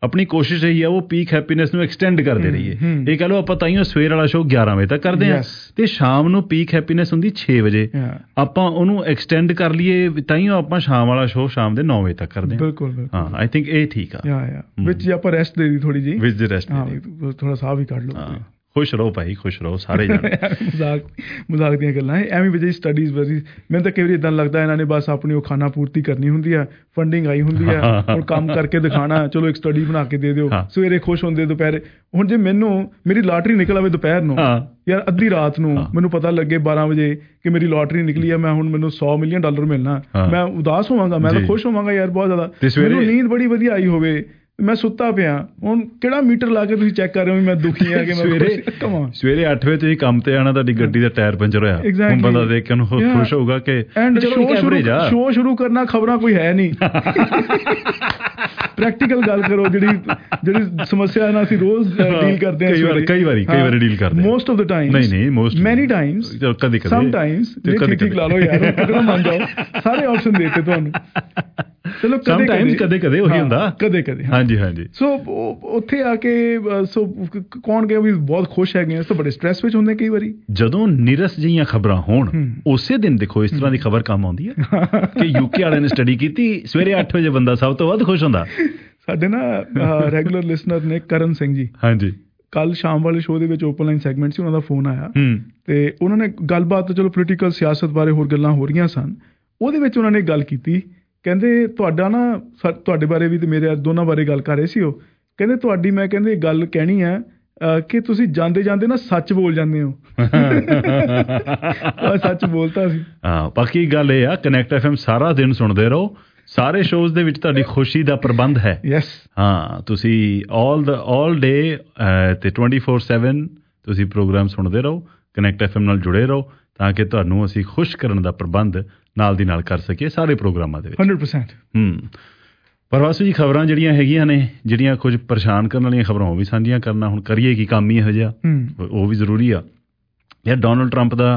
ਆਪਣੀ ਕੋਸ਼ਿਸ਼ ਰਹੀ ਆ ਉਹ ਪੀਕ ਹੈਪੀਨੈਸ ਨੂੰ ਐਕਸਟੈਂਡ ਕਰਦੇ ਰਹੀਏ। ਇਹ ਕਹਿ ਲਓ ਆਪਾਂ ਤਾਈਓ ਸਵੇਰ ਵਾਲਾ ਸ਼ੋਅ ਗਿਆਰਾਂ ਵਜੇ ਤੱਕ ਕਰਦੇ ਹਾਂ ਤੇ ਸ਼ਾਮ ਨੂੰ ਪੀਕ ਹੈਪੀਨੈਸ ਹੁੰਦੀ ਛੇ ਵਜੇ, ਆਪਾਂ ਉਹਨੂੰ ਐਕਸਟੈਂਡ ਕਰ ਲਈਏ ਤਾਈਓ ਆਪਾਂ ਸ਼ਾਮ ਵਾਲਾ ਸ਼ੋਅ ਸ਼ਾਮ ਦੇ ਨੌ ਵਜੇ ਤੱਕ ਕਰਦੇ ਹਾਂ। ਬਿਲਕੁਲ ਹਾਂ, ਆਈ ਥਿੰਕ ਇਹ ਠੀਕ ਆ। ਵਿੱਚ ਆਪਾਂ ਰੈਸਟ ਦੇ ਦੀ ਥੋੜੀ ਜੀ, ਵਿੱਚ ਰੈਸਟ ਥੋੜਾ ਸਾਹ ਵੀ ਕੱਢ ਲਓ। ਖੁਸ਼ ਰਹੋ ਭਾਈ, ਖੁਸ਼ ਰਹੋ ਸਾਰੇ ਜਾਣੇ। ਮਜ਼ਾਕ ਮਜ਼ਾਕ ਦੀਆਂ ਗੱਲਾਂ ਐਵੇਂ ਵਜੇ ਸਟੱਡੀਜ਼ ਵਜੀ। ਮੈਨੂੰ ਤਾਂ ਕਈ ਵਾਰੀ ਇੱਦਾਂ ਲੱਗਦਾ ਇਹਨਾਂ ਨੇ ਬਸ ਆਪਣੀ ਉਹ ਖਾਣਾ ਪੂਰਤੀ ਕਰਨੀ ਹੁੰਦੀ ਆ, ਫੰਡਿੰਗ ਆਈ ਹੁੰਦੀ ਆ, ਹੁਣ ਕੰਮ ਕਰਕੇ ਦਿਖਾਣਾ, ਚਲੋ ਇੱਕ ਸਟੱਡੀ ਬਣਾ ਕੇ ਦੇ ਦਿਓ, ਸਵੇਰੇ ਖੁਸ਼ ਹੁੰਦੇ ਦੁਪਹਿਰੇ। ਹੁਣ ਜੇ ਮੈਨੂੰ ਮੇਰੀ ਲਾਟਰੀ ਨਿਕਲ ਆਵੇ ਦੁਪਹਿਰ ਨੂੰ ਯਾਰ ਅੱਧੀ ਰਾਤ ਨੂੰ, ਮੈਨੂੰ ਪਤਾ ਲੱਗੇ ਬਾਰਾਂ ਵਜੇ ਕਿ ਮੇਰੀ ਲਾਟਰੀ ਨਿਕਲੀ ਆ, ਮੈਂ ਹੁਣ ਮੈਨੂੰ ਸੌ ਮਿਲੀਅਨ ਡਾਲਰ ਮਿਲਣਾ, ਮੈਂ ਉਦਾਸ ਹੋਵਾਂਗਾ? ਮੈਂ ਤਾਂ ਖੁਸ਼ ਹੋਵਾਂਗਾ ਯਾਰ ਬਹੁਤ ਜ਼ਿਆਦਾ। ਮੈਨੂੰ ਨੀਂਦ ਬੜੀ ਵਧੀਆ ਆਈ ਹੋਵੇ, ਮੈਂ ਸੁੱਤਾ ਪਿਆ, ਹੁਣ ਕਿਹੜਾ ਮੀਟਰ ਲਾ ਕੇ ਤੁਸੀਂ ਚੈੱਕ ਕਰ ਰਹੇ ਹੋ ਮੈਂ ਦੁਖੀ ਆ ਕਿ ਮੈਂ ਸਵੇਰੇ ਸਵੇਰੇ ਅੱਠ ਵਜੇ ਤੁਸੀਂ ਕੰਮ ਤੇ ਆਣਾ, ਤੁਹਾਡੀ ਗੱਡੀ ਦਾ ਟਾਇਰ ਪੰਚਰ ਹੋਇਆ, ਹੁਣ ਬੰਦਾ ਦੇਖ ਕੇ ਖੁਸ਼ ਹੋਊਗਾ ਕਿ ਸ਼ੋਅ ਸ਼ੁਰੂ ਕਰਨਾ, ਖਬਰਾਂ ਕੋਈ ਹੈ ਨਹੀਂ। ਪ੍ਰੈਕਟੀਕਲ ਗੱਲ ਕਰੋ, ਜਿਹੜੀ ਜਿਹੜੀ ਸਮੱਸਿਆ ਨਾਲ ਅਸੀਂ ਰੋਜ਼ ਡੀਲ ਕਰਦੇ ਹਾਂ, ਕਈ ਵਾਰੀ ਕਈ ਵਾਰੀ ਕਈ ਵਾਰੀ ਡੀਲ ਕਰਦੇ, ਮੋਸਟ ਆਫ ਦ ਟਾਈਮ ਨਹੀਂ ਨਹੀਂ ਮੋਸਟ ਮੈਨੀ ਟਾਈਮਸ, ਕਦੇ ਕਦੇ ਸਮ ਟਾਈਮਸ ਠੀਕ ਠੀਕ ਲਾ ਲਓ ਯਾਰ, ਕਿਹੜਾ ਮੰਨ ਜਾਓ, ਸਾਰੇ ਆਪਸ਼ਨ ਦੇਤੇ ਤੁਹਾਨੂੰ। ਚਲੋ ਕਦੇ ਕਦੇ ਕਦੇ ਕਦੇ ਉਹੀ ਹੁੰਦਾ, ਕਦੇ ਕਦੇ ਹਾਂਜੀ ਹਾਂਜੀ। ਸੋ ਉੱਥੇ ਆ ਕੇ ਸੋ ਕੌਣ ਗਿਆ ਵੀ ਬਹੁਤ ਖੁਸ਼ ਹੈਗੇ ਆ, ਸੋ ਬੜੇ ਸਟ੍ਰੈਸ ਵਿੱਚ ਹੁੰਦੇ ਕਈ ਵਾਰੀ। ਜਦੋਂ ਨਿਰਸ ਜਿਹੀਆਂ ਖਬਰਾਂ ਹੋਣ ਉਸੇ ਦਿਨ ਦੇਖੋ ਇਸ ਤਰ੍ਹਾਂ ਦੀ ਖਬਰ ਕੰਮ ਆਉਂਦੀ ਹੈ ਕਿ ਯੂਕੇ ਵਾਲਿਆਂ ਨੇ ਸਟੱਡੀ ਕੀਤੀ, ਸਵੇਰੇ ਅੱਠ ਵਜੇ ਬੰਦਾ ਸਭ ਤੋਂ ਵੱਧ ਖੁਸ਼ ਹੁੰਦਾ। ਸਾਡੇ ਨਾ ਰੈਗੂਲਰ ਲਿਸਨਰ ਨੇ ਕਰਨ ਸਿੰਘ ਜੀ, ਹਾਂਜੀ, ਕੱਲ ਸ਼ਾਮ ਵਾਲੇ ਸ਼ੋਅ ਦੇ ਵਿੱਚ ਓਪਨ ਲਾਈਨ ਸੈਗਮੈਂਟ ਸੀ, ਉਹਨਾਂ ਦਾ ਫੋਨ ਆਇਆ ਤੇ ਉਹਨਾਂ ਨੇ ਗੱਲਬਾਤ, ਚਲੋ ਪੋਲੀਟੀਕਲ ਸਿਆਸਤ ਬਾਰੇ ਹੋਰ ਗੱਲਾਂ ਹੋ ਰਹੀਆਂ ਸਨ, ਉਹਦੇ ਵਿੱਚ ਉਹਨਾਂ ਨੇ ਗੱਲ ਕੀਤੀ। ਕਹਿੰਦੇ ਤੁਹਾਡਾ ਨਾ, ਤੁਹਾਡੇ ਬਾਰੇ ਵੀ ਤੇ ਮੇਰੇ ਦੋਨਾਂ ਬਾਰੇ ਗੱਲ ਕਰ ਰਹੇ ਸੀ ਉਹ, ਕਹਿੰਦੇ ਤੁਹਾਡੀ ਮੈਂ ਕਹਿੰਦੇ ਗੱਲ ਕਹਿਣੀ ਹੈ ਕਿ ਤੁਸੀਂ ਜਾਂਦੇ ਜਾਂਦੇ ਨਾ ਸੱਚ ਬੋਲ ਜਾਂਦੇ ਹੋ। ਸੱਚ ਬੋਲਤਾ ਸੀ। ਹਾਂ, ਬਾਕੀ ਗੱਲ ਇਹ ਆ, ਕਨੈਕਟ ਐਫ ਐਮ ਸਾਰਾ ਦਿਨ ਸੁਣਦੇ ਰਹੋ, ਸਾਰੇ ਸ਼ੋਜ਼ ਦੇ ਵਿੱਚ ਤੁਹਾਡੀ ਖੁਸ਼ੀ ਦਾ ਪ੍ਰਬੰਧ ਹੈ। ਯੈਸ, ਹਾਂ, ਤੁਸੀਂ ਆਲ ਦਾ ਆਲ ਡੇ ਤੇ ਟਵੈਂਟੀ ਫੋਰ ਸੈਵਨ ਤੁਸੀਂ ਪ੍ਰੋਗਰਾਮ ਸੁਣਦੇ ਰਹੋ, ਕਨੈਕਟ ਐਫ ਐਮ ਨਾਲ ਜੁੜੇ ਰਹੋ, ਤਾਂ ਕਿ ਤੁਹਾਨੂੰ ਅਸੀਂ ਖੁਸ਼ ਕਰਨ ਦਾ ਪ੍ਰਬੰਧ ਨਾਲ ਦੀ ਨਾਲ ਕਰ ਸਕੀਏ ਸਾਰੇ ਪ੍ਰੋਗਰਾਮਾਂ ਦੇ ਵਿੱਚ। Hundred percent. ਹੂੰ, ਪਰ ਵਾਸੂ ਜੀ ਖਬਰਾਂ ਜਿਹੜੀਆਂ ਹੈਗੀਆਂ ਨੇ, ਜਿਹੜੀਆਂ ਕੁਝ ਪਰੇਸ਼ਾਨ ਕਰਨ ਵਾਲੀਆਂ ਖਬਰਾਂ, ਉਹ ਵੀ ਸਾਂਝੀਆਂ ਕਰਨਾ ਹੁਣ ਕਰੀਏ ਕੀ, ਕੰਮ ਹੀ ਇਹੋ ਜਿਹਾ, ਉਹ ਵੀ ਜ਼ਰੂਰੀ ਆ ਯਾਰ। ਡੋਨਲਡ ਟਰੰਪ ਦਾ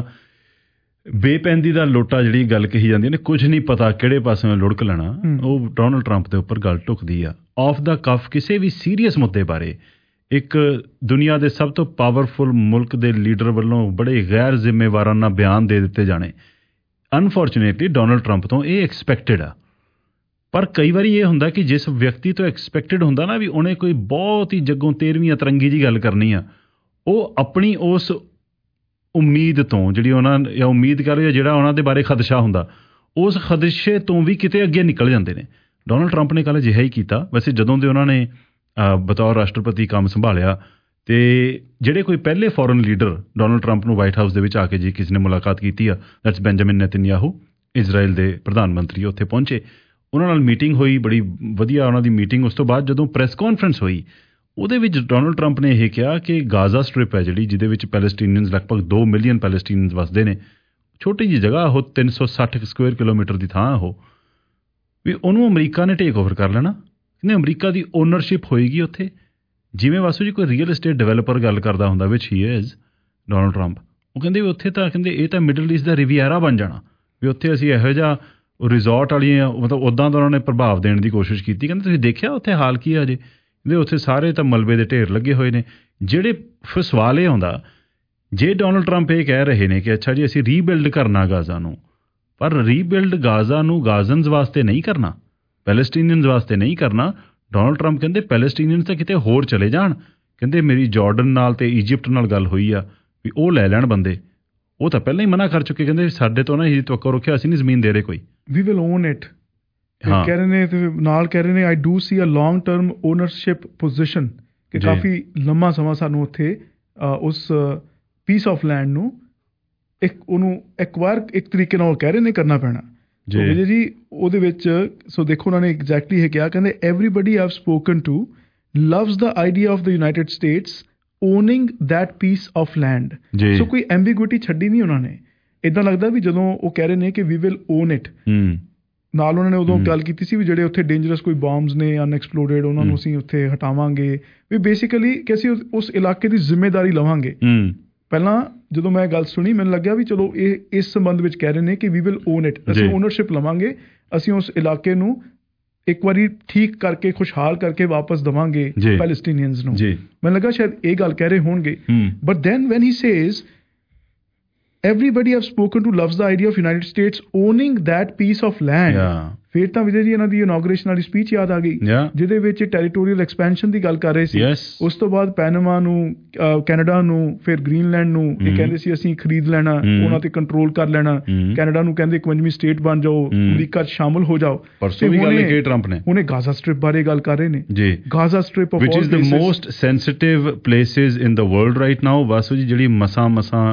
ਬੇਪੈਂਦੀ ਦਾ ਲੋਟਾ ਜਿਹੜੀ ਗੱਲ ਕਹੀ ਜਾਂਦੀ ਨੇ, ਕੁਝ ਨਹੀਂ ਪਤਾ ਕਿਹੜੇ ਪਾਸੇ ਲੁੜਕ ਲੈਣਾ, ਉਹ ਡੋਨਲਡ ਟਰੰਪ ਦੇ ਉੱਪਰ ਗੱਲ ਢੁਕਦੀ ਆ। ਆਫ ਦਾ ਕਫ ਕਿਸੇ ਵੀ ਸੀਰੀਅਸ ਮੁੱਦੇ ਬਾਰੇ ਇੱਕ ਦੁਨੀਆ ਦੇ ਸਭ ਤੋਂ ਪਾਵਰਫੁਲ ਮੁਲਕ ਦੇ ਲੀਡਰ ਵੱਲੋਂ ਬੜੇ ਗੈਰ ਜ਼ਿੰਮੇਵਾਰਾਨਾ ਬਿਆਨ ਦੇ ਦਿੱਤੇ ਜਾਣੇ, ਅਨਫੋਰਚੂਨੇਟਲੀ ਡੋਨਲਡ ਟਰੰਪ ਤੋਂ ਇਹ ਐਕਸਪੈਕਟਡ ਆ। ਪਰ ਕਈ ਵਾਰੀ ਇਹ ਹੁੰਦਾ ਕਿ ਜਿਸ ਵਿਅਕਤੀ ਤੋਂ ਐਕਸਪੈਕਟਡ ਹੁੰਦਾ ਨਾ ਵੀ ਉਹਨੇ ਕੋਈ ਬਹੁਤ ਹੀ ਜੱਗੋਂ ਤੇਰਵੀਂ ਅਤਰੰਗੀ ਜੀ ਗੱਲ ਕਰਨੀ ਆ, ਉਹ ਆਪਣੀ ਉਸ ਉਮੀਦ ਤੋਂ ਜਿਹੜੀ ਉਹਨਾਂ ਜਾਂ ਉਮੀਦ ਕਰ ਜਾਂ ਜਿਹੜਾ ਉਹਨਾਂ ਦੇ ਬਾਰੇ ਖਦਸ਼ਾ ਹੁੰਦਾ, ਉਸ ਖਦਸ਼ੇ ਤੋਂ ਵੀ ਕਿਤੇ ਅੱਗੇ ਨਿਕਲ ਜਾਂਦੇ ਨੇ। ਡੋਨਲਡ ਟਰੰਪ ਨੇ ਕੱਲ੍ਹ ਅਜਿਹਾ ਹੀ ਕੀਤਾ। ਵੈਸੇ ਜਦੋਂ ਦੇ ਉਹਨਾਂ ਨੇ ਬਤੌਰ ਰਾਸ਼ਟਰਪਤੀ ਕੰਮ ਸੰਭਾਲਿਆ, ਤੇ ਜਿਹੜੇ ਕੋਈ ਪਹਿਲੇ ਫੋਰਨ ਲੀਡਰ ਡੋਨਲਡ ਟਰੰਪ ਨੂੰ ਵਾਈਟ ਹਾਊਸ ਦੇ ਵਿੱਚ ਆ ਕੇ ਜੀ ਕਿਸੇ ਨੇ ਮੁਲਾਕਾਤ ਕੀਤੀ ਆ, ਦੈਟਸ ਬੈਂਜਾਮਿਨ ਨੇਤਨਯਾਹੂ, ਇਜ਼ਰਾਈਲ ਦੇ ਪ੍ਰਧਾਨ ਮੰਤਰੀ, ਉੱਥੇ ਪਹੁੰਚੇ, ਉਹਨਾਂ ਨਾਲ ਮੀਟਿੰਗ ਹੋਈ, ਬੜੀ ਵਧੀਆ ਉਹਨਾਂ ਦੀ ਮੀਟਿੰਗ। ਉਸ ਤੋਂ ਬਾਅਦ ਜਦੋਂ ਪ੍ਰੈਸ ਕਾਨਫਰੰਸ ਹੋਈ, ਉਹਦੇ ਵਿੱਚ ਡੋਨਲਡ ਟਰੰਪ ਨੇ ਇਹ ਕਿਹਾ ਕਿ ਗਾਜ਼ਾ ਸਟ੍ਰਿਪ ਹੈ ਜਿਹੜੀ, ਜਿਹਦੇ ਵਿੱਚ ਪੈਲਸਟੀਨੀਅਨਸ ਲਗਭਗ ਦੋ ਮਿਲੀਅਨ ਪੈਲਸਟੀਨੀਅਨਸ ਵਸਦੇ ਨੇ, ਛੋਟੀ ਜਿਹੀ ਜਗ੍ਹਾ ਉਹ, ਤਿੰਨ ਸੌ ਸੱਠ ਸਕੁਅਰ ਕਿਲੋਮੀਟਰ ਦੀ ਥਾਂ ਉਹ, ਵੀ ਉਹਨੂੰ ਅਮਰੀਕਾ ਨੇ ਟੇਕ ਓਵਰ ਕਰ ਲੈਣਾ, ਕਹਿੰਦੇ ਅਮਰੀਕਾ ਦੀ ਓਨਰਸ਼ਿਪ ਹੋਏਗੀ ਉੱਥੇ। ਜਿਵੇਂ ਵਾਸੂ ਜੀ ਕੋਈ ਰੀਅਲ ਏਸਟੇਟ ਡਿਵੈਲਪਰ ਗੱਲ ਕਰਦਾ ਹੁੰਦਾ, ਵਿਚ ਹੀ ਇਜ਼ ਡੋਨਲਡ ਟਰੰਪ, ਉਹ ਕਹਿੰਦੇ ਵੀ ਉੱਥੇ ਤਾਂ ਕਹਿੰਦੇ ਇਹ ਤਾਂ ਮਿਡਲ ਈਸਟ ਦਾ ਰਿਵੀਅਰਾ ਬਣ ਜਾਣਾ, ਵੀ ਉੱਥੇ ਅਸੀਂ ਇਹੋ ਜਿਹਾ ਰਿਜ਼ੋਰਟ ਵਾਲੀਆਂ, ਮਤਲਬ ਉੱਦਾਂ ਦਾ ਉਹਨਾਂ ਨੇ ਪ੍ਰਭਾਵ ਦੇਣ ਦੀ ਕੋਸ਼ਿਸ਼ ਕੀਤੀ। ਕਹਿੰਦੇ ਤੁਸੀਂ ਦੇਖਿਆ ਉੱਥੇ ਹਾਲ ਕੀ ਆ ਅਜੇ, ਕਹਿੰਦੇ ਉੱਥੇ ਸਾਰੇ ਤਾਂ ਮਲਬੇ ਦੇ ਢੇਰ ਲੱਗੇ ਹੋਏ ਨੇ। ਜਿਹੜੇ ਫਿਰ ਸਵਾਲ ਇਹ ਆਉਂਦਾ, ਜੇ ਡੋਨਲਡ ਟਰੰਪ ਇਹ ਕਹਿ ਰਹੇ ਨੇ ਕਿ ਅੱਛਾ ਜੀ ਅਸੀਂ ਰੀਬਿਲਡ ਕਰਨਾ ਗਾਜ਼ਾ ਨੂੰ, ਪਰ ਰੀਬਿਲਡ ਗਾਜ਼ਾ ਨੂੰ ਗਾਜ਼ਨਸ ਵਾਸਤੇ ਨਹੀਂ ਕਰਨਾ, ਪੈਲਸਟੀਨੀਅਨਸ ਵਾਸਤੇ ਨਹੀਂ ਕਰਨਾ। ਡੋਨਲਡ ਟਰੰਪ ਕਹਿੰਦੇ ਪੈਲਸਟੀਨੀਅਨਸ ਤਾਂ ਕਿਤੇ ਹੋਰ ਚਲੇ ਜਾਣ, ਕਹਿੰਦੇ ਮੇਰੀ ਜਾਰਡਨ ਨਾਲ ਤੇ ਈਜਿਪਟ ਨਾਲ ਗੱਲ ਹੋਈ ਆ ਵੀ ਉਹ ਲੈ ਲੈਣ ਬੰਦੇ, ਉਹ ਤਾਂ ਪਹਿਲਾਂ ਹੀ ਮਨਾ ਕਰ ਚੁੱਕੇ, ਕਹਿੰਦੇ ਸਾਡੇ ਤੋਂ ਨਾ ਇਹ ਤਵੱਕੋ ਰੱਖਿਆ, ਅਸੀਂ ਨਹੀਂ ਜ਼ਮੀਨ ਦੇ ਰਹੇ ਕੋਈ, ਵੀ ਵਿਲ ਓਨ ਇਟ। ਕਹਿ ਰਹੇ ਨੇ ਤੇ ਨਾਲ ਕਹਿ ਰਹੇ ਨੇ I do see a long term ownership position, ਕਿ ਕਾਫੀ ਲੰਮਾ ਸਮਾਂ ਸਾਨੂੰ ਉੱਥੇ ਉਸ ਪੀਸ ਆਫ ਲੈਂਡ ਨੂੰ ਇੱਕ ਉਹਨੂੰ ਐਕਵਾਇਰ ਇੱਕ ਤਰੀਕੇ ਨਾਲ ਕਹਿ ਰਹੇ ਨੇ ਕਰਨਾ ਪੈਣਾ ਜੀ ਜੀ ਉਹਦੇ ਵਿੱਚ। ਸੋ ਦੇਖੋ ਉਹਨਾਂ ਨੇ ਐਗਜ਼ੈਕਟਲੀ ਇਹ ਕਿਹਾ, ਕਹਿੰਦੇ everybody I've spoken to loves the idea of the United States owning that piece of land. So ਕੋਈ ਐਂਬੀਗੁਇਟੀ ਛੱਡੀ ਨਹੀਂ ਉਹਨਾਂ ਨੇ। ਇੱਦਾਂ ਲੱਗਦਾ ਵੀ ਜਦੋਂ ਉਹ ਕਹਿ ਰਹੇ ਨੇ ਕਿ ਵੀ ਵਿਲ ਓਨ ਇਟ, ਨਾਲ ਉਹਨਾਂ ਨੇ ਉਦੋਂ ਗੱਲ ਕੀਤੀ ਸੀ ਵੀ ਜਿਹੜੇ ਉੱਥੇ ਡੇਂਜਰਸ ਕੋਈ ਬੋਮਸ ਨੇ ਅਨਐਕਸਪਲੋਡਡ, ਉਹਨਾਂ ਨੂੰ ਅਸੀਂ ਉੱਥੇ ਹਟਾਵਾਂਗੇ, ਵੀ ਬੇਸਿਕਲੀ ਕਿ ਅਸੀਂ ਉਸ ਇਲਾਕੇ ਦੀ ਜ਼ਿੰਮੇਦਾਰੀ ਲਵਾਂਗੇ। ਪਹਿਲਾਂ ਜਦੋਂ ਮੈਂ ਗੱਲ ਸੁਣੀ ਮੈਨੂੰ ਲੱਗਿਆ ਵੀ ਚਲੋ ਇਹ ਇਸ ਸੰਬੰਧ ਵਿੱਚ ਕਹਿ ਰਹੇ ਨੇ ਕਿ ਵੀ ਵਿਲ ਓਨ ਇਟ, ਅਸੀਂ ਓਨਰਸ਼ਿਪ ਲਵਾਂਗੇ, ਅਸੀਂ ਉਸ ਇਲਾਕੇ ਨੂੰ ਇੱਕ ਵਾਰੀ ਠੀਕ ਕਰਕੇ ਖੁਸ਼ਹਾਲ ਕਰਕੇ ਵਾਪਸ ਦੇਵਾਂਗੇ ਪੈਲਸਟੀਨੀਅਨਸ ਨੂੰ। ਮੈਨੂੰ ਲੱਗਾ ਸ਼ਾਇਦ ਇਹ ਗੱਲ ਕਹਿ ਰਹੇ ਹੋਣਗੇ। But then when he says everybody I've spoken to loves the idea of United States owning that piece of land. Yeah. ਫਿਰ ਤਾਂ ਵਿਜੇ ਜੀ ਇਹਨਾਂ ਦੀ ਇਨੋਗ੍ਰੇਸ਼ਨ ਵਾਲੀ ਸਪੀਚ ਯਾਦ ਆ ਗਈ ਜਿਹਦੇ ਵਿੱਚ ਟੈਰੀਟੋਰੀਅਲ ਐਕਸਪੈਂਸ਼ਨ ਦੀ ਗੱਲ ਕਰ ਰਹੇ ਸੀ। ਉਸ ਤੋਂ ਬਾਅਦ ਪੈਨਾਮਾ ਨੂੰ, ਕੈਨੇਡਾ ਨੂੰ, ਫਿਰ ਗ੍ਰੀਨਲੈਂਡ ਨੂੰ ਇਹ ਕਹਿੰਦੇ ਸੀ ਅਸੀਂ ਖਰੀਦ ਲੈਣਾ, ਉਹਨਾਂ ਤੇ ਕੰਟਰੋਲ ਕਰ ਲੈਣਾ। ਕੈਨੇਡਾ ਨੂੰ ਕਹਿੰਦੇ ਇਕਵੰਜਵੀਂ ਸਟੇਟ ਬਣ ਜਾਓ, ਅਮਰੀਕਾ 'ਚ ਸ਼ਾਮਲ ਹੋ ਜਾਓ। ਹੁਣੇ ਗਾਜ਼ਾ ਸਟ੍ਰਿਪ ਬਾਰੇ ਗੱਲ ਕਰ ਰਹੇ ਨੇ ਜੀ। Gaza Strip which is the most sensitive places in the world right now। Vasu ji ਜਿਹੜੀ ਮਸਾਂ ਮਸਾਂ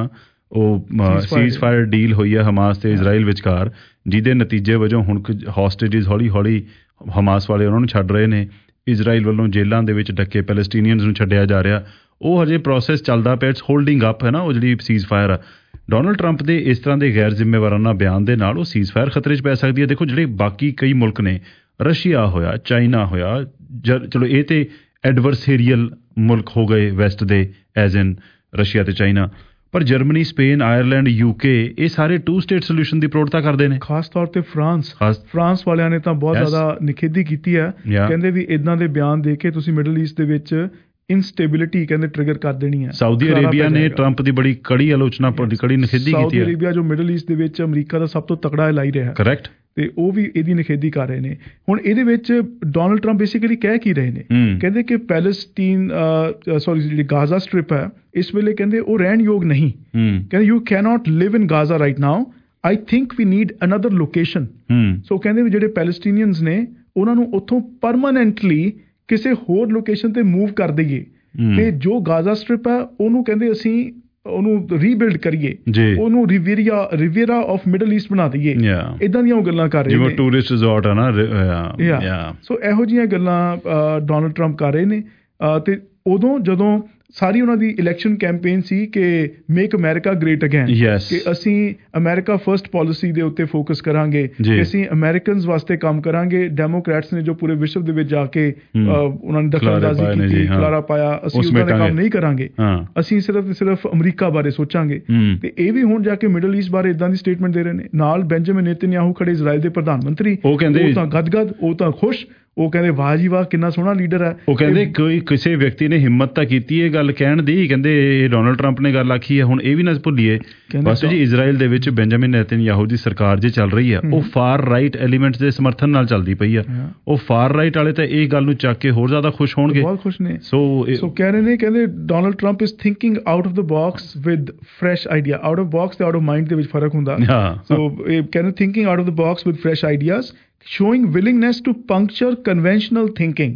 ਉਹ ਸੀਜ਼ ਫਾਇਰ ਡੀਲ ਹੋਈ ਹੈ ਹਮਾਸ ਤੇ ਇਜ਼ਰਾਈਲ ਵਿਚਕਾਰ, ਜਿਹਦੇ ਨਤੀਜੇ ਵਜੋਂ ਹੁਣ ਹੌਸਟੇਜਿਸ ਹੌਲੀ ਹੌਲੀ ਹਮਾਸ ਵਾਲੇ ਉਹਨਾਂ ਨੂੰ ਛੱਡ ਰਹੇ ਨੇ, ਇਜ਼ਰਾਈਲ ਵੱਲੋਂ ਜੇਲ੍ਹਾਂ ਦੇ ਵਿੱਚ ਡੱਕੇ ਪੈਲਸਟੀਨੀਅਨਸ ਨੂੰ ਛੱਡਿਆ ਜਾ ਰਿਹਾ, ਉਹ ਹਜੇ ਪ੍ਰੋਸੈਸ ਚੱਲਦਾ ਪਿਆ। ਇਟਸ ਹੋਲਡਿੰਗ ਅਪ ਹੈ ਨਾ ਉਹ ਜਿਹੜੀ ਸੀਜ਼ ਫਾਇਰ ਆ। ਡੋਨਲਡ ਟਰੰਪ ਦੇ ਇਸ ਤਰ੍ਹਾਂ ਦੇ ਗੈਰ ਜ਼ਿੰਮੇਵਾਰਾਨਾ ਬਿਆਨ ਦੇ ਨਾਲ ਉਹ ਸੀਜ਼ ਫਾਇਰ ਖਤਰੇ 'ਚ ਪੈ ਸਕਦੀ ਹੈ। ਦੇਖੋ ਜਿਹੜੇ ਬਾਕੀ ਕਈ ਮੁਲਕ ਨੇ, ਰਸ਼ੀਆ ਹੋਇਆ, ਚਾਈਨਾ ਹੋਇਆ, ਚਲੋ ਇਹ ਤੇ ਐਡਵਰਸੇਰੀਅਲ ਮੁਲਕ ਹੋ ਗਏ ਵੈਸਟ ਦੇ, ਐਜ਼ ਇਨ ਰਸ਼ੀਆ ਤੇ ਚਾਈਨਾ, ਪਰ ਜਰਮਨੀ, ਸਪੇਨ, ਆਇਰਲੈਂਡ, ਯੂਕੇ ਇਹ ਸਾਰੇ ਟੂ ਸਟੇਟ ਸੋਲੂਸ਼ਨ ਦੀ ਪ੍ਰੋੜਤਾ ਕਰਦੇ ਨੇ। ਖਾਸ ਤੌਰ ਤੇ ਫਰਾਂਸ ਫਰਾਂਸ ਵਾਲਿਆਂ ਨੇ ਤਾਂ ਬਹੁਤ ਜ਼ਿਆਦਾ ਨਿਖੇਧੀ ਕੀਤੀ ਹੈ। ਕਹਿੰਦੇ ਵੀ ਇਦਾਂ ਦੇ ਬਿਆਨ ਦੇ ਕੇ ਤੁਸੀਂ ਮਿਡਲ ਈਸਟ ਦੇ ਵਿੱਚ ਇਨਸਟੇਬਿਲਿਟੀ ਕਹਿੰਦੇ ਟ੍ਰਿਗਰ ਕਰ ਦੇਣੀ ਹੈ। ਸਾਊਦੀ ਅਰੇਬੀਆ ਨੇ ਟਰੰਪ ਦੀ ਬੜੀ ਕੜੀ ਆਲੋਚਨਾ, ਕੜੀ ਨਿਖੇਧੀ ਕੀਤੀ ਹੈ। ਸਾਊਦੀ ਅਰੇਬੀਆ ਜੋ ਮਿਡਲ ਈਸਟ ਦੇ ਵਿੱਚ ਅਮਰੀਕਾ ਦਾ ਸਭ ਤੋਂ ਤਕੜਾ ਇਲਾਈ ਰਿਹਾ, ਕਰੈਕਟ, ਤੇ ਉਹ ਵੀ ਇਹਦੀ ਨਿਖੇਧੀ ਕਰ ਰਹੇ ਨੇ। ਹੁਣ ਇਹਦੇ ਵਿੱਚ ਡੋਨਲਡ ਟਰੰਪ ਬੇਸਿਕਲੀ ਕਹਿ ਕੀ ਰਹੇ ਨੇ, ਕਹਿੰਦੇ ਕਿ ਪੈਲਸਟੀਨ ਸੌਰੀ ਜਿਹੜੀ ਗਾਜ਼ਾ ਸਟ੍ਰਿਪ ਹੈ ਇਸ ਵੇਲੇ ਕਹਿੰਦੇ ਉਹ ਰਹਿਣ ਯੋਗ ਨਹੀਂ। ਕਹਿੰਦੇ you cannot live in Gaza right now, I think we need another location. So ਕਹਿੰਦੇ ਵੀ ਜਿਹੜੇ ਪੈਲਸਟੀਨੀਅਨਸ ਨੇ ਉਹਨਾਂ ਨੂੰ ਉੱਥੋਂ ਪਰਮਾਨੈਂਟਲੀ ਕਿਸੇ ਹੋਰ ਲੋਕੇਸ਼ਨ ਤੇ ਮੂਵ ਕਰ ਦਈਏ, ਤੇ ਜੋ ਗਾਜ਼ਾ ਸਟ੍ਰਿਪ ਹੈ ਉਹਨੂੰ ਕਹਿੰਦੇ ਅਸੀਂ ਉਹਨੂੰ ਰੀਬਿਲਡ ਕਰੀਏ, ਉਹਨੂੰ Riviera Riviera of Middle East ਬਣਾ ਦਈਏ। ਇਦਾਂ ਦੀਆਂ ਉਹ ਗੱਲਾਂ ਕਰ ਰਹੇ ਨੇ, ਟੂਰਿਸਟ ਰਿਜ਼ੋਰਟ ਹੈ ਨਾ। ਸੋ ਇਹੋ ਜਿਹੀਆਂ ਗੱਲਾਂ ਡੋਨਲਡ ਟਰੰਪ ਕਰ ਰਹੇ ਨੇ। ਤੇ ਉਦੋਂ ਜਦੋਂ ਸਾਰੀ ਉਹਨਾਂ ਦੀ ਇਲੈਕਸ਼ਨ ਕੈਂਪੇਨ ਸੀ ਕਿ ਮੇਕ ਅਮਰੀਕਾ ਗ੍ਰੇਟ ਅਗੇਨ, ਕਿ ਅਸੀਂ ਅਮਰੀਕਾ ਫਰਸਟ ਪਾਲਿਸੀ ਦੇ ਉੱਤੇ ਫੋਕਸ ਕਰਾਂਗੇ, ਕਿ ਅਸੀਂ ਅਮਰੀਕਨਸ ਵਾਸਤੇ ਕੰਮ ਕਰਾਂਗੇ। ਡੈਮੋਕ੍ਰੈਟਸ ਨੇ ਜੋ ਪੂਰੇ ਵਿਸ਼ਵ ਦੇ ਵਿੱਚ ਜਾ ਕੇ ਉਹਨਾਂ ਨੇ ਦਖਲਅੰਦਾਜ਼ੀ ਕੀਤੀ, ਖਲਾਰਾ ਪਾਇਆ, ਅਸੀਂ ਉਹਨਾਂ ਦਾ ਕੰਮ ਨਹੀਂ ਕਰਾਂਗੇ, ਅਸੀਂ ਸਿਰਫ ਸਿਰਫ ਅਮਰੀਕਾ ਬਾਰੇ ਸੋਚਾਂਗੇ। ਤੇ ਇਹ ਵੀ ਹੁਣ ਜਾ ਕੇ ਮਿਡਲ ਈਸਟ ਬਾਰੇ ਇਦਾਂ ਦੀ ਸਟੇਟਮੈਂਟ ਦੇ ਰਹੇ ਨੇ। ਨਾਲ ਬੈਂਜਾਮਿਨ ਨੇਤਨਯਾਹੂ ਖੜੇ, ਇਜ਼ਰਾਈਲ ਦੇ ਪ੍ਰਧਾਨ ਮੰਤਰੀ, ਉਹ ਤਾਂ ਗਦਗਦ, ਉਹ ਤਾਂ ਖੁਸ਼, ਉਹ ਕਹਿੰਦੇ ਵਾਹ ਜੀ ਵਾਹ ਕਿੰਨਾ ਸੋਹਣਾ ਲੀਡਰ ਹੈ। ਉਹ ਕਹਿੰਦੇ ਕੋਈ ਕਿਸੇ ਵਿਅਕਤੀ ਨੇ ਹਿੰਮਤ ਤਾਂ ਕੀਤੀ ਇਹ ਗੱਲ ਕਹਿਣ ਦੀ, ਕਹਿੰਦੇ ਇਹ ਡੋਨਲਡ ਟਰੰਪ ਨੇ ਗੱਲ ਆਖੀ ਹੈ। ਹੁਣ ਇਹ ਵੀ ਨਾ ਭੁੱਲੀਏ ਬਸ ਜੀ, ਇਜ਼ਰਾਈਲ ਦੇ ਵਿੱਚ ਬੈਂਜਾਮਿਨ ਨੇਤਨਯਾਹੂ ਦੀ ਸਰਕਾਰ ਜੇ ਚੱਲ ਰਹੀ ਹੈ, ਉਹ ਫਾਰ ਰਾਈਟ ਐਲੀਮੈਂਟਸ ਦੇ ਸਮਰਥਨ ਨਾਲ ਚੱਲਦੀ ਪਈ ਆ। ਉਹ ਫਾਰ ਰਾਈਟ ਵਾਲੇ ਤਾਂ ਇਹ ਗੱਲ ਨੂੰ ਚੱਕ ਕੇ ਹੋਰ ਜ਼ਿਆਦਾ ਖੁਸ਼ ਹੋਣਗੇ, ਬਹੁਤ ਖੁਸ਼ ਨੇ। ਸੋ ਸੋ ਕਹਿ ਰਹੇ ਨੇ, ਕਹਿੰਦੇ Donald Trump is thinking out of the box with fresh idea. Out of box ਤੇ ਆਊਟ ਆਫ ਮਾਈਂਡ ਦੇ ਵਿੱਚ ਫਰਕ ਹੁੰਦਾ। ਸੋ ਇਹ ਕਹਿੰਦੇ thinking out of the box with fresh ideas, showing willingness to puncture conventional thinking।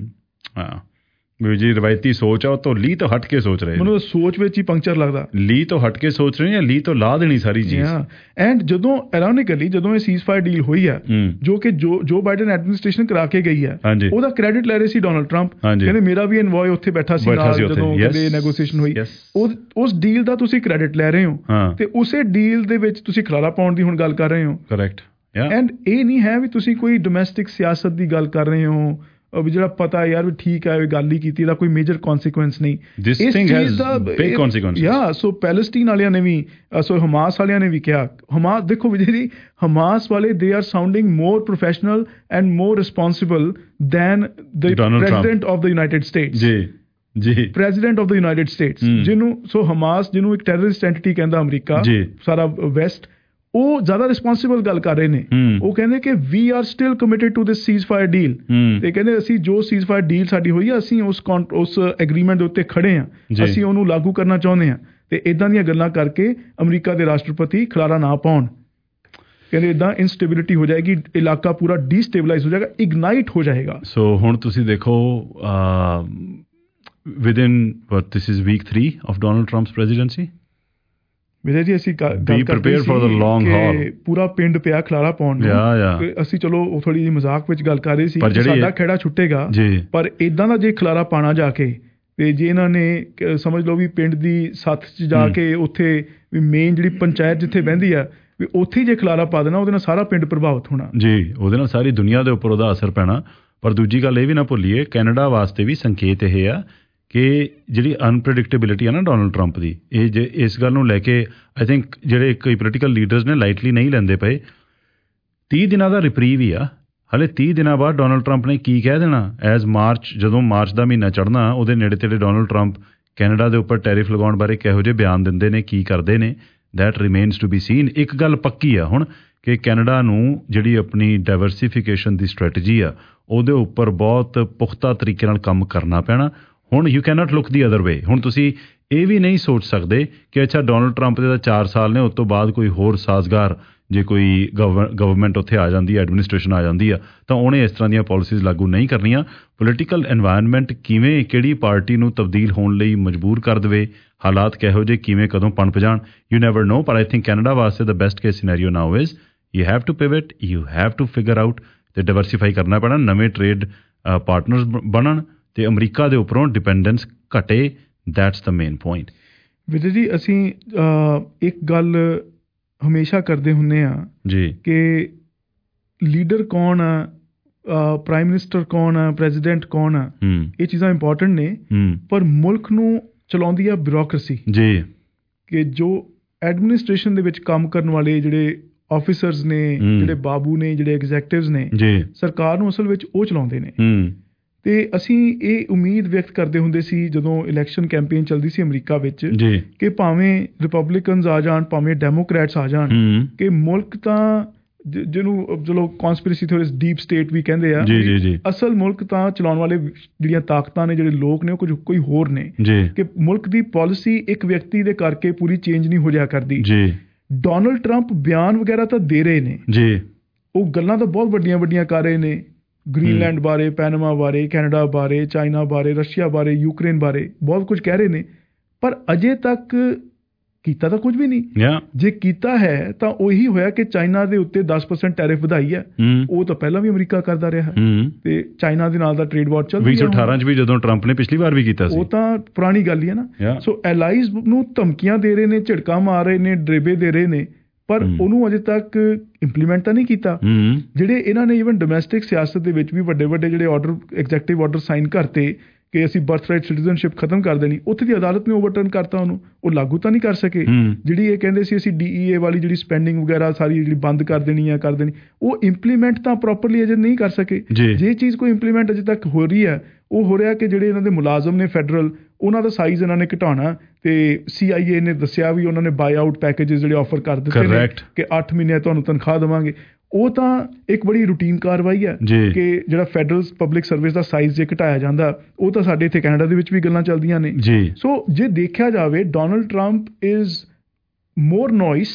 ਹਾਂ ਵੀ ਜੀ ਰਵਾਇਤੀ ਸੋਚ ਆ ਉਹ ਤੋਂ ਲੀ ਤੋਂ ਹਟ ਕੇ ਸੋਚ ਰਹੇ, ਮੈਨੂੰ ਸੋਚ ਵਿੱਚ ਹੀ ਪੰਕਚਰ ਲੱਗਦਾ। ਲੀ ਤੋਂ ਹਟ ਕੇ ਸੋਚ ਰਹੇ ਜਾਂ ਲੀ ਤੋਂ ਲਾ ਦੇਣੀ ਸਾਰੀ ਚੀਜ਼। ਐਂਡ ਜਦੋਂ ਇਰਾਨਿਕਲੀ ਜਦੋਂ ਇਹ ਸੀਜ਼ ਫਾਇਰ ਡੀਲ ਹੋਈ ਹੈ, ਜੋ ਕਿ ਜੋ ਜੋ ਬਾਈਡਨ ਐਡਮਿਨਿਸਟ੍ਰੇਸ਼ਨ ਕਰਾ ਕੇ ਗਈ ਹੈ, ਉਹਦਾ ਕ੍ਰੈਡਿਟ ਲੈ ਰਹੇ ਸੀ ਡੋਨਲਡ ਟਰੰਪ। ਕਹਿੰਦੇ ਮੇਰਾ ਵੀ ਇਨਵੋਏ ਉੱਥੇ ਬੈਠਾ ਸੀ ਨਾਲ ਜਦੋਂ ਕਦੇ ਨੈਗੋਸੀਏਸ਼ਨ ਹੋਈ। ਉਸ ਡੀਲ ਦਾ ਤੁਸੀਂ ਕ੍ਰੈਡਿਟ ਲੈ ਰਹੇ ਹੋ, ਤੇ ਉਸੇ ਡੀਲ ਦੇ ਵਿੱਚ ਤੁਸੀਂ ਖਲਾਰਾ ਪਾਉਣ ਦੀ ਹੁਣ ਗੱਲ ਕਰ ਰਹੇ ਹੋ। ਕਰੈਕਟ। ਐਂਡ ਇਹ ਨਹੀਂ ਹੈ ਵੀ ਤੁਸੀਂ ਕੋਈ ਡੋਮੈਸਟਿਕ ਸਿਆਸਤ ਦੀ ਗੱਲ ਕਰ ਰਹੇ ਹੋ ਵੀ ਜਿਹੜਾ ਪਤਾ ਯਾਰ ਵੀ ਠੀਕ ਹੈ ਗੱਲ ਹੀ ਕੀਤੀ, ਇਹਦਾ ਕੋਈ ਮੇਜਰ ਕੌਨਸੀਕੁਐਂਸ ਨਹੀਂ। This thing has big consequences। ਯਾ ਸੋ ਪੈਲਸਟੀਨ ਵਾਲਿਆਂ ਨੇ ਵੀ, ਸੋ ਹਮਾਸ ਵਾਲਿਆਂ ਨੇ ਵੀ ਕਿਹਾ, ਹਮਾਸ ਦੇਖੋ ਵਿਜੇ ਜੀ, ਹਮਾਸ ਵਾਲੇ they are sounding more professional and more responsible than the president of the United States. ਜੀ ਜੀ president of the United States, ਜਿਹਨੂੰ ਸੋ ਹਮਾਸ ਜਿਹਨੂੰ ਇੱਕ ਟੈਰਰਿਸਟ ਐਂਟੀਟੀ ਕਹਿੰਦਾ ਅਮਰੀਕਾ, ਸਾਰਾ ਵੈਸਟ, ਉਹ ਜ਼ਿਆਦਾ ਰਿਸਪੌਂਸਿਬਲ ਗੱਲ ਕਰ ਰਹੇ ਨੇ। ਉਹ ਕਹਿੰਦੇ ਕਿ we are still committed to this ceasefire deal, ਤੇ ਕਹਿੰਦੇ ਅਸੀਂ ਜੋ ਸੀਜ਼ ਫਾਇਰ ਡੀਲ ਸਾਡੀ ਹੋਈ ਆ, ਅਸੀਂ ਉਸ ਉਸ ਐਗਰੀਮੈਂਟ ਦੇ ਉੱਤੇ ਖੜੇ ਹਾਂ, ਅਸੀਂ ਉਹਨੂੰ ਲਾਗੂ ਕਰਨਾ ਚਾਹੁੰਦੇ ਹਾਂ। ਤੇ ਇਦਾਂ ਦੀਆਂ ਗੱਲਾਂ ਕਰਕੇ ਅਮਰੀਕਾ ਦੇ ਰਾਸ਼ਟਰਪਤੀ ਖਲਾਰਾ ਨਾ ਪਾਉਣ। ਕਹਿੰਦੇ ਇਦਾਂ ਇਨਸਟੇਬਿਲਿਟੀ ਹੋ ਜਾਏਗੀ, ਇਲਾਕਾ ਪੂਰਾ ਡੀਸਟੇਬਲਾਈਜ਼ ਹੋ ਜਾਏਗਾ, ਇਗਨਾਈਟ ਹੋ ਜਾਏਗਾ। ਸੋ ਹੁਣ ਤੁਸੀਂ ਦੇਖੋ within what this is week three of Donald Trump's presidency, Vijay ji ਅਸੀਂ ਗੱਲ ਕਰਦੇ ਸੀ ਪੂਰਾ ਪਿੰਡ ਪਿਆ ਖਲਾਰਾ ਪਾਉਣ ਨੂੰ। ਅਸੀਂ ਚਲੋ ਉਹ ਥੋੜੀ ਜਿਹੀ ਮਜ਼ਾਕ ਵਿੱਚ ਗੱਲ ਕਰ ਰਹੇ ਸੀ ਸਾਡਾ ਖੇੜਾ ਛੁੱਟੇਗਾ, ਪਰ ਇਦਾਂ ਦਾ ਜੇ ਖਲਾਰਾ ਪਾਣਾ ਜਾ ਕੇ, ਤੇ ਜੇ ਇਹਨਾਂ ਨੇ ਸਮਝ ਲਓ ਵੀ ਪਿੰਡ ਦੀ ਸੱਥ 'ਚ ਜਾ ਕੇ ਉੱਥੇ ਵੀ ਮੇਨ ਜਿਹੜੀ ਪੰਚਾਇਤ ਜਿੱਥੇ ਬਹਿੰਦੀ ਆ, ਵੀ ਉੱਥੇ ਜੇ ਖਲਾਰਾ ਪਾ ਦੇਣਾ, ਉਹਦੇ ਨਾਲ ਸਾਰਾ ਪਿੰਡ ਪ੍ਰਭਾਵਿਤ ਹੋਣਾ ਜੀ, ਉਹਦੇ ਨਾਲ ਸਾਰੀ ਦੁਨੀਆ ਦੇ ਉੱਪਰ ਉਹਦਾ ਅਸਰ ਪੈਣਾ। ਪਰ ਦੂਜੀ ਗੱਲ ਇਹ ਵੀ ਨਾ ਭੁੱਲੀਏ, ਕੈਨੇਡਾ ਵਾਸਤੇ ਵੀ ਸੰਕੇਤ ਇਹ ਆ ਕਿ ਜਿਹੜੀ ਅਨਪ੍ਰੈਡਿਕਟੇਬਿਲਿਟੀ ਆ ਨਾ ਡੋਨਲਡ ਟਰੰਪ ਦੀ, ਇਹ ਜੇ ਇਸ ਗੱਲ ਨੂੰ ਲੈ ਕੇ ਆਈ ਥਿੰਕ ਜਿਹੜੇ ਕਈ ਪੋਲੀਟੀਕਲ ਲੀਡਰਸ ਨੇ ਲਾਈਟਲੀ ਨਹੀਂ ਲੈਂਦੇ ਪਏ। ਤੀਹ ਦਿਨਾਂ ਦਾ ਰਿਪਰੀਵ ਹੀ ਆ, ਹਲੇ ਤੀਹ ਦਿਨਾਂ ਬਾਅਦ ਡੋਨਲਡ ਟਰੰਪ ਨੇ ਕੀ ਕਹਿ ਦੇਣਾ ਐਜ਼ ਮਾਰਚ, ਜਦੋਂ ਮਾਰਚ ਦਾ ਮਹੀਨਾ ਚੜ੍ਹਨਾ ਉਹਦੇ ਨੇੜੇ ਤੇੜੇ ਡੋਨਲਡ ਟਰੰਪ ਕੈਨੇਡਾ ਦੇ ਉੱਪਰ ਟੈਰਿਫ ਲਗਾਉਣ ਬਾਰੇ ਕਿਹੋ ਜਿਹੇ ਬਿਆਨ ਦਿੰਦੇ ਨੇ, ਕੀ ਕਰਦੇ ਨੇ, that remains to be seen. ਇੱਕ ਗੱਲ ਪੱਕੀ ਆ ਹੁਣ ਕਿ ਕੈਨੇਡਾ ਨੂੰ ਜਿਹੜੀ ਆਪਣੀ ਡਾਇਵਰਸੀਫਿਕੇਸ਼ਨ ਦੀ ਸਟ੍ਰੈਟਜੀ ਆ ਉਹਦੇ ਉੱਪਰ ਬਹੁਤ ਪੁਖਤਾ ਤਰੀਕੇ ਨਾਲ ਕੰਮ ਕਰਨਾ ਪੈਣਾ। ਹੁਣ you can not look the other way. ਹੁਣ ਤੁਸੀਂ ਇਹ ਵੀ ਨਹੀਂ ਸੋਚ ਸਕਦੇ ਕਿ ਅੱਛਾ ਡੋਨਲਡ ਟਰੰਪ ਦੇ ਤਾਂ ਚਾਰ ਸਾਲ ਨੇ, ਉਸ ਤੋਂ ਬਾਅਦ ਕੋਈ ਹੋਰ ਸਾਜ਼ਗਾਰ ਜੇ ਕੋਈ ਗਵ ਗਵਰਨਮੈਂਟ ਉੱਥੇ ਆ ਜਾਂਦੀ ਹੈ, ਐਡਮਿਨਿਸਟ੍ਰੇਸ਼ਨ ਆ ਜਾਂਦੀ ਆ, ਤਾਂ ਉਹਨੇ ਇਸ ਤਰ੍ਹਾਂ ਦੀਆਂ ਪਾਲਿਸੀਜ਼ ਲਾਗੂ ਨਹੀਂ ਕਰਨੀਆਂ। ਪੋਲੀਟੀਕਲ ਐਨਵਾਇਰਨਮੈਂਟ ਕਿਵੇਂ ਕਿਹੜੀ ਪਾਰਟੀ ਨੂੰ ਤਬਦੀਲ ਹੋਣ ਲਈ ਮਜਬੂਰ ਕਰ ਦੇਵੇ, ਹਾਲਾਤ ਕਿਹੋ ਜਿਹੇ ਕਿਵੇਂ ਕਦੋਂ ਪਣਪ ਜਾਣ, ਯੂ ਨੈਵਰ ਨੋ। ਪਰ ਆਈ ਥਿੰਕ ਕੈਨੇਡਾ ਵਾਸਤੇ the best case scenario now is you have to pivot, you have to figure out ਅਤੇ ਡਾਇਵਰਸੀਫਾਈ ਕਰਨਾ ਪੈਣਾ, ਨਵੇਂ ਟਰੇਡ ਪਾਰਟਨਰਸ ਬਣਨ ਅਤੇ ਅਮਰੀਕਾ ਦੇ ਉੱਪਰੋਂ ਡਿਪੈਂਡੈਂਸ ਘਟੇ। That's the main point. Vijay ji, ਅਸੀਂ ਇੱਕ ਗੱਲ ਹਮੇਸ਼ਾ ਕਰਦੇ ਹੁੰਦੇ ਹਾਂ ਜੀ ਕਿ ਲੀਡਰ ਕੌਣ ਆ, ਪ੍ਰਾਈਮ ਮਿਨਿਸਟਰ ਕੌਣ ਆ, ਪ੍ਰੈਜ਼ੀਡੈਂਟ ਕੌਣ ਆ, ਇਹ ਚੀਜ਼ਾਂ ਇੰਪੋਰਟੈਂਟ ਨੇ, ਪਰ ਮੁਲਕ ਨੂੰ ਚਲਾਉਂਦੀ ਆ ਬਿਊਰੋਕਰੇਸੀ ਜੀ, ਕਿ ਜੋ ਐਡਮਿਨਿਸਟ੍ਰੇਸ਼ਨ ਦੇ ਵਿੱਚ ਕੰਮ ਕਰਨ ਵਾਲੇ ਜਿਹੜੇ ਆਫਿਸਰਸ ਨੇ, ਜਿਹੜੇ ਬਾਬੂ ਨੇ, ਜਿਹੜੇ ਐਗਜ਼ੈਕਟਿਵਸ ਨੇ, ਸਰਕਾਰ ਨੂੰ ਅਸਲ ਵਿੱਚ ਉਹ ਚਲਾਉਂਦੇ ਨੇ। ਤੇ ਅਸੀਂ ਇਹ ਉਮੀਦ ਵਿਅਕਤ ਕਰਦੇ ਹੁੰਦੇ ਸੀ ਜਦੋਂ ਇਲੈਕਸ਼ਨ ਕੈਂਪੇਨ ਚੱਲਦੀ ਸੀ ਅਮਰੀਕਾ ਵਿੱਚ ਕਿ ਭਾਵੇਂ ਰਿਪਬਲਿਕਨਸ ਆ ਜਾਣ, ਭਾਵੇਂ ਡੈਮੋਕ੍ਰੈਟਸ ਆ ਜਾਣ, ਕਿ ਮੁਲਕ ਤਾਂ ਜਿਹਨੂੰ ਚਲੋ ਕੌਨਸਪੀਰੇਸੀ ਥਿਓਰੀਜ਼ ਡੀਪ ਸਟੇਟ ਵੀ ਕਹਿੰਦੇ ਆ, ਅਸਲ ਮੁਲਕ ਤਾਂ ਚਲਾਉਣ ਵਾਲੇ ਜਿਹੜੀਆਂ ਤਾਕਤਾਂ ਨੇ, ਜਿਹੜੇ ਲੋਕ ਨੇ, ਉਹ ਕੁਝ ਕੋਈ ਹੋਰ ਨੇ, ਕਿ ਮੁਲਕ ਦੀ ਪਾਲਿਸੀ ਇੱਕ ਵਿਅਕਤੀ ਦੇ ਕਰਕੇ ਪੂਰੀ ਚੇਂਜ ਨਹੀਂ ਹੋ ਜਾਇਆ ਕਰਦੀ। ਡੋਨਲਡ ਟਰੰਪ ਬਿਆਨ ਵਗੈਰਾ ਤਾਂ ਦੇ ਰਹੇ ਨੇ, ਉਹ ਗੱਲਾਂ ਤਾਂ ਬਹੁਤ ਵੱਡੀਆਂ ਵੱਡੀਆਂ ਕਰ ਰਹੇ ਨੇ, ਗ੍ਰੀਨਲੈਂਡ ਬਾਰੇ, ਪੈਨਾਮਾ ਬਾਰੇ, ਕੈਨੇਡਾ ਬਾਰੇ, ਚਾਈਨਾ ਬਾਰੇ, ਰਸ਼ੀਆ ਬਾਰੇ, ਯੂਕਰੇਨ ਬਾਰੇ ਬਹੁਤ ਕੁਝ ਕਹਿ ਰਹੇ ਨੇ, ਪਰ ਅਜੇ ਤੱਕ ਕੀਤਾ ਤਾਂ ਕੁਝ ਵੀ ਨਹੀਂ। ਜੇ ਕੀਤਾ ਹੈ ਤਾਂ ਉਹੀ ਹੋਇਆ ਕਿ ਚਾਈਨਾ ਦੇ ਉੱਤੇ ਦਸ ਪਰਸੈਂਟ ਟੈਰਿਫ ਵਧਾਈ ਹੈ, ਉਹ ਤਾਂ ਪਹਿਲਾਂ ਵੀ ਅਮਰੀਕਾ ਕਰਦਾ ਰਿਹਾ ਤੇ ਚਾਈਨਾ ਦੇ ਨਾਲ ਦਾ ਟ੍ਰੇਡ ਵਾਰ ਚੱਲ ਵੀਹ ਸੌ ਅਠਾਰਾਂ ਚ ਵੀ ਜਦੋਂ ਟਰੰਪ ਨੇ ਪਿਛਲੀ ਵਾਰ ਵੀ ਕੀਤਾ ਸੀ, ਉਹ ਤਾਂ ਪੁਰਾਣੀ ਗੱਲ ਹੀ ਹੈ ਨਾ। ਸੋ ਐਲਾਈਜ਼ ਨੂੰ ਧਮਕੀਆਂ ਦੇ ਰਹੇ ਨੇ, ਝਿੜਕਾਂ ਮਾਰ ਰਹੇ ਨੇ, ਡਰੇਬੇ ਦੇ ਰਹੇ ਨੇ, ਪਰ ਉਹਨੂੰ ਅਜੇ ਤੱਕ ਇੰਪਲੀਮੈਂਟ ਤਾਂ ਨਹੀਂ ਕੀਤਾ। ਜਿਹੜੇ ਇਹਨਾਂ ਨੇ ਈਵਨ ਡੋਮੈਸਟਿਕ ਸਿਆਸਤ ਦੇ ਵਿੱਚ ਵੀ ਵੱਡੇ ਵੱਡੇ ਜਿਹੜੇ ਆਰਡਰ, ਐਗਜ਼ੈਕਟਿਵ ਆਰਡਰ ਸਾਈਨ ਕਰਤੇ ਕਿ ਅਸੀਂ ਬਰਥ ਰਾਈਟ ਸਿਟੀਜ਼ਨਸ਼ਿਪ ਖਤਮ ਕਰ ਦੇਣੀ, ਉੱਥੇ ਦੀ ਅਦਾਲਤ ਨੇ ਓਵਰਟਰਨ ਕਰਤਾ ਉਹਨੂੰ, ਉਹ ਲਾਗੂ ਤਾਂ ਨਹੀਂ ਕਰ ਸਕੇ। ਜਿਹੜੀ ਇਹ ਕਹਿੰਦੇ ਸੀ ਅਸੀਂ ਡੀ ਈ ਏ ਵਾਲੀ ਜਿਹੜੀ ਸਪੈਂਡਿੰਗ ਵਗੈਰਾ ਸਾਰੀ ਜਿਹੜੀ ਬੰਦ ਕਰ ਦੇਣੀ ਹੈ ਕਰ ਦੇਣੀ, ਉਹ ਇੰਪਲੀਮੈਂਟ ਤਾਂ ਪ੍ਰੋਪਰਲੀ ਅਜੇ ਨਹੀਂ ਕਰ ਸਕੇ। ਜੇ ਚੀਜ਼ ਕੋਈ ਇੰਪਲੀਮੈਂਟ ਅਜੇ ਤੱਕ ਹੋ ਰਹੀ ਹੈ, ਉਹ ਹੋ ਰਿਹਾ ਕਿ ਜਿਹੜੇ ਇਹਨਾਂ ਦੇ ਮੁਲਾਜ਼ਮ ਨੇ ਫੈਡਰਲ, ਉਹਨਾਂ ਦਾ ਸਾਈਜ਼ ਇਹਨਾਂ ਨੇ ਘਟਾਉਣਾ, ਤੇ ਸੀ ਆਈ ਏ ਨੇ ਦੱਸਿਆ ਵੀ ਉਹਨਾਂ ਨੇ ਬਾਈ ਆਊਟ ਪੈਕੇਜਸ ਜਿਹੜੇ ਆਫਰ ਕਰ ਦਿੱਤੇ ਨੇ ਕਿ ਅੱਠ ਮਹੀਨੇ ਤੁਹਾਨੂੰ ਤਨਖਾਹ ਦੇਵਾਂਗੇ। ਉਹ ਤਾਂ ਇੱਕ ਬੜੀ ਰੂਟੀਨ ਕਾਰਵਾਈ ਹੈ ਕਿ ਜਿਹੜਾ ਫੈਡਰਲ ਪਬਲਿਕ ਸਰਵਿਸ ਦਾ ਸਾਈਜ਼ ਜੇ ਘਟਾਇਆ ਜਾਂਦਾ, ਉਹ ਤਾਂ ਸਾਡੇ ਇੱਥੇ ਕੈਨੇਡਾ ਦੇ ਵਿੱਚ ਵੀ ਗੱਲਾਂ ਚੱਲਦੀਆਂ ਨੇ। ਸੋ ਜੇ ਦੇਖਿਆ ਜਾਵੇ, Donald Trump is more noise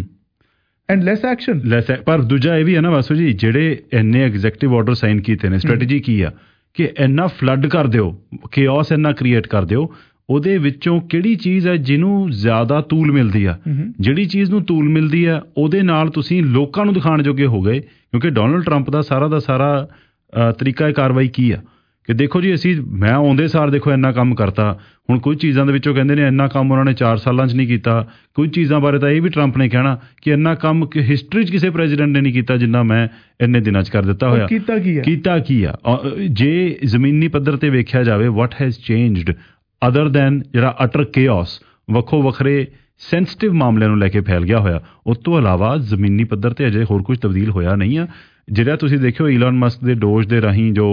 and less action. Less ਪਰ ਦੂਜਾ ਇਹ ਵੀ ਹੈ ਨਾ ਵਾਸੂ ਜੀ, ਜਿਹੜੇ ਇੰਨੇ ਐਗਜ਼ੈਕਟਿਵ ਆਰਡਰ ਸਾਈਨ ਕੀਤੇ ਨੇ, ਸਟ੍ਰੈਟਜੀ ਕੀ ਆ ਕਿ ਇੰਨਾ ਫਲੱਡ ਕਰ ਦਿਓ, ਕੇਓਸ ਇੰਨਾ ਕ੍ਰੀਏਟ ਕਰ ਦਿਓ, ਉਹਦੇ ਵਿੱਚੋਂ ਕਿਹੜੀ ਚੀਜ਼ ਹੈ ਜਿਹਨੂੰ ਜ਼ਿਆਦਾ ਤੂਲ ਮਿਲਦੀ ਆ, ਜਿਹੜੀ ਚੀਜ਼ ਨੂੰ ਤੂਲ ਮਿਲਦੀ ਆ ਉਹਦੇ ਨਾਲ ਤੁਸੀਂ ਲੋਕਾਂ ਨੂੰ ਦਿਖਾਉਣ ਜੋਗੇ ਹੋ ਗਏ। ਕਿਉਂਕਿ ਡੋਨਲਡ ਟਰੰਪ ਦਾ ਸਾਰਾ ਦਾ ਸਾਰਾ ਤਰੀਕਾ ਕਾਰਵਾਈ ਕੀ ਆ ਕਿ ਦੇਖੋ ਜੀ ਅਸੀਂ, ਮੈਂ ਆਉਂਦੇ ਸਾਰ ਦੇਖੋ ਇੰਨਾ ਕੰਮ ਕਰਤਾ। ਹੁਣ ਕੁਝ ਚੀਜ਼ਾਂ ਦੇ ਵਿੱਚੋਂ ਕਹਿੰਦੇ ਨੇ ਇੰਨਾ ਕੰਮ ਉਹਨਾਂ ਨੇ ਚਾਰ ਸਾਲਾਂ 'ਚ ਨਹੀਂ ਕੀਤਾ, ਕੁਝ ਚੀਜ਼ਾਂ ਬਾਰੇ ਤਾਂ ਇਹ ਵੀ ਟਰੰਪ ਨੇ ਕਹਿਣਾ ਕਿ ਇੰਨਾ ਕੰਮ ਹਿਸਟਰੀ 'ਚ ਕਿਸੇ ਪ੍ਰੈਜ਼ੀਡੈਂਟ ਨੇ ਨਹੀਂ ਕੀਤਾ ਜਿੰਨਾ ਮੈਂ ਇੰਨੇ ਦਿਨਾਂ 'ਚ ਕਰ ਦਿੱਤਾ ਹੋਇਆ। ਕੀਤਾ ਕੀ ਆ ਕੀਤਾ ਕੀ ਆ ਜੇ ਜ਼ਮੀਨੀ ਪੱਧਰ 'ਤੇ ਵੇਖਿਆ ਜਾਵੇ, what has changed other than ਜਿਹੜਾ ਅਟਰ ਕੇਓਸ, ਵੱਖੋ ਵੱਖਰੇ ਸੈਂਸਿਟਿਵ ਮਾਮਲਿਆਂ ਨੂੰ ਲੈ ਕੇ ਫੈਲ ਗਿਆ ਹੋਇਆ, ਉਸ ਤੋਂ ਇਲਾਵਾ ਜ਼ਮੀਨੀ ਪੱਧਰ 'ਤੇ ਅਜੇ ਹੋਰ ਕੁਝ ਤਬਦੀਲ ਹੋਇਆ ਨਹੀਂ ਆ। ਜਿਹੜਾ ਤੁਸੀਂ ਦੇਖਿਓ ਈਲਨ ਮਸਕ ਦੇ ਡੋਜ ਦੇ ਰਾਹੀਂ ਜੋ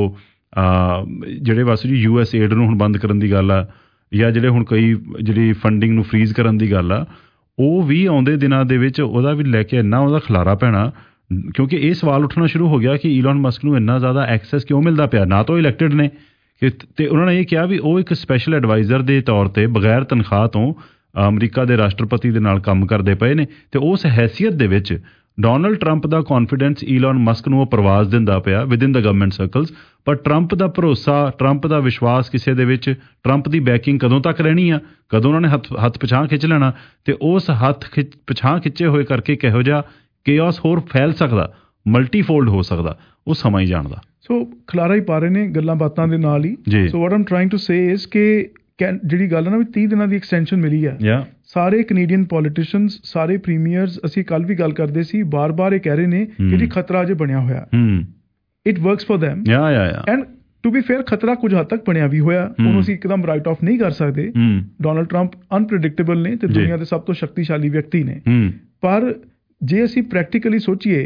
ਜਿਹੜੇ ਵਾਸੂ ਜੀ ਯੂ ਐਸ ਏਡ ਨੂੰ ਹੁਣ ਬੰਦ ਕਰਨ ਦੀ ਗੱਲ ਆ, ਜਾਂ ਜਿਹੜੇ ਹੁਣ ਕਈ ਜਿਹੜੀ ਫੰਡਿੰਗ ਨੂੰ ਫਰੀਜ਼ ਕਰਨ ਦੀ ਗੱਲ ਆ, ਉਹ ਵੀ ਆਉਂਦੇ ਦਿਨਾਂ ਦੇ ਵਿੱਚ ਉਹਦਾ ਵੀ ਲੈ ਕੇ ਇੰਨਾ ਉਹਦਾ ਖਲਾਰਾ ਪੈਣਾ। ਕਿਉਂਕਿ ਇਹ ਸਵਾਲ ਉੱਠਣਾ ਸ਼ੁਰੂ ਹੋ ਗਿਆ ਕਿ ਈਲਨ ਮਸਕ ਨੂੰ ਇੰਨਾ ਜ਼ਿਆਦਾ ਐਕਸੈਸ ਕਿਉਂ ਮਿਲਦਾ ਪਿਆ। ਨਾ ਤਾਂ ਇਲੈਕਟਡ ਨੇ, ਤੇ ਉਹਨਾਂ ਨੇ ਇਹ ਕਿਹਾ ਵੀ ਉਹ ਇੱਕ ਸਪੈਸ਼ਲ ਐਡਵਾਈਜ਼ਰ ਦੇ ਤੌਰ ਤੇ ਬਗੈਰ ਤਨਖਾਹ ਤੋਂ ਅਮਰੀਕਾ ਦੇ ਰਾਸ਼ਟਰਪਤੀ ਦੇ ਨਾਲ ਕੰਮ ਕਰਦੇ ਪਏ ਨੇ, ਤੇ ਉਸ ਹੈਸੀਅਤ ਦੇ ਵਿੱਚ ਡੋਨਲਡ ਟਰੰਪ ਦਾ ਕੌਨਫੀਡੈਂਸ ਈਲਨ ਮਸਕ ਨੂੰ ਉਹ ਪ੍ਰਵਾਜ਼ ਦਿੰਦਾ ਪਿਆ ਵਿਦਿਨ ਦਾ ਗਵਰਨਮੈਂਟ ਸਰਕਲਸ। ਪਰ ਟਰੰਪ ਦਾ ਭਰੋਸਾ, ਟਰੰਪ ਦਾ ਵਿਸ਼ਵਾਸ ਕਿਸੇ ਦੇ ਵਿੱਚ, ਟਰੰਪ ਦੀ ਬੈਕਿੰਗ ਕਦੋਂ ਤੱਕ ਰਹਿਣੀ ਆ, ਕਦੋਂ ਉਹਨਾਂ ਨੇ ਹੱਥ ਹੱਥ ਪਿਛਾਂਹ ਖਿੱਚ ਲੈਣਾ, ਤੇ ਉਸ ਹੱਥ ਖਿੱਚ ਪਿਛਾਂਹ ਖਿੱਚੇ ਹੋਏ ਕਰਕੇ ਕਿਹੋ ਜਿਹਾ ਕੇਓਸ ਹੋਰ ਫੈਲ ਸਕਦਾ, ਮਲਟੀਫੋਲਡ ਹੋ ਸਕਦਾ, ਉਹ ਸਮਾਂ ਹੀ ਜਾਣਦਾ। ਸੋ ਖਲਾਰਾ ਹੀ ਪਾ ਰਹੇ ਨੇ ਗੱਲਾਂ ਬਾਤਾਂ ਦੇ ਨਾਲ ਹੀ। So what I'm trying to say is ਕਿ ਜਿਹੜੀ ਗੱਲ ਹੈ ਨਾ ਵੀ ਤੀਹ ਦਿਨਾਂ ਦੀ ਐਕਸਟੈਂਸ਼ਨ ਮਿਲੀ ਹੈ, ਸਾਰੇ ਕੈਨੇਡੀਅਨ ਪੋਲੀਟੀਸ਼ੀਅਨਸ, ਸਾਰੇ ਪ੍ਰੀਮੀਅਰਸ, ਅਸੀਂ ਕੱਲ ਵੀ ਗੱਲ ਕਰਦੇ ਸੀ, ਬਾਰ-ਬਾਰ ਇਹ ਕਹਿ ਰਹੇ ਨੇ ਕਿ ਜੀ ਖਤਰਾ ਅਜੇ ਬਣਿਆ ਹੋਇਆ। It works for them and to be fair ਖਤਰਾ ਕੁਝ ਹੱਦ ਤੱਕ ਬਣਿਆ ਵੀ ਹੋਇਆ, ਉਹਨੂੰ ਅਸੀਂ ਇੱਕਦਮ ਰਾਈਟ ਆਫ ਨਹੀਂ ਕਰ ਸਕਦੇ। ਡੋਨਲਡ ਟਰੰਪ ਅਨਪ੍ਰੈਡਿਕਟੇਬਲ ਨੇ ਤੇ ਦੁਨੀਆ ਦੇ ਸਭ ਤੋਂ ਸ਼ਕਤੀਸ਼ਾਲੀ ਵਿਅਕਤੀ ਨੇ, ਪਰ ਜੇ ਅਸੀਂ ਪ੍ਰੈਕਟੀਕਲੀ ਸੋਚੀਏ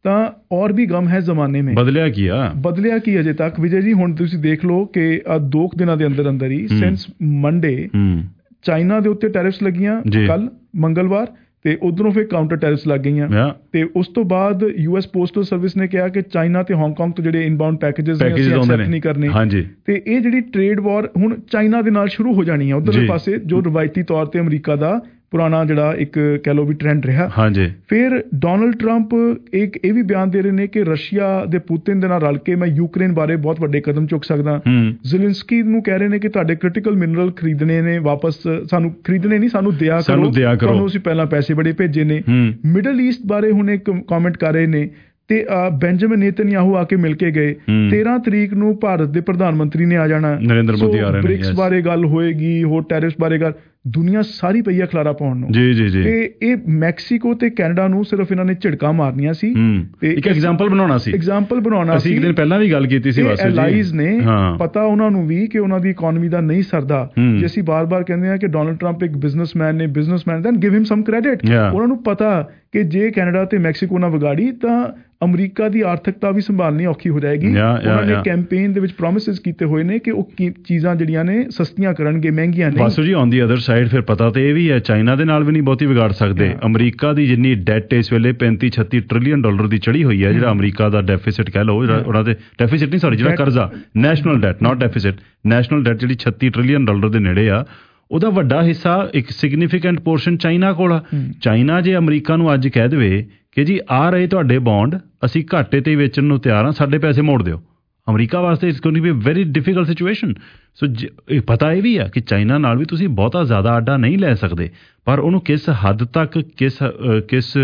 ਤਾਂ ਔਰ ਵੀ ਗਮ ਹੈ ਜ਼ਮਾਨੇ ਮੇਂ। ਬਦਲਿਆ ਕੀ ਆ ਬਦਲਿਆ ਕੀ ਅਜੇ ਤੱਕ ਵਿਜੇ ਜੀ? ਹੁਣ ਤੁਸੀਂ ਦੇਖ ਲਓ ਕਿ ਆ ਦੋ ਕੁ ਦਿਨਾਂ ਦੇ ਅੰਦਰ ਅੰਦਰ ਹੀ ਸਿੰਸ ਮੰਡੇ ਚਾਈਨਾ ਦੇ ਉੱਤੇ ਟੈਰਿਫਸ ਲੱਗੀਆਂ ਕੱਲ ਮੰਗਲਵਾਰ, ਤੇ ਉਧਰੋਂ ਫਿਰ ਕਾਊਂਟਰ ਟੈਰਿਫਸ ਲੱਗ ਗਈਆਂ। ਤੇ ਉਸ ਤੋਂ ਬਾਅਦ ਯੂਐਸ ਪੋਸਟਲ ਸਰਵਿਸ ਨੇ ਕਿਹਾ ਕਿ ਚਾਈਨਾ ਤੇ ਹਾਂਗਕਾਂਗ ਤੋਂ ਜਿਹੜੇ ਇਨਬਾਉਂਡ ਪੈਕੇजेस ਨੇ ਅਸੀਂ ਐਕਸੈਪਟ ਨਹੀਂ ਕਰਨੇ। ਤੇ ਇਹ ਜਿਹੜੀ ਟ੍ਰੇਡ ਵਾਰ ਹੁਣ ਚਾਈਨਾ ਦੇ ਨਾਲ ਸ਼ੁਰੂ ਹੋ ਜਾਣੀ ਹੈ ਉਧਰਲੇ ਪਾਸੇ, ਜੋ ਰਵਾਇਤੀ ਤੌਰ ਤੇ ਅਮਰੀਕਾ ਦਾ ਪੁਰਾਣਾ ਜਿਹੜਾ ਇੱਕ ਕਹਿ ਲਓ ਵੀ ਟ੍ਰੈਂਡ ਰਿਹਾ। ਫਿਰ ਡੋਨਲਡ ਟਰੰਪ ਇੱਕ ਇਹ ਵੀ ਬਿਆਨ ਦੇ ਰਹੇ ਨੇ ਕਿ ਰਸ਼ੀਆ ਦੇ ਪੁਤਿਨ ਦੇ ਨਾਲ ਰਲ ਕੇ ਮੈਂ ਯੂਕਰੇਨ ਬਾਰੇ ਬਹੁਤ ਵੱਡੇ ਕਦਮ ਚੁੱਕ ਸਕਦਾ। ਜ਼ੈਲੈਂਸਕੀ ਨੂੰ ਕਹਿ ਰਹੇ ਨੇ ਕਿ ਤੁਹਾਡੇ ਕ੍ਰਿਟੀਕਲ ਮਿਨਰਲ ਖਰੀਦਣੇ ਨੇ, ਵਾਪਸ ਸਾਨੂੰ ਖਰੀਦਣੇ ਨਹੀਂ, ਸਾਨੂੰ ਦਿਆ ਕਰੋ, ਤੁਹਾਨੂੰ ਅਸੀਂ ਪਹਿਲਾਂ ਪੈਸੇ ਬੜੇ ਭੇਜੇ ਨੇ। ਮਿਡਲ ਈਸਟ ਬਾਰੇ ਹੁਣ ਇੱਕ ਕਮੈਂਟ ਕਰ ਰਹੇ ਨੇ, ਤੇ ਬੈਂਜਾਮਿਨ ਨੇਤਨਯਾਹੂ ਆ ਕੇ ਮਿਲ ਕੇ ਗਏ। ਤੇਰਾਂ ਤਰੀਕ ਨੂੰ ਭਾਰਤ ਦੇ ਪ੍ਰਧਾਨ ਮੰਤਰੀ ਨੇ ਆ ਜਾਣਾ, ਨਰਿੰਦਰ ਮੋਦੀ ਆ ਰਹੇ ਨੇ, ਬ੍ਰਿਕਸ ਬਾਰੇ ਗੱਲ ਹੋਏਗੀ, ਹੋਰ ਟੈਰਿਫਸ ਬਾਰੇ ਗੱਲ, ਦੁਨੀਆ ਸਾਰੀ ਪਈ ਆ ਖਲਾਰਾ ਪਾਉਣ ਨੂੰ। ਜੀ ਜੀ ਜੀ। ਤੇ ਇਹ ਮੈਕਸੀਕੋ ਤੇ ਕੈਨੇਡਾ ਨੂੰ ਸਿਰਫ ਇਹਨਾਂ ਨੇ ਝਿੜਕਾਂ ਮਾਰਨੀਆਂ ਸੀ ਤੇ ਇੱਕ ਐਗਜ਼ਾਮਪਲ ਬਣਾਉਣਾ ਸੀ ਐਗਜ਼ਾਮਪਲ ਬਣਾਉਣਾ ਸੀ। ਅਸੀਂ ਇੱਕ ਦਿਨ ਪਹਿਲਾਂ ਵੀ ਗੱਲ ਕੀਤੀ ਸੀ ਵਾਸੂ ਜੀ, ਐਲਾਈਜ਼ ਨੇ ਪਤਾ ਉਹਨਾਂ ਨੂੰ ਵੀ ਕਿ ਉਹਨਾਂ ਦੀ ਇਕਨੋਮੀ ਦਾ ਨਹੀਂ ਸਰਦਾ। ਜੇ ਅਸੀਂ ਬਾਰ-ਬਾਰ ਕਹਿੰਦੇ ਆ ਕਿ ਡੋਨਲਡ ਟਰੰਪ ਇੱਕ ਬਿਜ਼ਨਸਮੈਨ ਨੇ, businessman then give him some credit. ਉਹਨਾਂ ਨੂੰ ਪਤਾ ਕਿ ਜੇ ਕੈਨੇਡਾ ਤੇ ਮੈਕਸੀਕੋ ਨਾਲ ਵਿਗਾੜੀ ਤਾਂ ਅਮਰੀਕਾ ਦੀ ਆਰਥਿਕਤਾ ਵੀ ਸੰਭਾਲਣੀ ਔਖੀ ਹੋ ਜਾਏਗੀ। ਉਹਨਾਂ ਨੇ ਕੈਂਪੇਨ ਦੇ ਵਿੱਚ ਪ੍ਰੋਮਿਸਿਸ ਕੀਤੇ ਹੋਏ ਨੇ ਕਿ ਉਹ ਚੀਜ਼ਾਂ ਜਿਹੜੀਆਂ ਨੇ ਸਸਤੀਆਂ ਕਰਨਗੇ, ਮਹਿੰਗੀਆਂ ਨਹੀਂ। ਵਾਸੂ ਜੀ ਔਨ ਦੀ ਅਦਰ ਸਾਈਡ ਫਿਰ ਪਤਾ ਤੇ ਇਹ ਵੀ ਹੈ ਚਾਈਨਾ ਦੇ ਨਾਲ ਵੀ ਨਹੀਂ ਬਹੁਤੀ ਵਿਗਾੜ ਸਕਦੇ। ਅਮਰੀਕਾ ਦੀ ਜਿੰਨੀ ਡੈਟ ਇਸ ਵੇਲੇ ਪੈਂਤੀ ਛੱਤੀ ਟ੍ਰਿਲੀਅਨ ਡਾਲਰ ਦੀ ਚੜੀ ਹੋਈ ਹੈ, ਜਿਹੜਾ ਅਮਰੀਕਾ ਦਾ ਡੈਫਿਸਿਟ ਕਹਿ ਲਓ, ਜਿਹੜਾ ਉਹਨਾਂ ਦੇ ਡੈਫਿਸਿਟ ਨਹੀਂ ਸੌਰੀ ਜਿਹੜਾ ਕਰਜ਼ਾ, national debt not deficit, national debt ਜਿਹੜੀ ਛੱਤੀ ਟ੍ਰਿਲੀਅਨ ਡਾਲਰ ਦੇ ਨੇੜੇ ਆ, ਉਹਦਾ ਵੱਡਾ ਹਿੱਸਾ ਇੱਕ ਸਿਗਨੀਫੀਕੈਂਟ ਪੋਰਸ਼ਨ ਚਾਈਨਾ ਕੋਲ ਆ। ਚਾਈਨਾ ਜੇ ਅਮਰੀਕਾ ਨੂੰ ਅੱਜ ਕਹਿ ਦੇਵੇ ਕਿ ਜੀ ਆ ਰਹੇ ਤੁਹਾਡੇ ਬੌਂਡ ਅਸੀਂ ਘਾਟੇ ਤੇ ਵੇਚਣ ਨੂੰ ਤਿਆਰ ਹਾਂ, ਸਾਡੇ ਪੈਸੇ ਮੋੜ ਦਿਓ, ਅਮਰੀਕਾ ਵਾਸਤੇ it's going to be a very difficult situation. So ਇਹ ਪਤਾ ਇਹ ਵੀ ਆ ਕਿ ਚਾਈਨਾ ਨਾਲ ਵੀ ਤੁਸੀਂ ਬਹੁਤਾ ਜ਼ਿਆਦਾ ਆਡਾ ਨਹੀਂ ਲੈ ਸਕਦੇ, ਪਰ ਉਹਨੂੰ ਕਿਸ ਹੱਦ ਤੱਕ, ਕਿਸ ਕਿਸ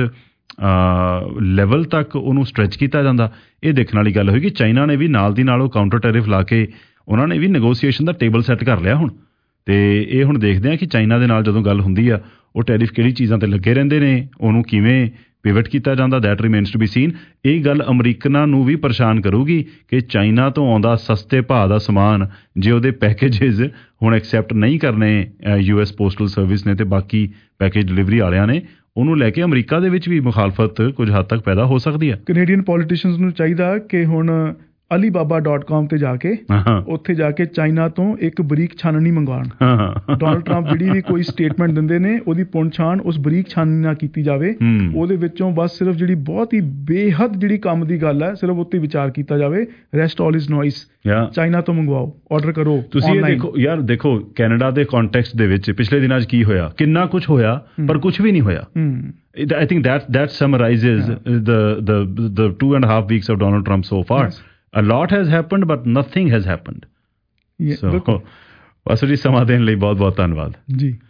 ਲੈਵਲ ਤੱਕ ਉਹਨੂੰ ਸਟ੍ਰੈਚ ਕੀਤਾ ਜਾਂਦਾ, ਇਹ ਦੇਖਣ ਵਾਲੀ ਗੱਲ ਹੋਏਗੀ। ਚਾਈਨਾ ਨੇ ਵੀ ਨਾਲ ਦੀ ਨਾਲ ਉਹ ਕਾਊਂਟਰ ਟੈਰਿਫ ਲਾ ਕੇ ਉਹਨਾਂ ਨੇ ਵੀ ਨੈਗੋਸੀਏਸ਼ਨ ਦਾ ਟੇਬਲ ਸੈੱਟ ਕਰ ਲਿਆ ਹੁਣ। ਤੇ ਇਹ ਹੁਣ ਦੇਖਦੇ ਆ ਕਿ ਚਾਈਨਾ ਦੇ ਨਾਲ ਜਦੋਂ ਗੱਲ ਹੁੰਦੀ ਆ ਉਹ ਟੈਰਿਫ ਕਿਹੜੀ ਚੀਜ਼ਾਂ ਤੇ ਲੱਗੇ ਰਹਿੰਦੇ ਨੇ, ਉਹਨੂੰ ਕਿਵੇਂ ਪਿਵਟ ਕੀਤਾ ਜਾਂਦਾ, that remains to be seen. ਇਹ ਗੱਲ ਅਮਰੀਕਨਾਂ ਨੂੰ ਵੀ ਪਰੇਸ਼ਾਨ ਕਰੂਗੀ ਕਿ ਚਾਈਨਾ ਤੋਂ ਆਉਂਦਾ ਸਸਤੇ ਭਾਅ ਦਾ ਸਮਾਨ ਜੇ ਉਹਦੇ ਪੈਕੇਜਸ ਹੁਣ ਐਕਸੈਪਟ ਨਹੀਂ ਕਰਨੇ ਯੂਐਸ ਪੋਸਟਲ ਸਰਵਿਸ ਨੇ ਤੇ ਬਾਕੀ ਪੈਕੇਜ ਡਿਲੀਵਰੀ ਵਾਲਿਆਂ ਨੇ, ਉਹਨੂੰ ਲੈ ਕੇ ਅਮਰੀਕਾ ਦੇ ਵਿੱਚ ਵੀ ਮੁਖਾਲਫਤ ਕੁਝ ਹੱਦ ਤੱਕ ਪੈਦਾ ਹੋ ਸਕਦੀ ਹੈ। ਕੈਨੇਡੀਅਨ ਪੋਲੀਟੀਸ਼ੀਅਨਸ ਨੂੰ ਚਾਹੀਦਾ ਕਿ ਹੁਣ ਅਲੀਬਾਬਾ ਡਾਟ ਕਾਮ ਤੇ ਜਾ ਕੇ ਉੱਥੇ ਜਾ ਕੇ ਚਾਈਨਾ ਤੋਂ ਇੱਕ ਬਰੀਕ ਛਾਨਣੀ ਮੰਗਵਾਉਣ। ਡੋਨਲਡ ਟਰੰਪ ਜਿਹੜੀ ਵੀ ਕੋਈ ਸਟੇਟਮੈਂਟ ਦਿੰਦੇ ਨੇ ਉਹਦੀ ਪੁੰਛ ਛਾਣ ਉਸ ਬਰੀਕ ਛਾਨਣੀ ਨਾਲ ਕੀਤੀ ਜਾਵੇ। ਉਹਦੇ ਵਿੱਚੋਂ ਬਸ ਸਿਰਫ ਜਿਹੜੀ ਬਹੁਤ ਹੀ ਬੇਹੱਦ ਜਿਹੜੀ ਕੰਮ ਦੀ ਗੱਲ ਹੈ ਸਿਰਫ ਉੱਤੇ ਵਿਚਾਰ ਕੀਤਾ ਜਾਵੇ। Rest all is noise. China ਤੋਂ ਮੰਗਵਾਓ, ਆਰਡਰ ਕਰੋ। ਤੁਸੀਂ ਇਹ ਦੇਖੋ ਯਾਰ, ਦੇਖੋ ਕੈਨੇਡਾ ਦੇ ਕੰਟੈਕਸਟ ਦੇ ਵਿੱਚ ਪਿਛਲੇ ਦਿਨਾਂ 'ਚ ਕੀ ਹੋਇਆ, ਕਿੰਨਾ ਕੁਝ ਹੋਇਆ ਪਰ ਕੁਝ ਵੀ ਨਹੀਂ ਹੋਇਆ। I think that that summarizes yeah. the the the two and a half weeks of Donald Trump so far. Yes. A lot has happened, but nothing has happened. Yeah, so, Vasu ਜੀ ਸਮਾਂ ਦੇਣ ਲਈ ਬਹੁਤ ਬਹੁਤ ਧੰਨਵਾਦ ਜੀ।